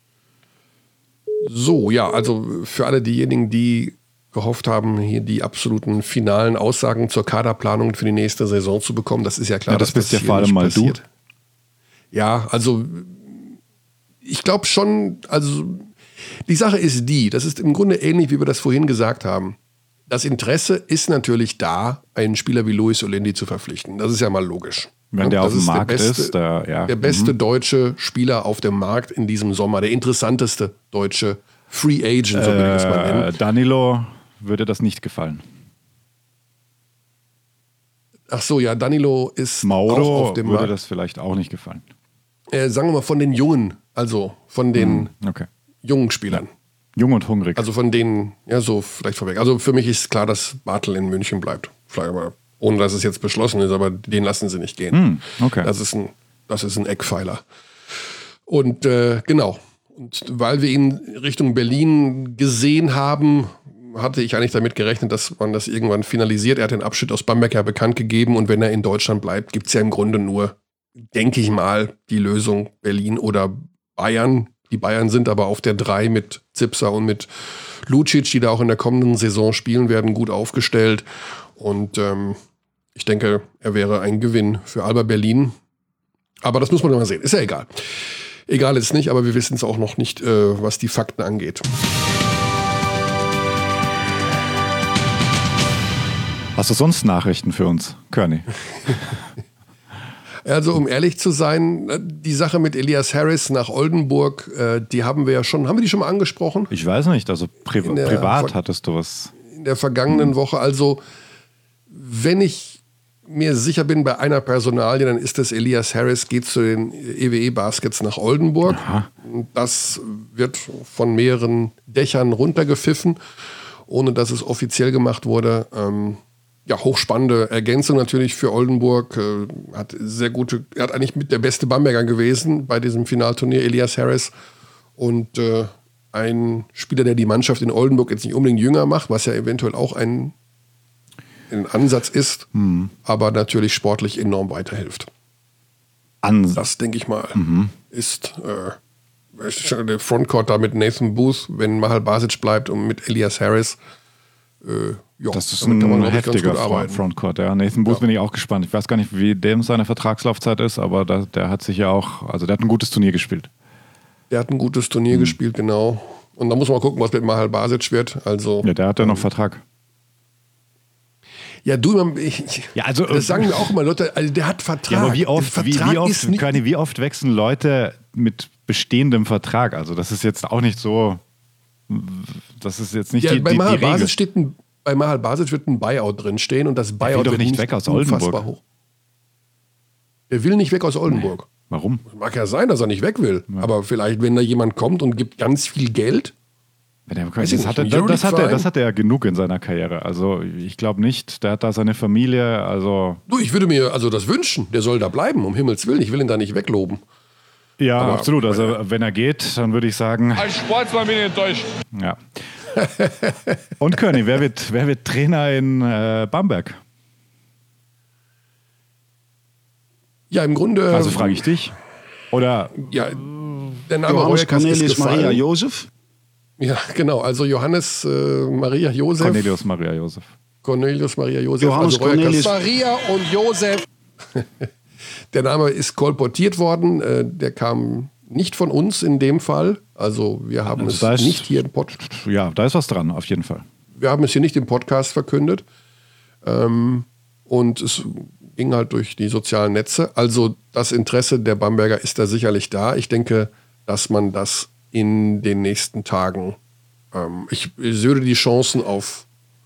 So, ja, also für alle diejenigen, die gehofft haben, hier die absoluten finalen Aussagen zur Kaderplanung für die nächste Saison zu bekommen. Das ist ja klar, ja, das dass bist das ja vor allem mal du. Ja, also ich glaube schon, also die Sache ist die, das ist im Grunde ähnlich, wie wir das vorhin gesagt haben. Das Interesse ist natürlich da, einen Spieler wie Luis Olendi zu verpflichten. Das ist ja mal logisch. Wenn der das auf dem Markt der beste, ist. Da, ja. Der beste mhm. deutsche Spieler auf dem Markt in diesem Sommer. Der interessanteste deutsche Free Agent, so würde ich das mal nennen. Danilo würde das nicht gefallen. ach so, ja, Danilo ist Mauro auch auf dem würde Markt. das vielleicht auch nicht gefallen. Äh, sagen wir mal von den Jungen, also von den Okay. jungen Spielern. Jung und hungrig. Also von denen, ja, so vielleicht vorweg. Also für mich ist klar, dass Bartel in München bleibt. Vielleicht aber, ohne dass es jetzt beschlossen ist, aber den lassen sie nicht gehen. Hm, okay. Das ist ein, das ist ein Eckpfeiler. Und äh, genau. Und weil wir ihn Richtung Berlin gesehen haben, hatte ich eigentlich damit gerechnet, dass man das irgendwann finalisiert. Er hat den Abschied aus Bamberg ja bekannt gegeben. Und wenn er in Deutschland bleibt, gibt es ja im Grunde nur, denke ich mal, die Lösung Berlin oder Bayern. Die Bayern sind aber auf der drei mit Zipser und mit Lucic, die da auch in der kommenden Saison spielen werden, gut aufgestellt. Und ähm, ich denke, er wäre ein Gewinn für Alba Berlin. Aber das muss man mal sehen. Ist ja egal. Egal ist nicht, aber wir wissen es auch noch nicht, äh, was die Fakten angeht. Hast du sonst Nachrichten für uns, Körny? Also um ehrlich zu sein, die Sache mit Elias Harris nach Oldenburg, äh, die haben wir ja schon, haben wir die schon mal angesprochen? Ich weiß nicht, also pri In der privat Ver- hattest du was. In der vergangenen Woche. Also wenn ich mir sicher bin bei einer Personalie, dann ist es Elias Harris, geht zu den E W E-Baskets nach Oldenburg. Aha. Das wird von mehreren Dächern runtergepfiffen, ohne dass es offiziell gemacht wurde. Ähm, Ja, hochspannende Ergänzung natürlich für Oldenburg. Äh, hat sehr gute, er hat eigentlich mit der beste Bamberger gewesen bei diesem Finalturnier, Elias Harris. Und äh, ein Spieler, der die Mannschaft in Oldenburg jetzt nicht unbedingt jünger macht, was ja eventuell auch ein, ein Ansatz ist, mhm. aber natürlich sportlich enorm weiterhilft. An Das, denke ich mal, Mhm. ist äh, der Frontcourt da mit Nathan Booth, wenn Mahal Basic bleibt und mit Elias Harris. Äh, ja, Das ist damit kann man, ein glaub ich, ganz heftiger gut Front arbeiten. Frontcourt. Ja. Nathan Booth Ja. bin ich auch gespannt. Ich weiß gar nicht, wie dem seine Vertragslaufzeit ist, aber da, der hat sich ja auch, also der hat ein gutes Turnier gespielt. Der hat ein gutes Turnier Mhm. gespielt, genau. Und da muss man mal gucken, was mit Mahal Basic wird. Also, Ja, der hat ja noch Vertrag. ja, du, ich, ich, Ja, also, das sagen mir auch immer Leute, also der hat Vertrag. Ja, aber wie Der oft, wie, Vertrag wie, oft ist nicht, Körny, wie oft wechseln Leute mit bestehendem Vertrag? Also das ist jetzt auch nicht so, das ist jetzt nicht ja, die, bei die, die Mahal Regel. Basic steht ein, bei Mahal Basic wird ein Buyout drin stehen und das will Buyout doch wird nicht nicht weg aus unfassbar Oldenburg. hoch. Der will nicht weg aus Oldenburg. Warum? Mag ja sein, dass er nicht weg will. Aber vielleicht, wenn da jemand kommt und gibt ganz viel Geld. Wenn er, Weiß ich das, hat er, nicht, ein das, hat er, Euroleague-Verein? das hat er ja genug in seiner Karriere. Also ich glaube nicht, der hat da seine Familie, also Du, ich würde mir also das wünschen. Der soll da bleiben, um Himmels Willen. Ich will ihn da nicht wegloben. ja, Aber- absolut. Also wenn er geht, dann würde ich sagen, Als Sportsmann bin ich enttäuscht. ja. Und Körny, wer wird, wer wird Trainer in äh, Bamberg? Ja, im Grunde. Also frage ich dich. Oder Ja, der Name Johannes Royakas ist Cornelius Maria gefallen. Jozef. Ja, genau. Also Johannes äh, Maria Josef. Cornelius Maria Josef. Cornelius Maria Josef. Johannes also Royakas- Cornelius- Maria und Josef. Der Name ist kolportiert worden. Äh, der kam nicht von uns in dem Fall. Also wir haben Also es da ist- nicht hier im Pod Ja, da ist was dran, auf jeden Fall. wir haben es hier nicht im Podcast verkündet. Ähm, und es ging halt durch die sozialen Netze. Also das Interesse der Bamberger ist da sicherlich da. Ich denke, dass man das in den nächsten Tagen, ähm, ich, ich würde die Chancen auf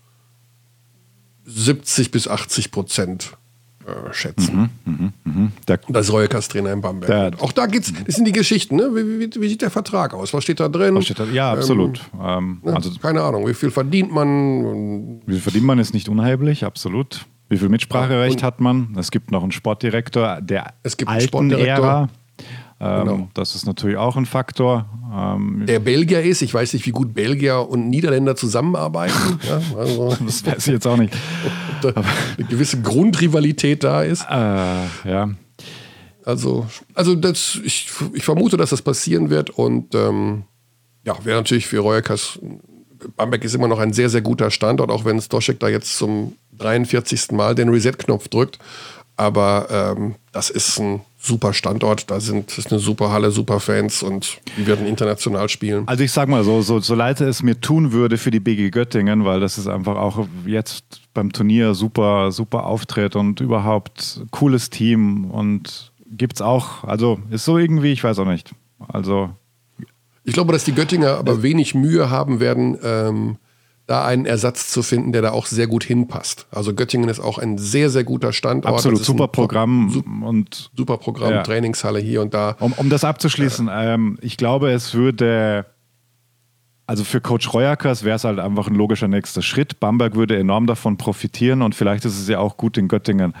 siebzig bis achtzig Prozent äh, schätzen. Der, Das Royakas Trainer in Bamberg. Der- wird. Auch da geht's, das sind die Geschichten, ne? Wie, wie, wie sieht der Vertrag aus? Was steht da drin? was steht da? Ja, absolut. Ähm, Ne? also Keine Ahnung, wie viel verdient man? wie viel verdient man, ist nicht unerheblich, absolut. Wie viel Mitspracherecht Und- hat man? Es gibt noch einen Sportdirektor der Es gibt einen alten Sportdirektor. Ära. Ähm, Genau. Das ist natürlich auch ein Faktor. Ähm, Der Belgier ist, ich weiß nicht, wie gut Belgier und Niederländer zusammenarbeiten. ja, also, das weiß ich jetzt auch nicht. da eine gewisse Grundrivalität da ist. Äh, ja. Also, also das, ich, ich vermute, dass das passieren wird. Und ähm, ja, wäre natürlich für Royakas. Bamberg ist immer noch ein sehr, sehr guter Standort, auch wenn Stoschek da jetzt zum dreiundvierzigsten Mal den Reset-Knopf drückt. Aber ähm, das ist ein super Standort. Da sind, das ist eine super Halle, super Fans und die werden international spielen. Also ich sag mal so, so, so leid es mir tun würde für die B G Göttingen, weil das ist einfach auch jetzt beim Turnier super, super Auftritt und überhaupt cooles Team und gibt's auch, also ist so irgendwie, ich weiß auch nicht. Also Ich glaube, dass die Göttinger aber wenig Mühe haben werden, ähm, da einen Ersatz zu finden, der da auch sehr gut hinpasst. Also Göttingen ist auch ein sehr, sehr guter Standort. Absolut, super Programm. Super, und super Programm, ja. Trainingshalle hier und da. Um, um das abzuschließen, äh, ähm, ich glaube, es würde, also für Coach Royackers wäre es halt einfach ein logischer nächster Schritt. Bamberg würde enorm davon profitieren und vielleicht ist es ja auch gut in Göttingen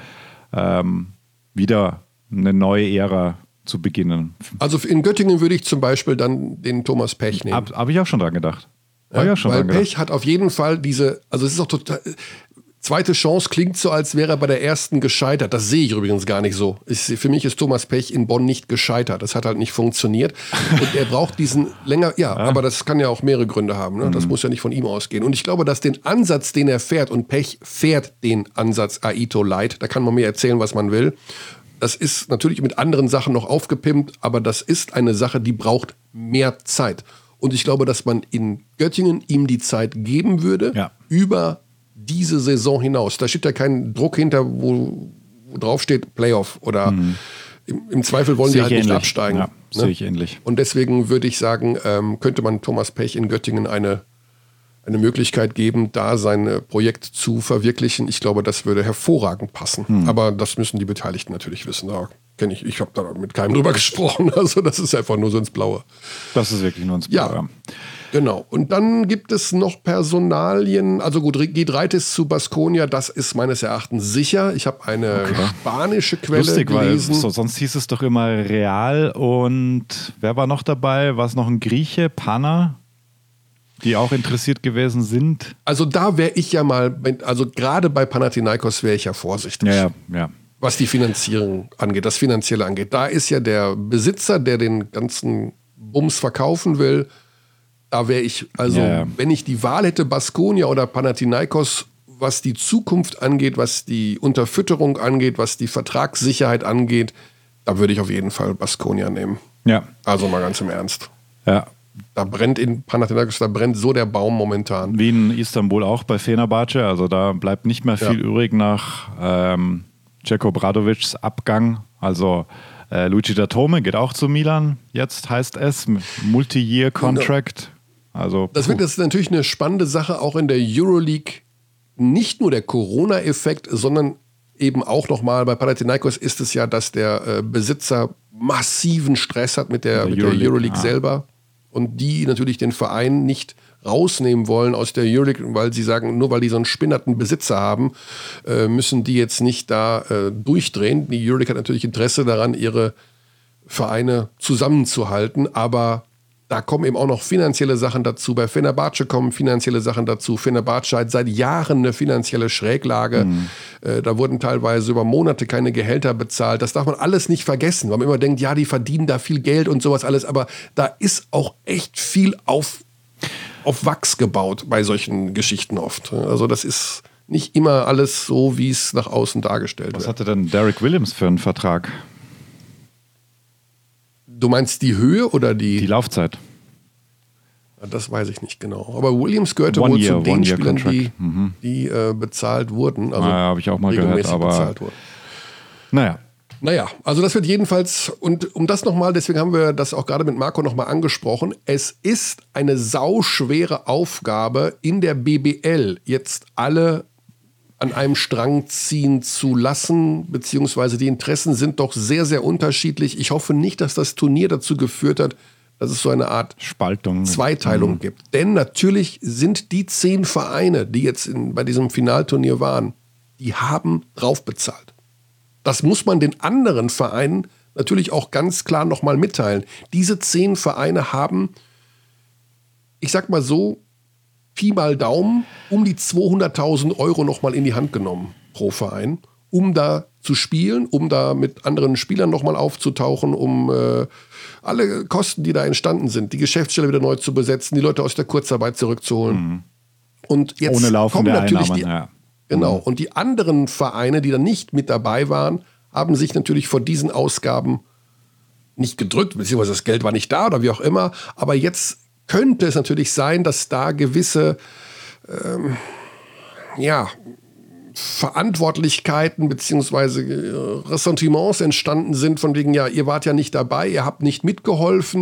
ähm, wieder eine neue Ära zu beginnen. Also in Göttingen würde ich zum Beispiel dann den Thomas Pech nehmen. Habe hab ich auch schon dran gedacht. Ja, ja schon weil dran Pech gedacht. hat auf jeden Fall diese, also es ist auch total, zweite Chance klingt so, als wäre er bei der ersten gescheitert. Das sehe ich übrigens gar nicht so. Ich, für mich ist Thomas Pech in Bonn nicht gescheitert. Das hat halt nicht funktioniert. Und er braucht diesen länger, ja, ja. aber das kann ja auch mehrere Gründe haben. Ne? Das mhm. muss ja nicht von ihm ausgehen. Und ich glaube, dass den Ansatz, den er fährt, und Pech fährt den Ansatz Aito Light, da kann man mir erzählen, was man will. Das ist natürlich mit anderen Sachen noch aufgepimpt, aber das ist eine Sache, die braucht mehr Zeit. Und ich glaube, dass man in Göttingen ihm die Zeit geben würde, ja. über diese Saison hinaus. Da steht ja kein Druck hinter, wo, wo drauf steht Playoff oder mhm. im, im Zweifel wollen sie halt nicht absteigen. Ja, ne? Sehe ich ähnlich. Und deswegen würde ich sagen, ähm, könnte man Thomas Pech in Göttingen eine, eine Möglichkeit geben, da sein Projekt zu verwirklichen. Ich glaube, das würde hervorragend passen. Mhm. Aber das müssen die Beteiligten natürlich wissen. Da kenne ich, ich habe da mit keinem drüber gesprochen. Also das ist einfach nur so ins Blaue. Das ist wirklich nur ins Blaue. Ja, genau. Und dann gibt es noch Personalien. Also gut, geht Reites zu Baskonia, das ist meines Erachtens sicher. Ich habe eine okay. spanische Quelle Lustig, gelesen. Weil so, sonst hieß es doch immer Real und wer war noch dabei? War es noch ein Grieche, Pana? Die auch interessiert gewesen sind? Also da wäre ich ja mal, also gerade bei Panathinaikos wäre ich ja vorsichtig. Ja, ja, ja. Was die Finanzierung angeht, das Finanzielle angeht. Da ist ja der Besitzer, der den ganzen Bums verkaufen will. Da wäre ich, also ja, ja. wenn ich die Wahl hätte, Baskonia oder Panathinaikos, was die Zukunft angeht, was die Unterfütterung angeht, was die Vertragssicherheit angeht, da würde ich auf jeden Fall Baskonia nehmen. Ja. Also mal ganz im Ernst. Ja. Da brennt in Panathinaikos, da brennt so der Baum momentan. Wie in Istanbul auch bei Fenerbahce, also da bleibt nicht mehr viel ja. übrig nach ähm, Ceko Obradovics Abgang. Also äh, Luigi Datome geht auch zu Milan, jetzt heißt es, Multi-Year-Contract. Also, das wird jetzt natürlich eine spannende Sache, auch in der Euroleague. Nicht nur der Corona-Effekt, sondern eben auch nochmal bei Panathinaikos ist es ja, dass der äh, Besitzer massiven Stress hat mit der, der mit Euroleague, der Euroleague ah. selber. Und die natürlich den Verein nicht rausnehmen wollen aus der Euroleague, weil sie sagen, nur weil die so einen spinnerten Besitzer haben, äh, müssen die jetzt nicht da äh, durchdrehen. Die Euroleague hat natürlich Interesse daran, ihre Vereine zusammenzuhalten, aber da kommen eben auch noch finanzielle Sachen dazu. Bei Fenerbahce kommen finanzielle Sachen dazu. Fenerbahce hat seit Jahren eine finanzielle Schräglage. Mhm. Äh, da wurden teilweise über Monate keine Gehälter bezahlt. Das darf man alles nicht vergessen, weil man immer denkt, ja, die verdienen da viel Geld und sowas alles. Aber da ist auch echt viel auf, auf Wachs gebaut bei solchen Geschichten oft. Also das ist nicht immer alles so, wie es nach außen dargestellt Was wird. Was hatte denn Derek Williams für einen Vertrag? Du meinst die Höhe oder die... Die Laufzeit. Das weiß ich nicht genau. Aber Williams gehörte one wohl year, zu den Spielern, die, mhm. die äh, bezahlt wurden. Also naja, habe ich auch mal gehört, aber... bezahlt wurden. Naja. Naja, also das wird jedenfalls... Und um das nochmal, deswegen haben wir das auch gerade mit Marco nochmal angesprochen, es ist eine sauschwere Aufgabe in der B B L, jetzt alle an einem Strang ziehen zu lassen, beziehungsweise die Interessen sind doch sehr, sehr unterschiedlich. Ich hoffe nicht, dass das Turnier dazu geführt hat, dass es so eine Art Spaltung, Zweiteilung mhm. gibt. Denn natürlich sind die zehn Vereine, die jetzt in, bei diesem Finalturnier waren, die haben drauf bezahlt. Das muss man den anderen Vereinen natürlich auch ganz klar nochmal mitteilen. Diese zehn Vereine haben, ich sag mal so, Pi mal Daumen, um die zweihunderttausend Euro nochmal in die Hand genommen pro Verein, um da zu spielen, um da mit anderen Spielern nochmal aufzutauchen, um äh, alle Kosten, die da entstanden sind, die Geschäftsstelle wieder neu zu besetzen, die Leute aus der Kurzarbeit zurückzuholen. Mhm. Und jetzt Ohne laufende kommen natürlich Einnahmen, die, ja. Genau, Mhm. und die anderen Vereine, die da nicht mit dabei waren, haben sich natürlich vor diesen Ausgaben nicht gedrückt, beziehungsweise das Geld war nicht da oder wie auch immer, aber jetzt könnte es natürlich sein, dass da gewisse ähm, ja, Verantwortlichkeiten beziehungsweise äh, Ressentiments entstanden sind, von wegen, ja, ihr wart ja nicht dabei, ihr habt nicht mitgeholfen, jetzt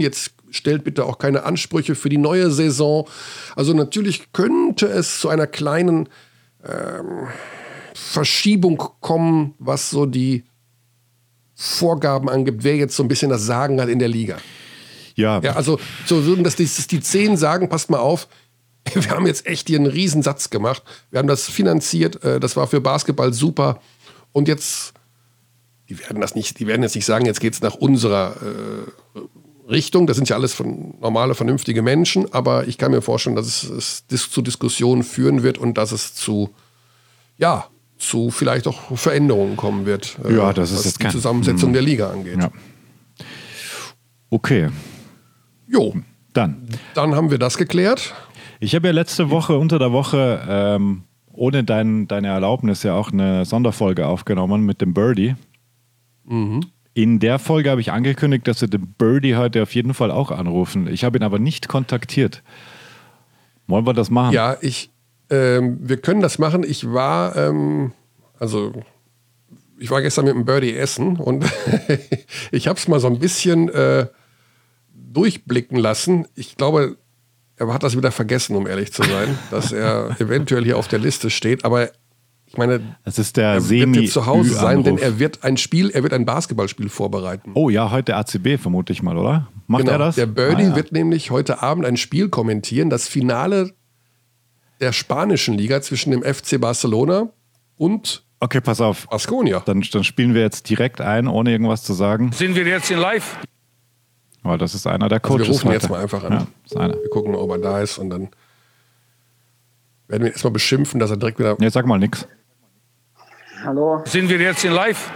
stellt bitte auch keine Ansprüche für die neue Saison. Also natürlich könnte es zu einer kleinen ähm, Verschiebung kommen, was so die Vorgaben angibt, wer jetzt so ein bisschen das Sagen hat in der Liga. Ja. Ja, also so würden das die, die Zehn sagen, passt mal auf, wir haben jetzt echt hier einen Riesensatz gemacht. Wir haben das finanziert, äh, das war für Basketball super. Und jetzt, die werden das nicht, die werden jetzt nicht sagen, jetzt geht's nach unserer äh, Richtung. Das sind ja alles von normale, vernünftige Menschen, aber ich kann mir vorstellen, dass es, es dis- zu Diskussionen führen wird und dass es zu, ja, zu vielleicht auch Veränderungen kommen wird, äh, Ja, das ist was jetzt die kein- Zusammensetzung hm. der Liga angeht. Ja. Okay, Jo, dann. dann haben wir das geklärt. Ich habe ja letzte Woche, unter der Woche, ähm, ohne dein, deine Erlaubnis ja auch eine Sonderfolge aufgenommen mit dem Birdie. Mhm. In der Folge habe ich angekündigt, dass wir den Birdie heute auf jeden Fall auch anrufen. Ich habe ihn aber nicht kontaktiert. Wollen wir das machen? Ja, ich, ähm, wir können das machen. Ich war, ähm, also ich war gestern mit dem Birdie essen und ich habe es mal so ein bisschen äh, durchblicken lassen. Ich glaube, er hat das wieder vergessen, um ehrlich zu sein, dass er eventuell hier auf der Liste steht. Aber ich meine, Das ist der er Semi wird jetzt zu Hause sein, denn Ü-Anruf. er wird ein Spiel, er wird ein Basketballspiel vorbereiten. Oh ja, heute A C B vermute ich mal, oder? Macht Genau, er das? der Birdie Ah, ja. wird nämlich heute Abend ein Spiel kommentieren, das Finale der spanischen Liga zwischen dem F C Barcelona und Okay, pass auf. Baskonia. Dann, dann spielen wir jetzt direkt ein, ohne irgendwas zu sagen. Sind wir jetzt in live? Weil das ist einer der Also Coaches wir rufen heute. jetzt mal einfach an. Ja, ist einer. Wir gucken, ob er da ist und dann werden wir ihn erstmal beschimpfen, dass er direkt wieder. Nee, sag mal nix. Hallo? Sind wir jetzt in live?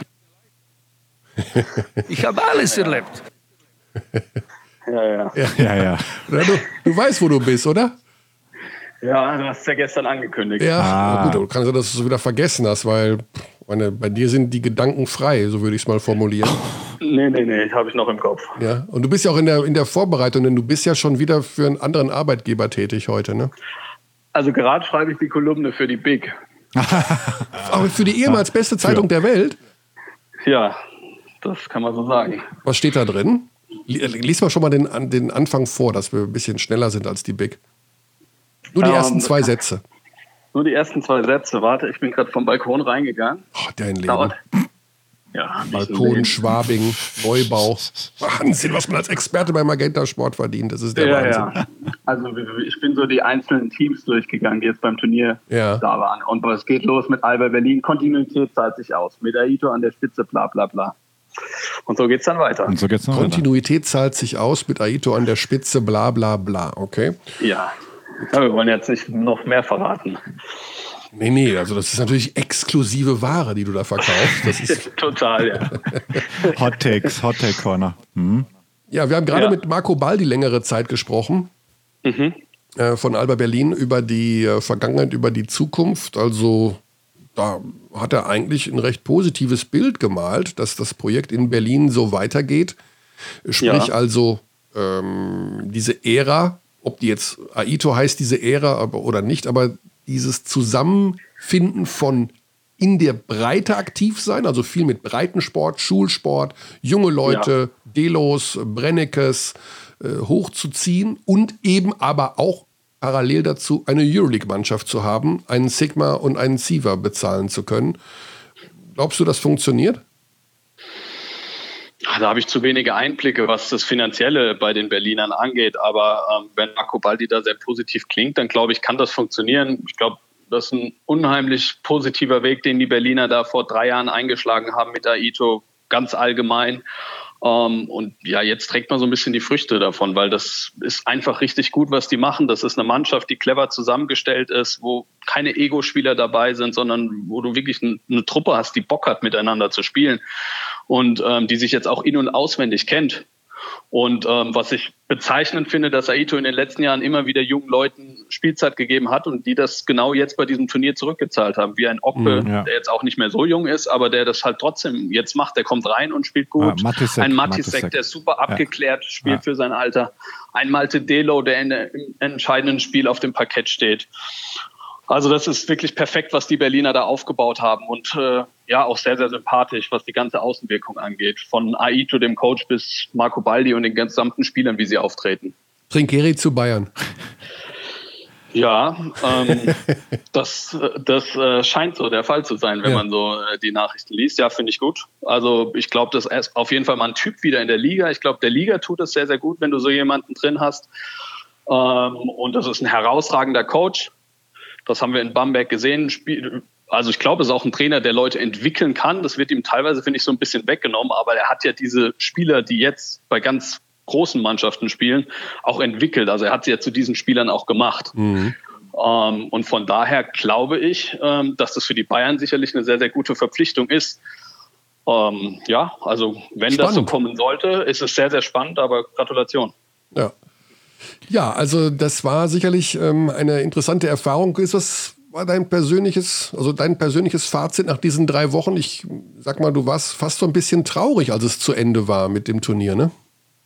Ich habe alles erlebt. Ja, ja. Ja, ja. Oder du, du weißt, wo du bist, oder? Ja, du hast es ja gestern angekündigt. Ja. Ah. Gut, du kannst ja, dass du es wieder vergessen hast, weil meine, bei dir sind die Gedanken frei, so würde ich es mal formulieren. Nee, nee, nee, habe ich noch im Kopf. Ja. Und du bist ja auch in der, in der Vorbereitung, denn du bist ja schon wieder für einen anderen Arbeitgeber tätig heute, ne? Also gerade schreibe ich die Kolumne für die Big. Aber für die ehemals beste Zeitung der Welt. Ja, das kann man so sagen. Was steht da drin? Lies mal schon mal den, an- den Anfang vor, dass wir ein bisschen schneller sind als die Big. Nur die Ähm, ersten zwei Sätze. Nur die ersten zwei Sätze. Warte, ich bin gerade vom Balkon reingegangen. Oh, dein Leben. Dauert. Ja, nicht ein Balkon, Leben. Schwabing, Neubau. Wahnsinn, was man als Experte beim Magenta Sport verdient. Das ist der Ja, Wahnsinn. ja. Also ich bin so die einzelnen Teams durchgegangen, die jetzt beim Turnier Ja. da waren. Und es geht los mit Alba Berlin. Kontinuität zahlt sich aus. Mit Aito an der Spitze, bla bla bla. Und so geht's dann weiter. Und so geht's noch weiter. Kontinuität zahlt sich aus mit Aito an der Spitze, bla bla bla. Okay? Ja. Ja, wir wollen jetzt nicht noch mehr verraten. Nee, nee, also das ist natürlich exklusive Ware, die du da verkaufst. Das ist, Total, ja. Hot Takes, Hot Take Corner. Mhm. ja, wir haben gerade Ja. mit Marco Baldi längere Zeit gesprochen. Äh, von Alba Berlin über die äh, Vergangenheit, über die Zukunft. Also da hat er eigentlich ein recht positives Bild gemalt, dass das Projekt in Berlin so weitergeht. Sprich Ja. also ähm, diese Ära, ob die jetzt Aito heißt, diese Ära aber, oder nicht, aber dieses Zusammenfinden von in der Breite aktiv sein, also viel mit Breitensport, Schulsport, junge Leute, Delos, Brennekes äh, hochzuziehen und eben aber auch parallel dazu eine Euroleague-Mannschaft zu haben, einen Sigma und einen Siva bezahlen zu können. Glaubst du, das funktioniert? Da habe ich zu wenige Einblicke, was das Finanzielle bei den Berlinern angeht. Aber ähm, wenn Marco Baldi da sehr positiv klingt, dann glaube ich, kann das funktionieren. Ich glaube, das ist ein unheimlich positiver Weg, den die Berliner da vor drei Jahren eingeschlagen haben mit Aito, ganz allgemein. Ähm, und ja, jetzt trägt man so ein bisschen die Früchte davon, weil das ist einfach richtig gut, was die machen. Das ist eine Mannschaft, die clever zusammengestellt ist, wo keine Ego-Spieler dabei sind, sondern wo du wirklich eine, eine Truppe hast, die Bock hat, miteinander zu spielen und ähm, die sich jetzt auch in- und auswendig kennt. Und ähm, was ich bezeichnend finde, dass Aito in den letzten Jahren immer wieder jungen Leuten Spielzeit gegeben hat und die das genau jetzt bei diesem Turnier zurückgezahlt haben. Wie ein Okpe, Mhm, ja. der jetzt auch nicht mehr so jung ist, aber der das halt trotzdem jetzt macht. Der kommt rein und spielt gut. Ah, Matisek, ein Matisek, Matisek. der super abgeklärt spielt Ja. für sein Alter. Ein Malte Delo, der in der, im entscheidenden Spiel auf dem Parkett steht. Also das ist wirklich perfekt, was die Berliner da aufgebaut haben und äh, ja, auch sehr, sehr sympathisch, was die ganze Außenwirkung angeht. Von Aito, dem Coach, bis Marco Baldi und den gesamten Spielern, wie sie auftreten. Trinkeri zu Bayern. Ja, ähm, das, das äh, scheint so der Fall zu sein, wenn ja. man so äh, die Nachrichten liest. Ja, finde ich gut. Also ich glaube, das ist auf jeden Fall mal ein Typ wieder in der Liga. Ich glaube, der Liga tut es sehr, sehr gut, wenn du so jemanden drin hast. Ähm, und das ist ein herausragender Coach. Das haben wir in Bamberg gesehen. Also ich glaube, es ist auch ein Trainer, der Leute entwickeln kann. Das wird ihm teilweise, finde ich, so ein bisschen weggenommen. Aber er hat ja diese Spieler, die jetzt bei ganz großen Mannschaften spielen, auch entwickelt. Also er hat sie ja zu diesen Spielern auch gemacht. Mhm. Ähm, und von daher glaube ich, ähm, dass das für die Bayern sicherlich eine sehr, sehr gute Verpflichtung ist. Ähm, ja, also wenn spannend. Das so kommen sollte, ist es sehr, sehr spannend. Aber Gratulation. Ja. Ja, also das war sicherlich ähm, eine interessante Erfahrung. Ist was war dein persönliches, also dein persönliches Fazit nach diesen drei Wochen? Ich sag mal, du warst fast so ein bisschen traurig, als es zu Ende war mit dem Turnier, ne?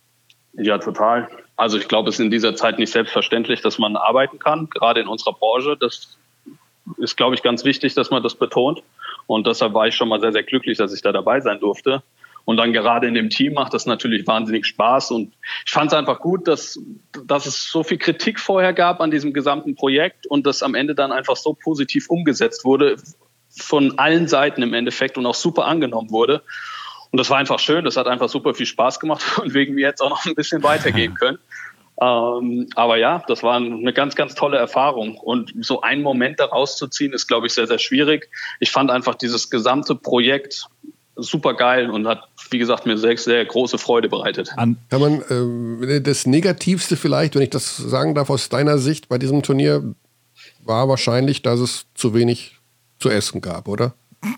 Ja, total. Also ich glaube, es ist in dieser Zeit nicht selbstverständlich, dass man arbeiten kann, gerade in unserer Branche. Das ist, glaube ich, ganz wichtig, dass man das betont. Und deshalb war ich schon mal sehr, sehr glücklich, dass ich da dabei sein durfte. Und dann gerade in dem Team macht das natürlich wahnsinnig Spaß. Und ich fand es einfach gut, dass, dass es so viel Kritik vorher gab an diesem gesamten Projekt und das am Ende dann einfach so positiv umgesetzt wurde, von allen Seiten im Endeffekt und auch super angenommen wurde. Und das war einfach schön, das hat einfach super viel Spaß gemacht und wegen mir jetzt auch noch ein bisschen weitergehen können. Ähm, aber ja, das war eine ganz, ganz tolle Erfahrung. Und so einen Moment da rauszuziehen, ist, glaube ich, sehr, sehr schwierig. Ich fand einfach dieses gesamte Projekt super geil und hat, wie gesagt, mir sehr, sehr große Freude bereitet. Kann man äh, das Negativste vielleicht, wenn ich das sagen darf, aus deiner Sicht bei diesem Turnier, war wahrscheinlich, dass es zu wenig zu essen gab, oder?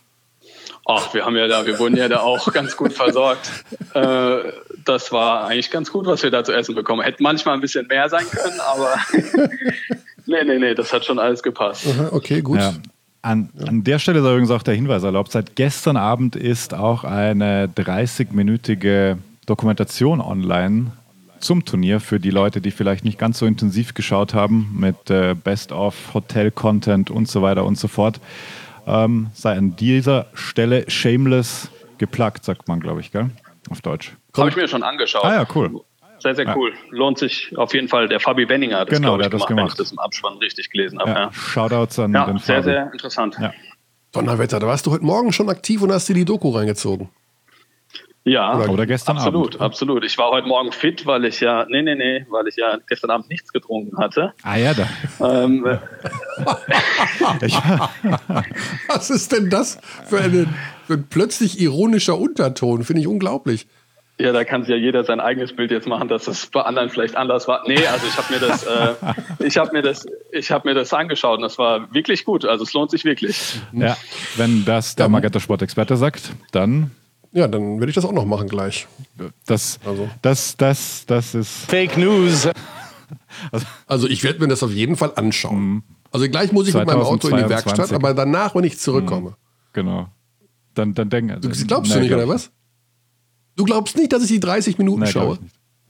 Ach, wir haben ja da, wir wurden ja da auch ganz gut versorgt. Äh, das war eigentlich ganz gut, was wir da zu essen bekommen. Hätte manchmal ein bisschen mehr sein können, aber nee, nee, nee, das hat schon alles gepasst. Aha, okay, gut. Ja. An, an der Stelle ist übrigens auch der Hinweis erlaubt. Seit gestern Abend ist auch eine dreißig-minütige Dokumentation online zum Turnier für die Leute, die vielleicht nicht ganz so intensiv geschaut haben, mit äh, Best-of, Hotel-Content und so weiter und so fort. Ähm, sei an dieser Stelle shameless geplagt, sagt man, glaube ich, gell? Auf Deutsch. Habe ich mir schon angeschaut. Ah ja, cool. Sehr, sehr cool. Ja. Lohnt sich auf jeden Fall. Der Fabi Wenninger hat das, genau, glaube ich, der hat gemacht, das gemacht, wenn ich das im Abspann richtig gelesen habe. Ja. Ja. Shoutouts an ja, den sehr, Fabi. sehr interessant. Ja. Donnerwetter, da warst du heute Morgen schon aktiv und hast dir die Doku reingezogen. Ja, oder, oder gestern absolut, Abend. absolut. Ich war heute Morgen fit, weil ich ja, nee, nee, nee, weil ich ja gestern Abend nichts getrunken hatte. Ah ja, da. Ähm, Was ist denn das für, eine, für ein plötzlich ironischer Unterton? Finde ich unglaublich. Ja, da kann sich ja jeder sein eigenes Bild jetzt machen, dass es bei anderen vielleicht anders war. Nee, also ich habe mir das, äh, ich habe mir das, ich habe mir das angeschaut und das war wirklich gut. Also es lohnt sich wirklich. Ja, wenn das der Magenta Sport-Experte sagt, dann. Ja, dann werde ich das auch noch machen gleich. Das, also. das, das, das ist Fake News. Also ich werde mir das auf jeden Fall anschauen. Mhm. Also gleich muss ich mit meinem Auto in die Werkstatt, aber danach, wenn ich zurückkomme. Mhm. Genau. Dann, dann denke du glaubst nee, du nicht, glaub oder was? Du glaubst nicht, dass ich die dreißig Minuten nee, schaue?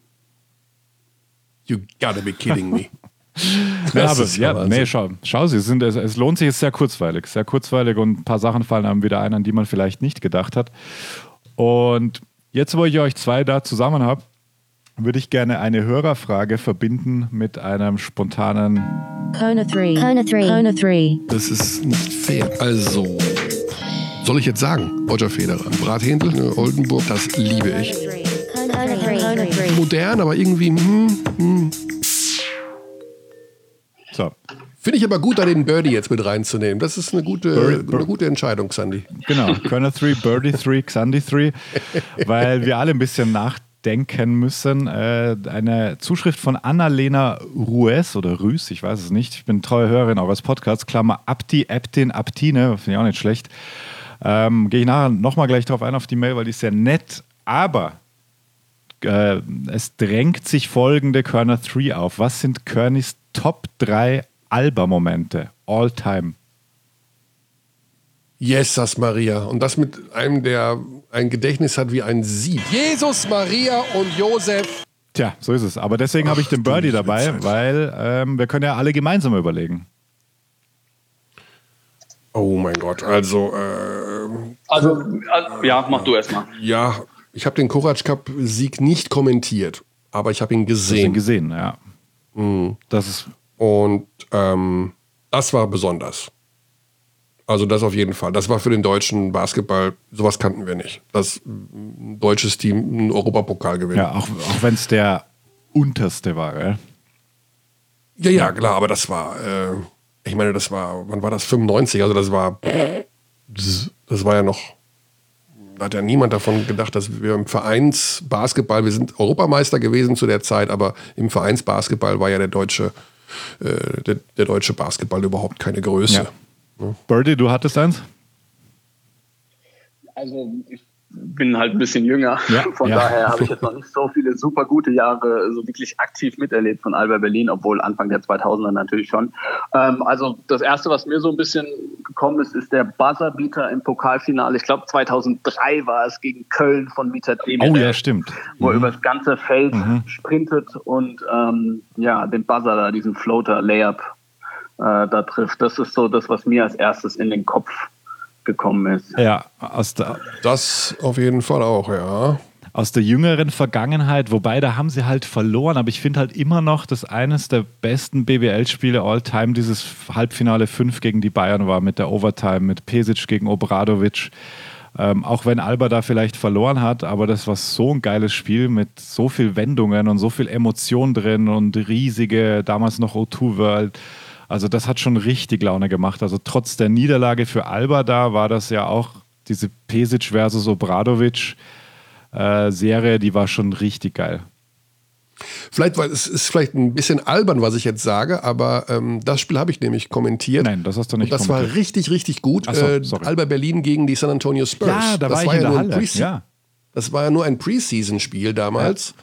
You gotta be kidding me. Ja, aber, ja, nee, schau, schau sie, es, sind, es, es lohnt sich, es ist sehr kurzweilig. Sehr kurzweilig und ein paar Sachen fallen einem wieder ein, an die man vielleicht nicht gedacht hat. Und jetzt, wo ich euch zwei da zusammen habe, würde ich gerne eine Hörerfrage verbinden mit einem spontanen Kona drei. Kona drei. Kona drei. Das ist nicht fair. Also, soll ich jetzt sagen, Roger Federer, Brathändel, Oldenburg, das liebe ich. Kona drei. Kona drei. Modern, aber irgendwie, hm, hm. So. Finde ich aber gut, da den Birdie jetzt mit reinzunehmen. Das ist eine gute, Birdie, Birdie. Eine gute Entscheidung, Xandi. Genau, Kona drei, Birdie drei, Xandi drei, weil wir alle ein bisschen nachdenken müssen. Äh, eine Zuschrift von Annalena Ruiz oder Rüß, ich weiß es nicht. Ich bin treue Hörerin eures Podcasts, Klammer Abdi, Abtin, Abtine, finde ich auch nicht schlecht. Ähm, Gehe ich nachher nochmal gleich drauf ein auf die Mail, weil die ist sehr nett, aber äh, es drängt sich folgende Kona drei auf. Was sind Körnis Top drei Alba-Momente all time? Jesus Maria. Und das mit einem, der ein Gedächtnis hat wie ein Sieb. Jesus, Maria und Josef. Tja, so ist es. Aber deswegen habe ich den Birdie dabei, weil ähm, wir können ja alle gemeinsam überlegen. Oh mein Gott, also, äh, Also, also ja, mach du erstmal. ja, ich habe den Korac Cup-Sieg nicht kommentiert, aber ich habe ihn gesehen. gesehen, ja. Mhm. Das ist Und ähm, das war besonders. Also das auf jeden Fall. Das war für den deutschen Basketball, sowas kannten wir nicht. Dass ein deutsches Team einen Europapokal gewinnt. ja auch, auch wenn es der unterste war, gell? Ja, ja, klar, aber das war, äh, ich meine, das war, wann war das? fünfundneunzig, also das war, das war ja noch, da hat ja niemand davon gedacht, dass wir im Vereinsbasketball, wir sind Europameister gewesen zu der Zeit, aber im Vereinsbasketball war ja der deutsche, äh, der, der deutsche Basketball überhaupt keine Größe. Ja. Birdie, du hattest eins? Also ich bin halt ein bisschen jünger, Ja, von ja. daher habe ich jetzt noch nicht so viele super gute Jahre so wirklich aktiv miterlebt von Alba Berlin, obwohl Anfang der zweitausender natürlich schon. Ähm, also das Erste, was mir so ein bisschen gekommen ist, ist der Buzzerbeater im Pokalfinale. Ich glaube zweitausenddrei war es gegen Köln von Mita Demir, Oh ja, stimmt. wo er Mhm. über das ganze Feld Mhm. sprintet und ähm, ja, den Buzzer da, diesen Floater, Layup äh, da trifft. Das ist so das, was mir als erstes in den Kopf gekommen ist. Ja, aus der, Das auf jeden Fall auch, ja. aus der jüngeren Vergangenheit, wobei da haben sie halt verloren, aber ich finde halt immer noch, dass eines der besten B B L-Spiele all time dieses Halbfinale fünf gegen die Bayern war, mit der Overtime, mit Pesic gegen Obradovic. Ähm, auch wenn Alba da vielleicht verloren hat, aber das war so ein geiles Spiel mit so viel Wendungen und so viel Emotion drin und riesige, damals noch O zwei World. Also das hat schon richtig Laune gemacht. Also trotz der Niederlage für Alba da war das ja auch diese Pesic versus Obradovic äh, Serie, die war schon richtig geil. Vielleicht, weil es ist vielleicht ein bisschen albern, was ich jetzt sage, aber ähm, das Spiel habe ich nämlich kommentiert. Nein, das hast du nicht Und das kommentiert. war richtig, richtig gut. Ach so, äh, sorry. Alba Berlin gegen die San Antonio Spurs. Ja, da das war ich war in ja der nur ein Halle. Preseason- Ja. Das war ja nur ein Preseason-Spiel damals.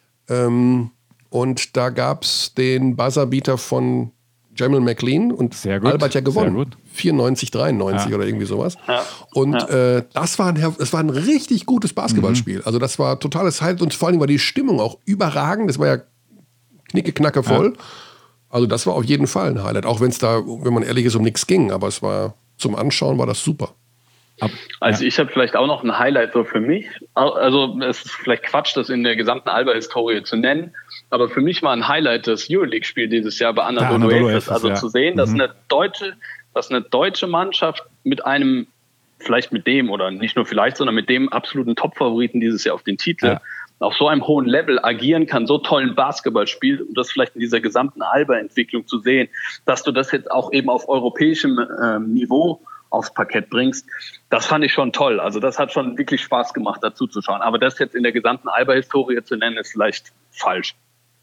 Ähm, und da gab es den Buzzerbeater von Jamal McLean und Sehr gut, Alba hat ja gewonnen. sehr gut. vierundneunzig, dreiundneunzig Ja. oder irgendwie sowas. Ja. Und Ja. Äh, das, war ein, her- das war ein richtig gutes Basketballspiel. Mhm. Also das war totales Highlight und vor allem war die Stimmung auch überragend. Das war ja knicke, knacke voll. Also das war auf jeden Fall ein Highlight. Auch wenn es da, wenn man ehrlich ist, um nichts ging. Aber es war zum Anschauen war das super. Ab, Also ich habe vielleicht auch noch ein Highlight so für mich. Also es ist vielleicht Quatsch, das in der gesamten Alba-Historie zu nennen, aber für mich war ein Highlight das Euroleague-Spiel dieses Jahr bei Anadolu Anadolu Efes. Efes, Also ja. zu sehen, dass Mhm. eine deutsche, dass eine deutsche Mannschaft mit einem, vielleicht mit dem oder nicht nur vielleicht, sondern mit dem absoluten Top-Favoriten dieses Jahr auf den Titel, Ja. auf so einem hohen Level agieren kann, so tollen Basketball spielt und das vielleicht in dieser gesamten Alba-Entwicklung zu sehen, dass du das jetzt auch eben auf europäischem ähm, Niveau aufs Parkett bringst, das fand ich schon toll. Also das hat schon wirklich Spaß gemacht, dazu zu schauen. Aber das jetzt in der gesamten Alba-Historie zu nennen, ist vielleicht falsch.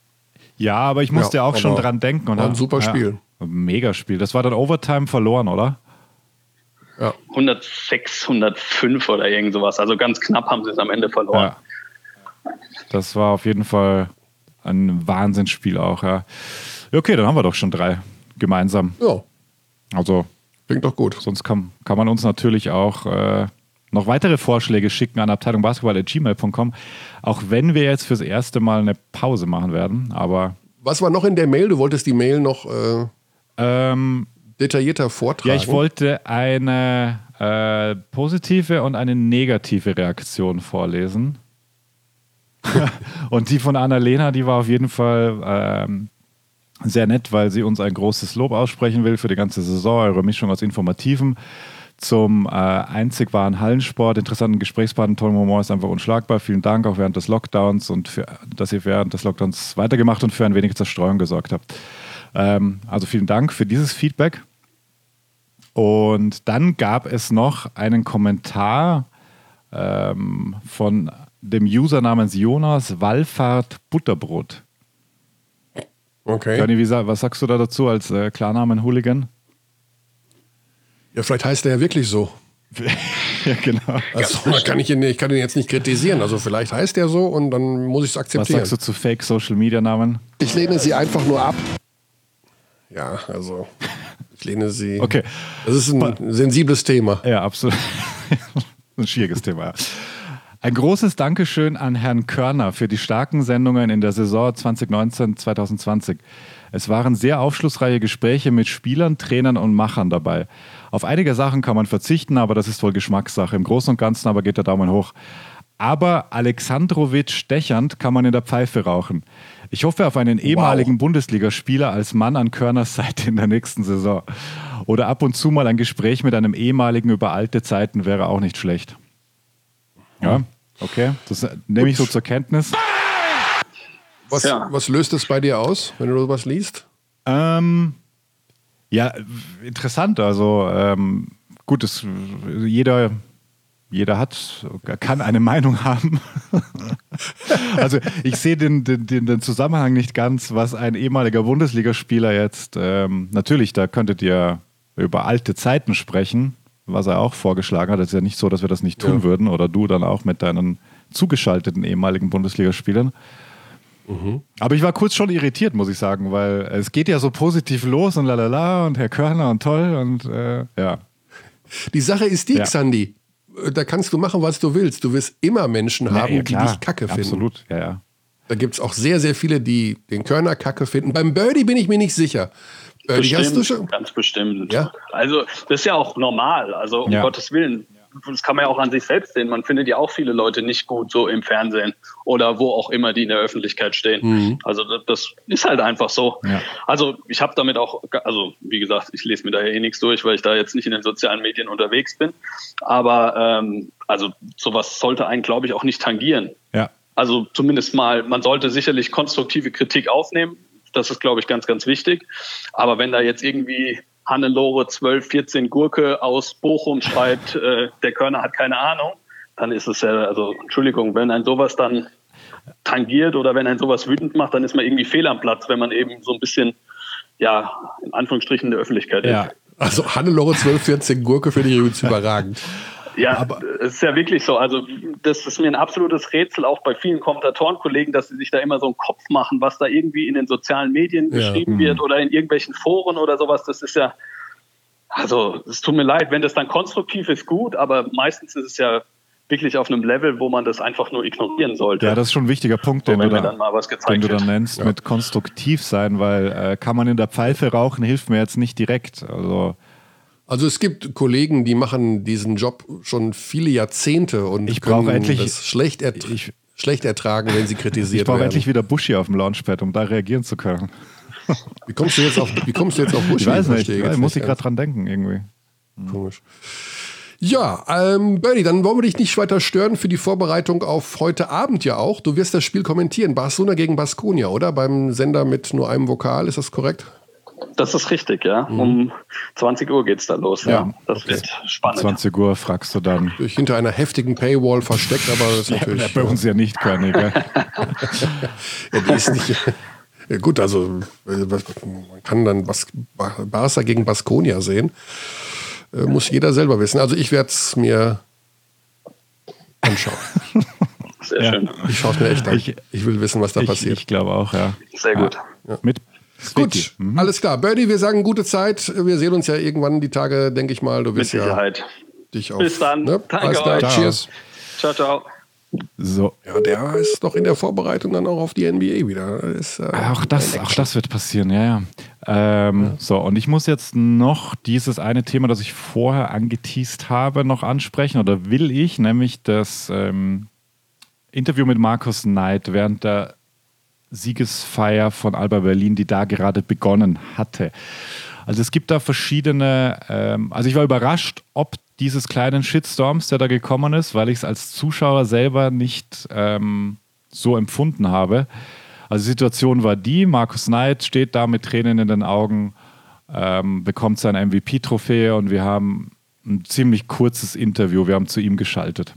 ja, aber ich musste Ja, auch schon aber dran denken. Und war ein hab- super ja, Spiel. ein Mega-Spiel. Das war dann Overtime verloren, oder? Ja. hundertsechs, hundertfünf oder irgend sowas. Also ganz knapp haben sie es am Ende verloren. Ja. Das war auf jeden Fall ein Wahnsinnsspiel auch, ja. Ja, okay, dann haben wir doch schon drei gemeinsam. Ja, Also klingt doch gut. sonst kann, kann man uns natürlich auch äh, noch weitere Vorschläge schicken an abteilung basketball at gmail punkt com, auch wenn wir jetzt fürs erste Mal eine Pause machen werden, aber Was war noch in der Mail? Du wolltest die Mail noch äh, ähm, detaillierter vortragen. ja, ich wollte eine äh, positive und eine negative Reaktion vorlesen. Und die von Annalena, die war auf jeden Fall ähm, sehr nett, weil sie uns ein großes Lob aussprechen will für die ganze Saison, eure Mischung aus Informativen zum äh, einzig wahren Hallensport, interessanten Gesprächspartner, tollen Humor ist einfach unschlagbar. Vielen Dank auch während des Lockdowns und für, dass ihr während des Lockdowns weitergemacht und für ein wenig Zerstreuung gesorgt habt. Ähm, also vielen Dank für dieses Feedback. Und dann gab es noch einen Kommentar ähm, von dem User namens Jonas Wallfahrt Butterbrot. Okay. Johnny, wie, sa- was sagst du da dazu als äh, Klarnamen-Hooligan? Ja, vielleicht heißt er ja wirklich so. Ja, genau. Also, da kann ich, ihn, ich kann ihn jetzt nicht kritisieren. Also vielleicht heißt er so und dann muss ich es Was akzeptieren. sagst du zu Fake-Social-Media-Namen? Ich lehne sie einfach nur ab. Ja, also ich lehne sie. Okay, Das ist ein sensibles Thema. ja, absolut. Ein schwieriges Thema, ja. Ein großes Dankeschön an Herrn Körner für die starken Sendungen in der Saison zwanzig neunzehn zwanzig zwanzig. Es waren sehr aufschlussreiche Gespräche mit Spielern, Trainern und Machern dabei. Auf einige Sachen kann man verzichten, aber das ist wohl Geschmackssache. Im Großen und Ganzen aber geht der Daumen hoch. Aber Alexandrowitsch stechend kann man in der Pfeife rauchen. Ich hoffe auf einen ehemaligen wow. Bundesligaspieler als Mann an Körners Seite in der nächsten Saison. Oder ab und zu mal ein Gespräch mit einem ehemaligen über alte Zeiten wäre auch nicht schlecht. Ja, okay. Das nehme ich so zur Kenntnis. Was, Ja. was löst es bei dir aus, wenn du sowas liest? Ähm, ja, interessant. Also ähm, gut, es, jeder... Jeder hat, kann eine Meinung haben. Also ich sehe den, den, den Zusammenhang nicht ganz, was ein ehemaliger Bundesligaspieler jetzt, ähm, natürlich, da könntet ihr über alte Zeiten sprechen, was er auch vorgeschlagen hat. Es ist ja nicht so, dass wir das nicht tun ja. würden oder du dann auch mit deinen zugeschalteten ehemaligen Bundesligaspielern. Mhm. Aber ich war kurz schon irritiert, muss ich sagen, weil es geht ja so positiv los und lalala und Herr Körner und toll und äh, ja. Die Sache ist die, ja. Xandi, da kannst du machen, was du willst. Du wirst immer Menschen ja, haben, ja, die dich kacke finden. Absolut, ja, ja. Da gibt es auch sehr, sehr viele, die den Körner kacke finden. Beim Birdie bin ich mir nicht sicher. Birdie, Bestimmt, hast du schon? ganz bestimmt. Ja? Also das ist ja auch normal, also um ja. Gottes Willen. Das kann man ja auch an sich selbst sehen. Man findet ja auch viele Leute nicht gut so im Fernsehen oder wo auch immer die in der Öffentlichkeit stehen. Mhm. Also das, das ist halt einfach so. Ja. Also ich habe damit auch, also wie gesagt, ich lese mir da eh nichts durch, weil ich da jetzt nicht in den sozialen Medien unterwegs bin. Aber ähm, also sowas sollte einen, glaube ich, auch nicht tangieren. Ja. Also zumindest mal, man sollte sicherlich konstruktive Kritik aufnehmen. Das ist, glaube ich, ganz, ganz wichtig. Aber wenn da jetzt irgendwie Hannelore zwölf, vierzehn Gurke aus Bochum schreibt, äh, der Körner hat keine Ahnung, dann ist es ja, also Entschuldigung, wenn ein sowas dann tangiert oder wenn ein sowas wütend macht, dann ist man irgendwie fehl am Platz, wenn man eben so ein bisschen, ja, in Anführungsstrichen in der Öffentlichkeit ja. ist. Also Hannelore zwölf, vierzehn Gurke finde ich übrigens überragend. Ja, aber es ist ja wirklich so. Also das ist mir ein absolutes Rätsel, auch bei vielen Kommentatorenkollegen, dass sie sich da immer so einen Kopf machen, was da irgendwie in den sozialen Medien ja. geschrieben mhm. wird oder in irgendwelchen Foren oder sowas. Das ist ja, also es tut mir leid, wenn das dann konstruktiv ist, gut, aber meistens ist es ja wirklich auf einem Level, wo man das einfach nur ignorieren sollte. Ja, das ist schon ein wichtiger Punkt, den, so, du, da, dann mal was den du dann nennst, ja. mit konstruktiv sein, weil äh, kann man in der Pfeife rauchen, hilft mir jetzt nicht direkt. Also Also es gibt Kollegen, die machen diesen Job schon viele Jahrzehnte und ich können endlich, das schlecht, ertra- ich, schlecht ertragen, wenn sie kritisiert ich brauche werden. endlich wieder Buschi auf dem Launchpad, um da reagieren zu können. Wie kommst du jetzt auf, wie kommst du jetzt auf Buschi? Ich weiß nicht, ich ich muss ich gerade dran denken irgendwie. Komisch. Ja, ähm, Birdie, dann wollen wir dich nicht weiter stören für die Vorbereitung auf heute Abend ja auch. Du wirst das Spiel kommentieren, Barcelona gegen Baskonia, oder? Beim Sender mit nur einem Vokal, ist das korrekt? Das ist richtig, ja. Mhm. Um zwanzig Uhr geht's da los. Ja, ja. Das okay. wird spannend. zwanzig Uhr fragst du dann. Durch hinter einer heftigen Paywall versteckt, aber das ist natürlich... Ja, bei uns ja nicht, Körnig. Ja, die ist nicht... Ja, gut, also man kann dann Bas- Barca gegen Baskonia sehen. Äh, muss jeder selber wissen. Also ich werde es mir anschauen. Sehr ja. schön. Ich schaue es mir echt an. Ich, ich will wissen, was da ich, passiert. Ich glaube auch, ja. Sehr gut. Ja. Mit Gut, mhm. alles klar. Birdie, wir sagen gute Zeit. Wir sehen uns ja irgendwann die Tage, denke ich mal. Du wirst Mit Sicherheit. Ja dich auf. Bis dann. Ne? Danke alles klar. euch. Cheers. Ciao, ciao. So. Ja, der ist doch in der Vorbereitung dann auch auf die N B A wieder. Das ist, äh, auch, das, auch das wird passieren, ja, ja. Ähm, ja. So, und ich muss jetzt noch dieses eine Thema, das ich vorher angeteast habe, noch ansprechen, oder will ich, nämlich das ähm, Interview mit Markus Knight während der Siegesfeier von Alba Berlin, die da gerade begonnen hatte. Also es gibt da verschiedene, ähm, also ich war überrascht, ob dieses kleinen Shitstorms, der da gekommen ist, weil ich es als Zuschauer selber nicht ähm, so empfunden habe. Also die Situation war die, Markus Knight steht da mit Tränen in den Augen, ähm, bekommt sein M V P-Trophäe und wir haben ein ziemlich kurzes Interview, wir haben zu ihm geschaltet.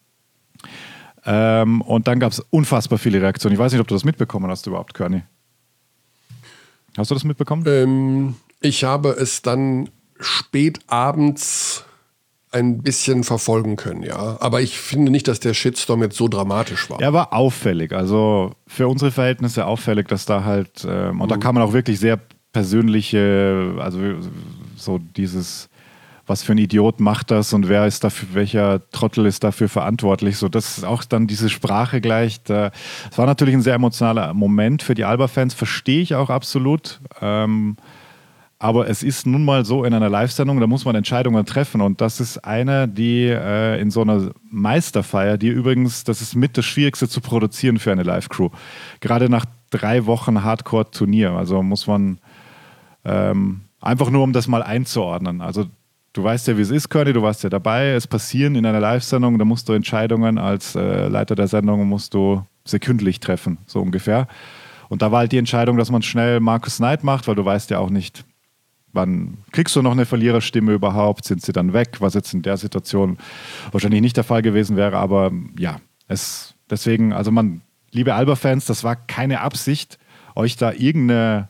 Ähm, und dann gab es unfassbar viele Reaktionen. Ich weiß nicht, ob du das mitbekommen hast überhaupt, Körny. Hast du das mitbekommen? Ähm, ich habe es dann spät abends ein bisschen verfolgen können, ja. Aber ich finde nicht, dass der Shitstorm jetzt so dramatisch war. Er war auffällig. Also für unsere Verhältnisse auffällig, dass da halt, ähm, und mhm. da kann man auch wirklich sehr persönliche, also so dieses, was für ein Idiot macht das und wer ist dafür, welcher Trottel ist dafür verantwortlich. So, das ist auch dann diese Sprache gleich. Es war natürlich ein sehr emotionaler Moment für die Alba-Fans, verstehe ich auch absolut. Ähm, Aber es ist nun mal so in einer Live-Sendung, da muss man Entscheidungen treffen. Und das ist eine, die äh, in so einer Meisterfeier, die übrigens, das ist mit das Schwierigste zu produzieren für eine Live-Crew. Gerade nach drei Wochen Hardcore-Turnier. Also muss man ähm, einfach nur, um das mal einzuordnen. Also du weißt ja, wie es ist, Körny, du warst ja dabei. Es passieren in einer Live-Sendung, da musst du Entscheidungen als äh, Leiter der Sendung musst du sekündlich treffen, so ungefähr. Und da war halt die Entscheidung, dass man schnell Markus Knight macht, weil du weißt ja auch nicht, wann kriegst du noch eine Verliererstimme überhaupt? Sind sie dann weg? Was jetzt in der Situation wahrscheinlich nicht der Fall gewesen wäre. Aber ja, es deswegen, also man, liebe Alba-Fans, das war keine Absicht, euch da irgendeine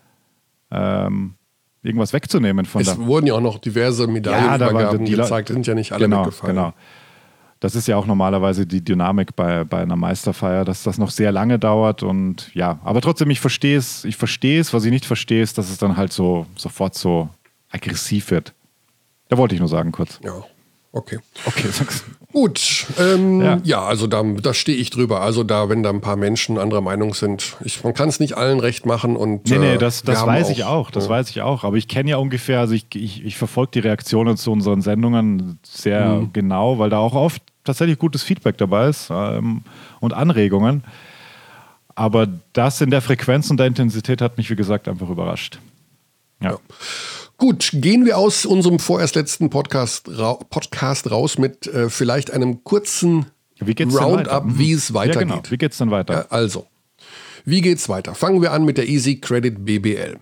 ähm, irgendwas wegzunehmen von Es da. wurden ja auch noch diverse Medaillenübergaben ja, gezeigt, sind ja nicht alle genau, weggefallen. Genau. Das ist ja auch normalerweise die Dynamik bei, bei einer Meisterfeier, dass das noch sehr lange dauert und ja, aber trotzdem, ich verstehe es, ich verstehe es, was ich nicht verstehe, ist, dass es dann halt so sofort so aggressiv wird. Da wollte ich nur sagen kurz. Ja, okay. Okay, sag's. Gut, ähm, ja. Ja. also da, da stehe ich drüber. Also da, wenn da ein paar Menschen anderer Meinung sind, ich, man kann es nicht allen recht machen und Nee, nee, äh, das, wir das haben weiß ich auch, das ja. weiß ich auch. Aber ich kenne ja ungefähr, also ich, ich, ich verfolge die Reaktionen zu unseren Sendungen sehr Mhm. genau, weil da auch oft tatsächlich gutes Feedback dabei ist ähm, und Anregungen. Aber das in der Frequenz und der Intensität hat mich, wie gesagt, einfach überrascht. Ja. Ja. Gut, gehen wir aus unserem vorerst letzten Podcast, ra Podcast raus mit äh, vielleicht einem kurzen Wie geht's denn Roundup, weiter? Mhm. wie es weitergeht. Ja, genau. Wie geht's dann weiter? Ja, also, wie geht's weiter? Fangen wir an mit der Easy Credit B B L.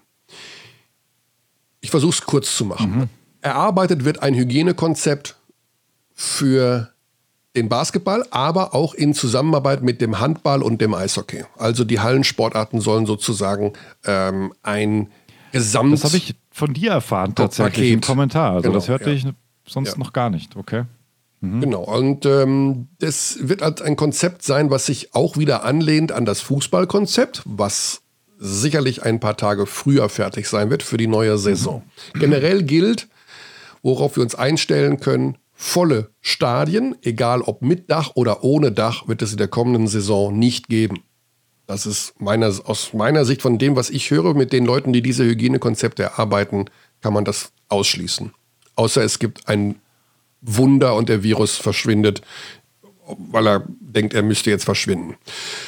Ich versuche es kurz zu machen. Mhm. Erarbeitet wird ein Hygienekonzept für den Basketball, aber auch in Zusammenarbeit mit dem Handball und dem Eishockey. Also die Hallensportarten sollen sozusagen ähm, ein Gesamt... Das habe ich von dir erfahren tatsächlich im Paket. Kommentar. Also Genau, das hörte ja. ich sonst Ja. noch gar nicht. Okay. Genau, und ähm, das wird halt ein Konzept sein, was sich auch wieder anlehnt an das Fußballkonzept, was sicherlich ein paar Tage früher fertig sein wird für die neue Saison. Generell gilt, worauf wir uns einstellen können, volle Stadien, egal ob mit Dach oder ohne Dach, wird es in der kommenden Saison nicht geben. Das ist meiner, aus meiner Sicht von dem, was ich höre, mit den Leuten, die diese Hygienekonzepte erarbeiten, kann man das ausschließen. Außer es gibt ein Wunder und der Virus verschwindet, weil er denkt, er müsste jetzt verschwinden.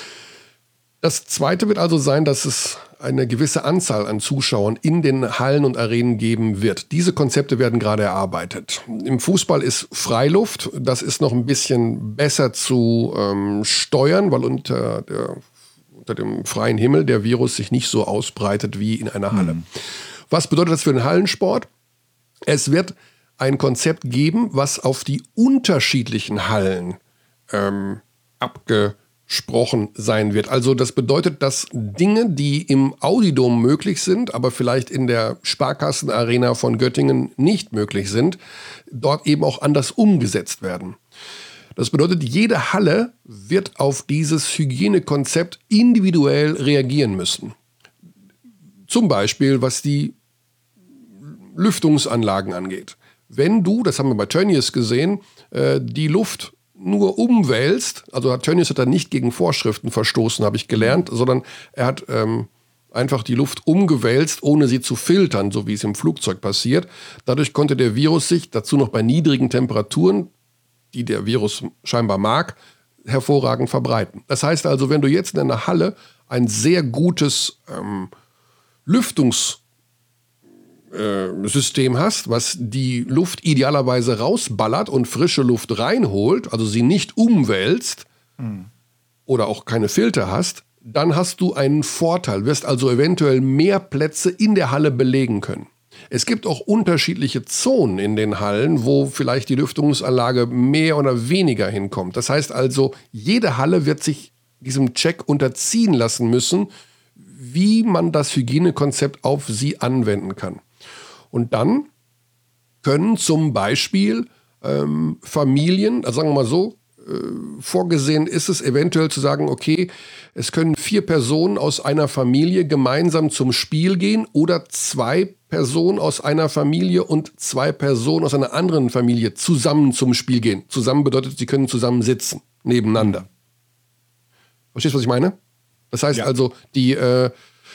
Das Zweite wird also sein, dass es eine gewisse Anzahl an Zuschauern in den Hallen und Arenen geben wird. Diese Konzepte werden gerade erarbeitet. Im Fußball ist Freiluft. Das ist noch ein bisschen besser zu ähm, steuern, weil unter, der, unter dem freien Himmel der Virus sich nicht so ausbreitet wie in einer Halle. Mhm. Was bedeutet das für den Hallensport? Es wird ein Konzept geben, was auf die unterschiedlichen Hallen ähm, abgesprochen sein wird. Also das bedeutet, dass Dinge, die im Audidom möglich sind, aber vielleicht in der Sparkassenarena von Göttingen nicht möglich sind, dort eben auch anders umgesetzt werden. Das bedeutet, jede Halle wird auf dieses Hygienekonzept individuell reagieren müssen. Zum Beispiel, was die Lüftungsanlagen angeht. Wenn du, das haben wir bei Tönnies gesehen, äh, die Luft nur umwälzt, also Tönnies hat da nicht gegen Vorschriften verstoßen, habe ich gelernt, sondern er hat ähm, einfach die Luft umgewälzt, ohne sie zu filtern, so wie es im Flugzeug passiert. Dadurch konnte der Virus sich, dazu noch bei niedrigen Temperaturen, die der Virus scheinbar mag, hervorragend verbreiten. Das heißt also, wenn du jetzt in einer Halle ein sehr gutes ähm, Lüftungs System hast, was die Luft idealerweise rausballert und frische Luft reinholt, also sie nicht umwälzt mhm. oder auch keine Filter hast, dann hast du einen Vorteil, wirst also eventuell mehr Plätze in der Halle belegen können. Es gibt auch unterschiedliche Zonen in den Hallen, wo vielleicht die Lüftungsanlage mehr oder weniger hinkommt. Das heißt also, jede Halle wird sich diesem Check unterziehen lassen müssen, wie man das Hygienekonzept auf sie anwenden kann. Und dann können zum Beispiel ähm, Familien, also sagen wir mal so, äh, vorgesehen ist es eventuell zu sagen, okay, es können vier Personen aus einer Familie gemeinsam zum Spiel gehen oder zwei Personen aus einer Familie und zwei Personen aus einer anderen Familie zusammen zum Spiel gehen. Zusammen bedeutet, sie können zusammen sitzen, nebeneinander. Verstehst du, was ich meine? Das heißt ja. also, die äh,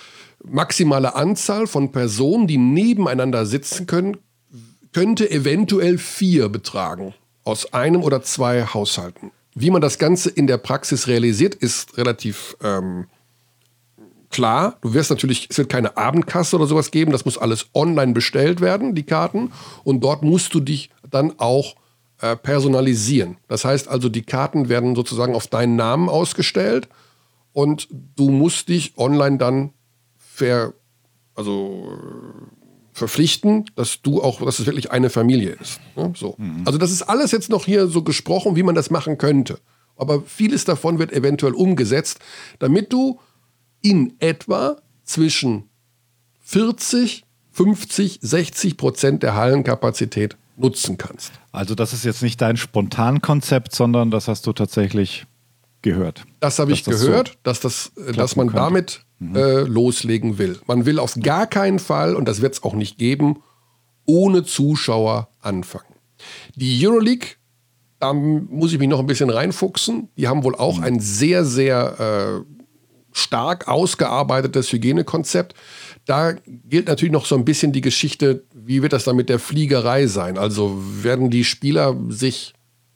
maximale Anzahl von Personen, die nebeneinander sitzen können, könnte eventuell vier betragen. Aus einem oder zwei Haushalten. Wie man das Ganze in der Praxis realisiert, ist relativ ähm, klar. Du wirst natürlich, es wird keine Abendkasse oder sowas geben. Das muss alles online bestellt werden, die Karten. Und dort musst du dich dann auch äh, personalisieren. Das heißt also, die Karten werden sozusagen auf deinen Namen ausgestellt. Und du musst dich online dann ver, also, verpflichten, dass du auch, dass es wirklich eine Familie ist. Ne? So. Mhm. Also das ist alles jetzt noch hier so gesprochen, wie man das machen könnte. Aber vieles davon wird eventuell umgesetzt, damit du in etwa zwischen vierzig, fünfzig, sechzig Prozent der Hallenkapazität nutzen kannst. Also das ist jetzt nicht dein Spontankonzept, sondern das hast du tatsächlich gehört. Das habe ich das gehört, so dass, das, dass man könnte. damit mhm. äh, loslegen will. Man will auf gar keinen Fall, und das wird es auch nicht geben, ohne Zuschauer anfangen. Die Euroleague, da muss ich mich noch ein bisschen reinfuchsen, die haben wohl auch mhm. ein sehr, sehr äh, stark ausgearbeitetes Hygienekonzept. Da gilt natürlich noch so ein bisschen die Geschichte, wie wird das dann mit der Fliegerei sein? Also werden die Spieler sich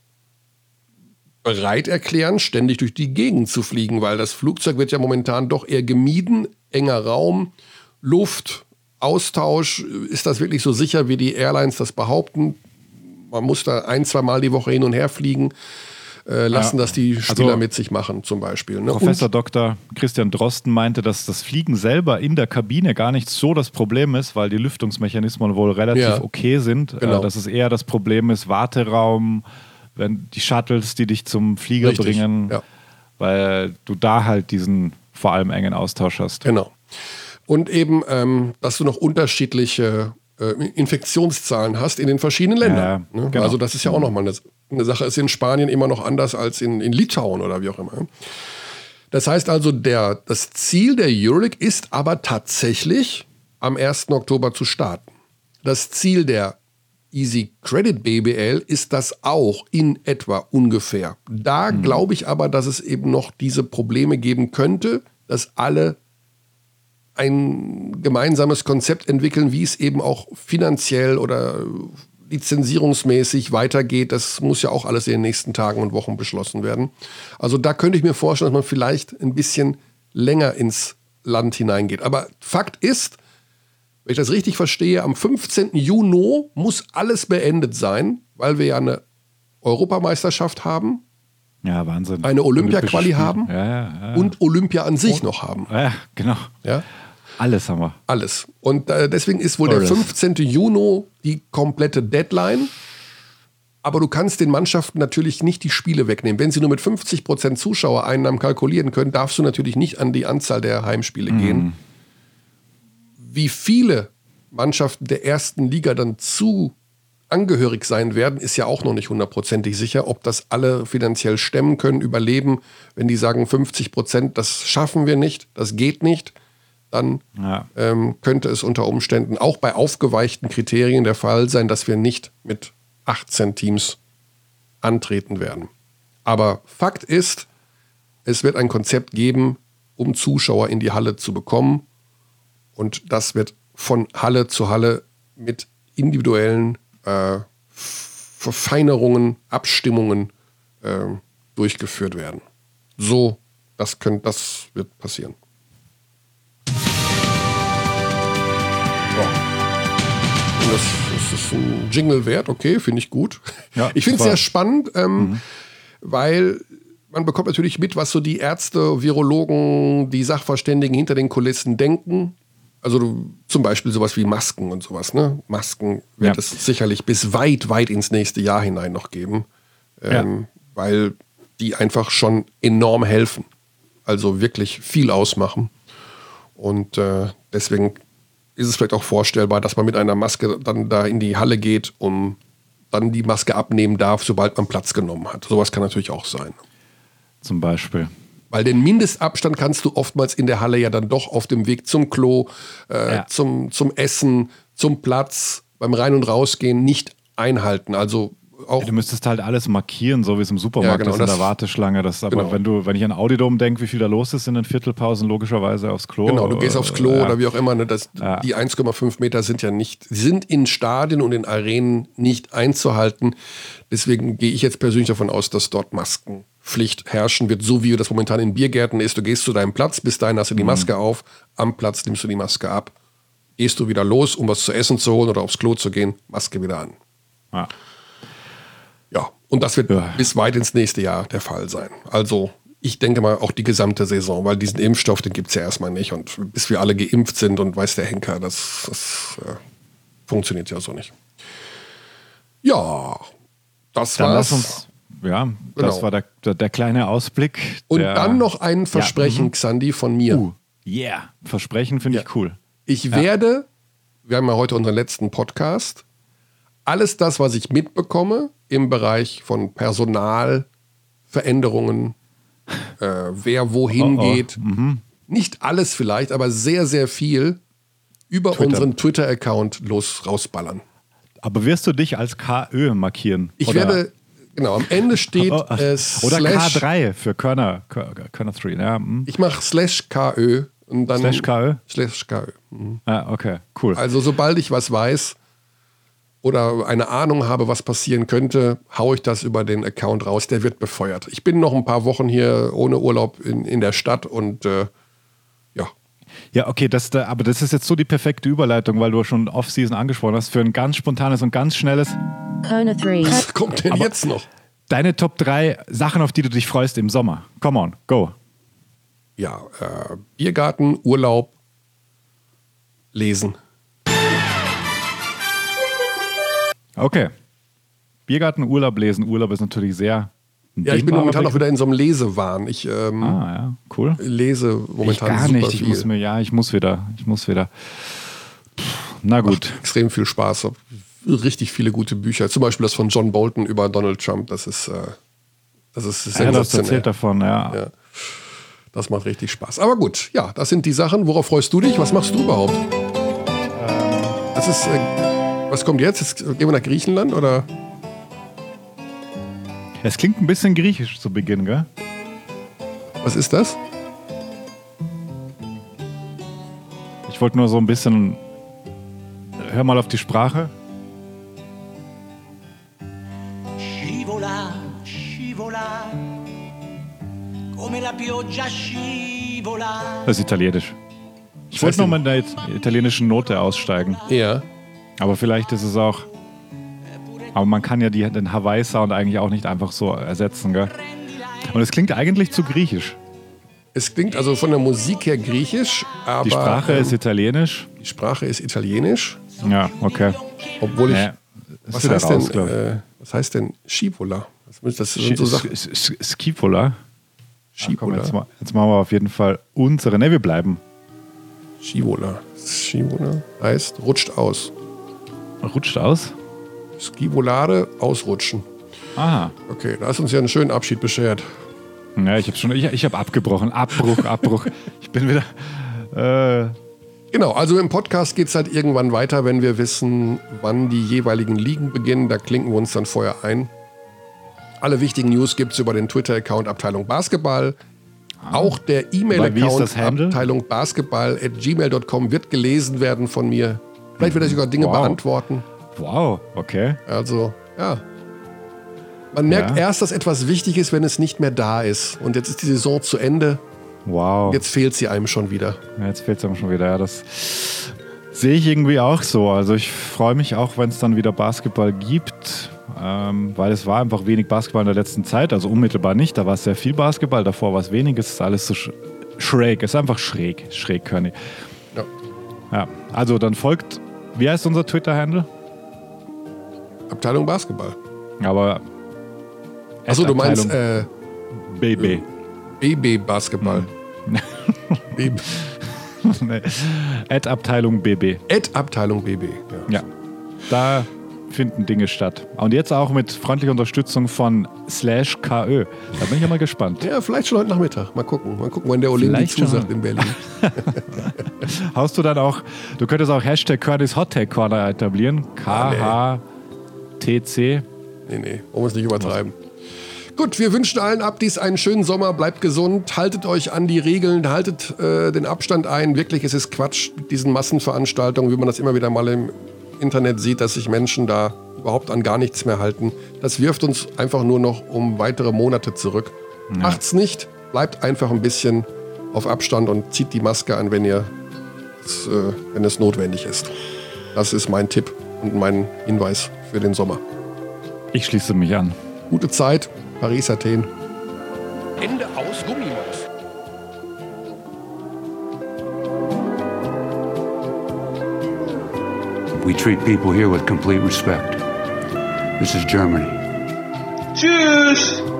bereit erklären, ständig durch die Gegend zu fliegen, weil das Flugzeug wird ja momentan doch eher gemieden, enger Raum, Luft, Austausch. Ist das wirklich so sicher, wie die Airlines das behaupten? Man muss da ein, zwei Mal die Woche hin und her fliegen, äh, lassen ja. das die Spieler also, mit sich machen zum Beispiel. Ne? Professor Doktor Christian Drosten meinte, dass das Fliegen selber in der Kabine gar nicht so das Problem ist, weil die Lüftungsmechanismen wohl relativ ja. okay sind. Genau. Äh, dass es eher das Problem ist, Warteraum, wenn die Shuttles, die dich zum Flieger Richtig, bringen, ja. weil du da halt diesen vor allem engen Austausch hast. Genau. Und eben, ähm, dass du noch unterschiedliche äh, Infektionszahlen hast in den verschiedenen Ländern. Ja, ne? genau. Also das ist ja auch nochmal eine, eine Sache. Ist in Spanien immer noch anders als in, in Litauen oder wie auch immer. Das heißt also, der, das Ziel der Euroleague ist aber tatsächlich am ersten Oktober zu starten. Das Ziel der Easy Credit B B L ist das auch in etwa ungefähr. Da mhm. glaube ich aber, dass es eben noch diese Probleme geben könnte, dass alle ein gemeinsames Konzept entwickeln, wie es eben auch finanziell oder lizenzierungsmäßig weitergeht. Das muss ja auch alles in den nächsten Tagen und Wochen beschlossen werden. Also da könnte ich mir vorstellen, dass man vielleicht ein bisschen länger ins Land hineingeht. Aber Fakt ist, wenn ich das richtig verstehe, am fünfzehnten Juni muss alles beendet sein, weil wir ja eine Europameisterschaft haben. Ja, Wahnsinn. Eine Olympia-Quali haben ja, ja, ja. und Olympia an sich noch haben. Ja, genau. Ja? Alles haben wir. Alles. Und äh, deswegen ist wohl Alles. der fünfzehnten Juni die komplette Deadline. Aber du kannst den Mannschaften natürlich nicht die Spiele wegnehmen. Wenn sie nur mit fünfzig Prozent Zuschauereinnahmen kalkulieren können, darfst du natürlich nicht an die Anzahl der Heimspiele mhm. gehen. Wie viele Mannschaften der ersten Liga dann zu angehörig sein werden, ist ja auch noch nicht hundertprozentig sicher, ob das alle finanziell stemmen können, überleben. Wenn die sagen fünfzig Prozent, das schaffen wir nicht, das geht nicht, dann ja. ähm, könnte es unter Umständen auch bei aufgeweichten Kriterien der Fall sein, dass wir nicht mit achtzehn Teams antreten werden. Aber Fakt ist, es wird ein Konzept geben, um Zuschauer in die Halle zu bekommen. Und das wird von Halle zu Halle mit individuellen äh, Verfeinerungen, Abstimmungen äh, durchgeführt werden. So, das, könnt, das wird passieren. So. Und das, das ist ein Jingle wert, okay, finde ich gut. Ja, ich finde es sehr spannend, ähm, mhm. weil man bekommt natürlich mit, was so die Ärzte, Virologen, die Sachverständigen hinter den Kulissen denken. Also zum Beispiel sowas wie Masken und sowas. Ne? Masken wird ja. es sicherlich bis weit, weit ins nächste Jahr hinein noch geben, ähm, ja. weil die einfach schon enorm helfen. Also wirklich viel ausmachen. Und äh, deswegen ist es vielleicht auch vorstellbar, dass man mit einer Maske dann da in die Halle geht, um dann die Maske abnehmen darf, sobald man Platz genommen hat. Sowas kann natürlich auch sein. Zum Beispiel. Weil den Mindestabstand kannst du oftmals in der Halle ja dann doch auf dem Weg zum Klo, äh, ja. zum, zum Essen, zum Platz, beim Rein- und Rausgehen nicht einhalten. Also auch. Du müsstest halt alles markieren, so wie es im Supermarkt Ja, genau, ist in das- der Warteschlange. Das ist aber, genau. wenn du, wenn ich an Audidom denke, wie viel da los ist in den Viertelpausen, logischerweise aufs Klo. Genau, du gehst aufs Klo äh, ja. oder wie auch immer. Ne, das, Ja. Die eins Komma fünf Meter sind ja nicht, sind in Stadien und in Arenen nicht einzuhalten. Deswegen gehe ich jetzt persönlich davon aus, dass dort Maskenpflicht herrschen wird, so wie das momentan in Biergärten ist. Du gehst zu deinem Platz, bis dahin hast du die Maske auf, am Platz nimmst du die Maske ab. Gehst du wieder los, um was zu essen zu holen oder aufs Klo zu gehen, Maske wieder an. Ja. Ja, und das wird Ja. bis weit ins nächste Jahr der Fall sein. Also ich denke mal auch die gesamte Saison, weil diesen Impfstoff, den gibt es ja erstmal nicht. Und bis wir alle geimpft sind und weiß der Henker, das, das äh, funktioniert ja so nicht. Ja, das Dann war's. lass uns, ja, das Genau. war der, der, der kleine Ausblick. Und der, dann noch ein Versprechen, Ja, mhm. Xandi, von mir. Uh, yeah, Versprechen finde ich cool. Ich werde, wir haben ja heute unseren letzten Podcast, alles das, was ich mitbekomme im Bereich von Personalveränderungen, äh, wer wohin Oh, oh. geht, nicht alles vielleicht, aber sehr, sehr viel über Twitter. unseren Twitter-Account los rausballern. Aber wirst du dich als K Ö markieren? Ich Oder- werde, genau, am Ende steht Oh, äh, oder slash, K drei für Körner, Kör- Körner drei. Ja, hm. ich mache slash KÖ und dann Slash KÖ? Slash KÖ. Mhm. Ah, okay, cool. Also sobald ich was weiß oder eine Ahnung habe, was passieren könnte, haue ich das über den Account raus. Der wird befeuert. Ich bin noch ein paar Wochen hier ohne Urlaub in, in der Stadt und äh, ja. Ja, okay, das, da- aber das ist jetzt so die perfekte Überleitung, weil du schon Off-Season angesprochen hast, für ein ganz spontanes und ganz schnelles. Kona three. Was kommt denn jetzt noch? Deine Top drei Sachen, auf die du dich freust im Sommer. Come on, go. Ja, äh, Biergarten, Urlaub, Lesen. Okay. Biergarten, Urlaub, lesen. Urlaub ist natürlich sehr. ein Ja, ich Ding, bin aber momentan ich- auch wieder in so einem Lesewahn. Ich ähm, Ah, ja, cool. lese Ich momentan gar super nicht. Ich viel. muss mir, ja, ich muss wieder. Ich muss wieder. Pff, na gut. Macht extrem viel Spaß. Hab richtig viele gute Bücher. Zum Beispiel das von John Bolton über Donald Trump. Das ist, äh, das ist Ja, du hast sensationell. erzählt davon, ja. Ja. Das macht richtig Spaß. Aber gut, ja, das sind die Sachen. Worauf freust du dich? Was machst du überhaupt? Das ist, äh, was kommt jetzt? Jetzt gehen wir nach Griechenland oder? Es klingt ein bisschen griechisch zu Beginn, gell? Was ist das? Ich wollte nur so ein bisschen. Hör mal auf die Sprache. Scivola, scivola, come la pioggia scivola. Das ist italienisch. Ich Was wollte heißt noch mal in der it- italienischen Note aussteigen. Ja. Aber vielleicht ist es auch. Aber man kann ja die, den Hawaii-Sound eigentlich auch nicht einfach so ersetzen, gell? Und es klingt eigentlich zu griechisch. Es klingt also von der Musik her griechisch, aber Die Sprache ähm, ist italienisch. die Sprache ist italienisch. Ja, okay. Obwohl ich. Ja, ist was, wieder heißt raus, denn, glaub ich. äh, was heißt denn Scivola? Das, müssen- das sind so Sch- Sachen. S- S- Scipola. Ah, komm, Scivola. jetzt, ma- jetzt machen wir auf jeden Fall unsere. Ne, wir bleiben. Scivola. Scivola heißt rutscht aus. Rutscht aus. Scivolare, ausrutschen. Aha. Okay, da hast du uns ja einen schönen Abschied beschert. Ja, ich habe schon, ich, ich habe abgebrochen. Abbruch, Abbruch. Ich bin wieder. Äh, Genau, also im Podcast geht es halt irgendwann weiter, wenn wir wissen, wann die jeweiligen Ligen beginnen. Da klinken wir uns dann vorher ein. Alle wichtigen News gibt es über den Twitter-Account Abteilung Basketball. Auch der Wie ist E-Mail-Account das Handle? Abteilung Basketball at gmail dot com wird gelesen werden von mir. Vielleicht wird er sogar Dinge Wow. beantworten. wow, okay. Also, ja. Man merkt Ja. erst, dass etwas wichtig ist, wenn es nicht mehr da ist. Und jetzt ist die Saison zu Ende. Wow. Jetzt fehlt sie einem schon wieder. Ja, jetzt fehlt es einem schon wieder. Ja, das sehe ich irgendwie auch so. Also ich freue mich auch, wenn es dann wieder Basketball gibt, ähm, weil es war einfach wenig Basketball in der letzten Zeit. Also unmittelbar nicht, da war es sehr viel Basketball, davor war es wenig. Es ist alles so sch schräg. Es ist einfach schräg. Schräg, Körny. Ja. Ja, also dann folgt, wie heißt unser Twitter-Handle? Abteilung Basketball. Aber Achso, du meinst Abteilung äh, B B. B B Basketball. B B. Nee. At Abteilung B B. At Abteilung B B. Ja. Ja, da finden Dinge statt. Und jetzt auch mit freundlicher Unterstützung von Slash KÖ. Da bin ich ja mal gespannt. ja, vielleicht schon heute Nachmittag. Mal gucken. Mal gucken, wann der Olympi Vielleicht schon. zusagt in Berlin. Haust du dann auch, du könntest auch Hashtag Curtis Hot Take Corner etablieren. K H T C nee, nee, wollen wir es nicht übertreiben. Gut, wir wünschen allen Abdis einen schönen Sommer, bleibt gesund, haltet euch an die Regeln, haltet äh, den Abstand ein. Wirklich, es ist Quatsch mit diesen Massenveranstaltungen, wie man das immer wieder mal im Internet sieht, dass sich Menschen da überhaupt an gar nichts mehr halten. Das wirft uns einfach nur noch um weitere Monate zurück. Ja. Macht's nicht, bleibt einfach ein bisschen auf Abstand und zieht die Maske an, wenn ihr, äh, wenn es notwendig ist. Das ist mein Tipp und mein Hinweis für den Sommer. Ich schließe mich an. Gute Zeit. Paris, Athen. Ende aus Gummimaus. We treat people here with complete respect. This is Germany. Tschüss!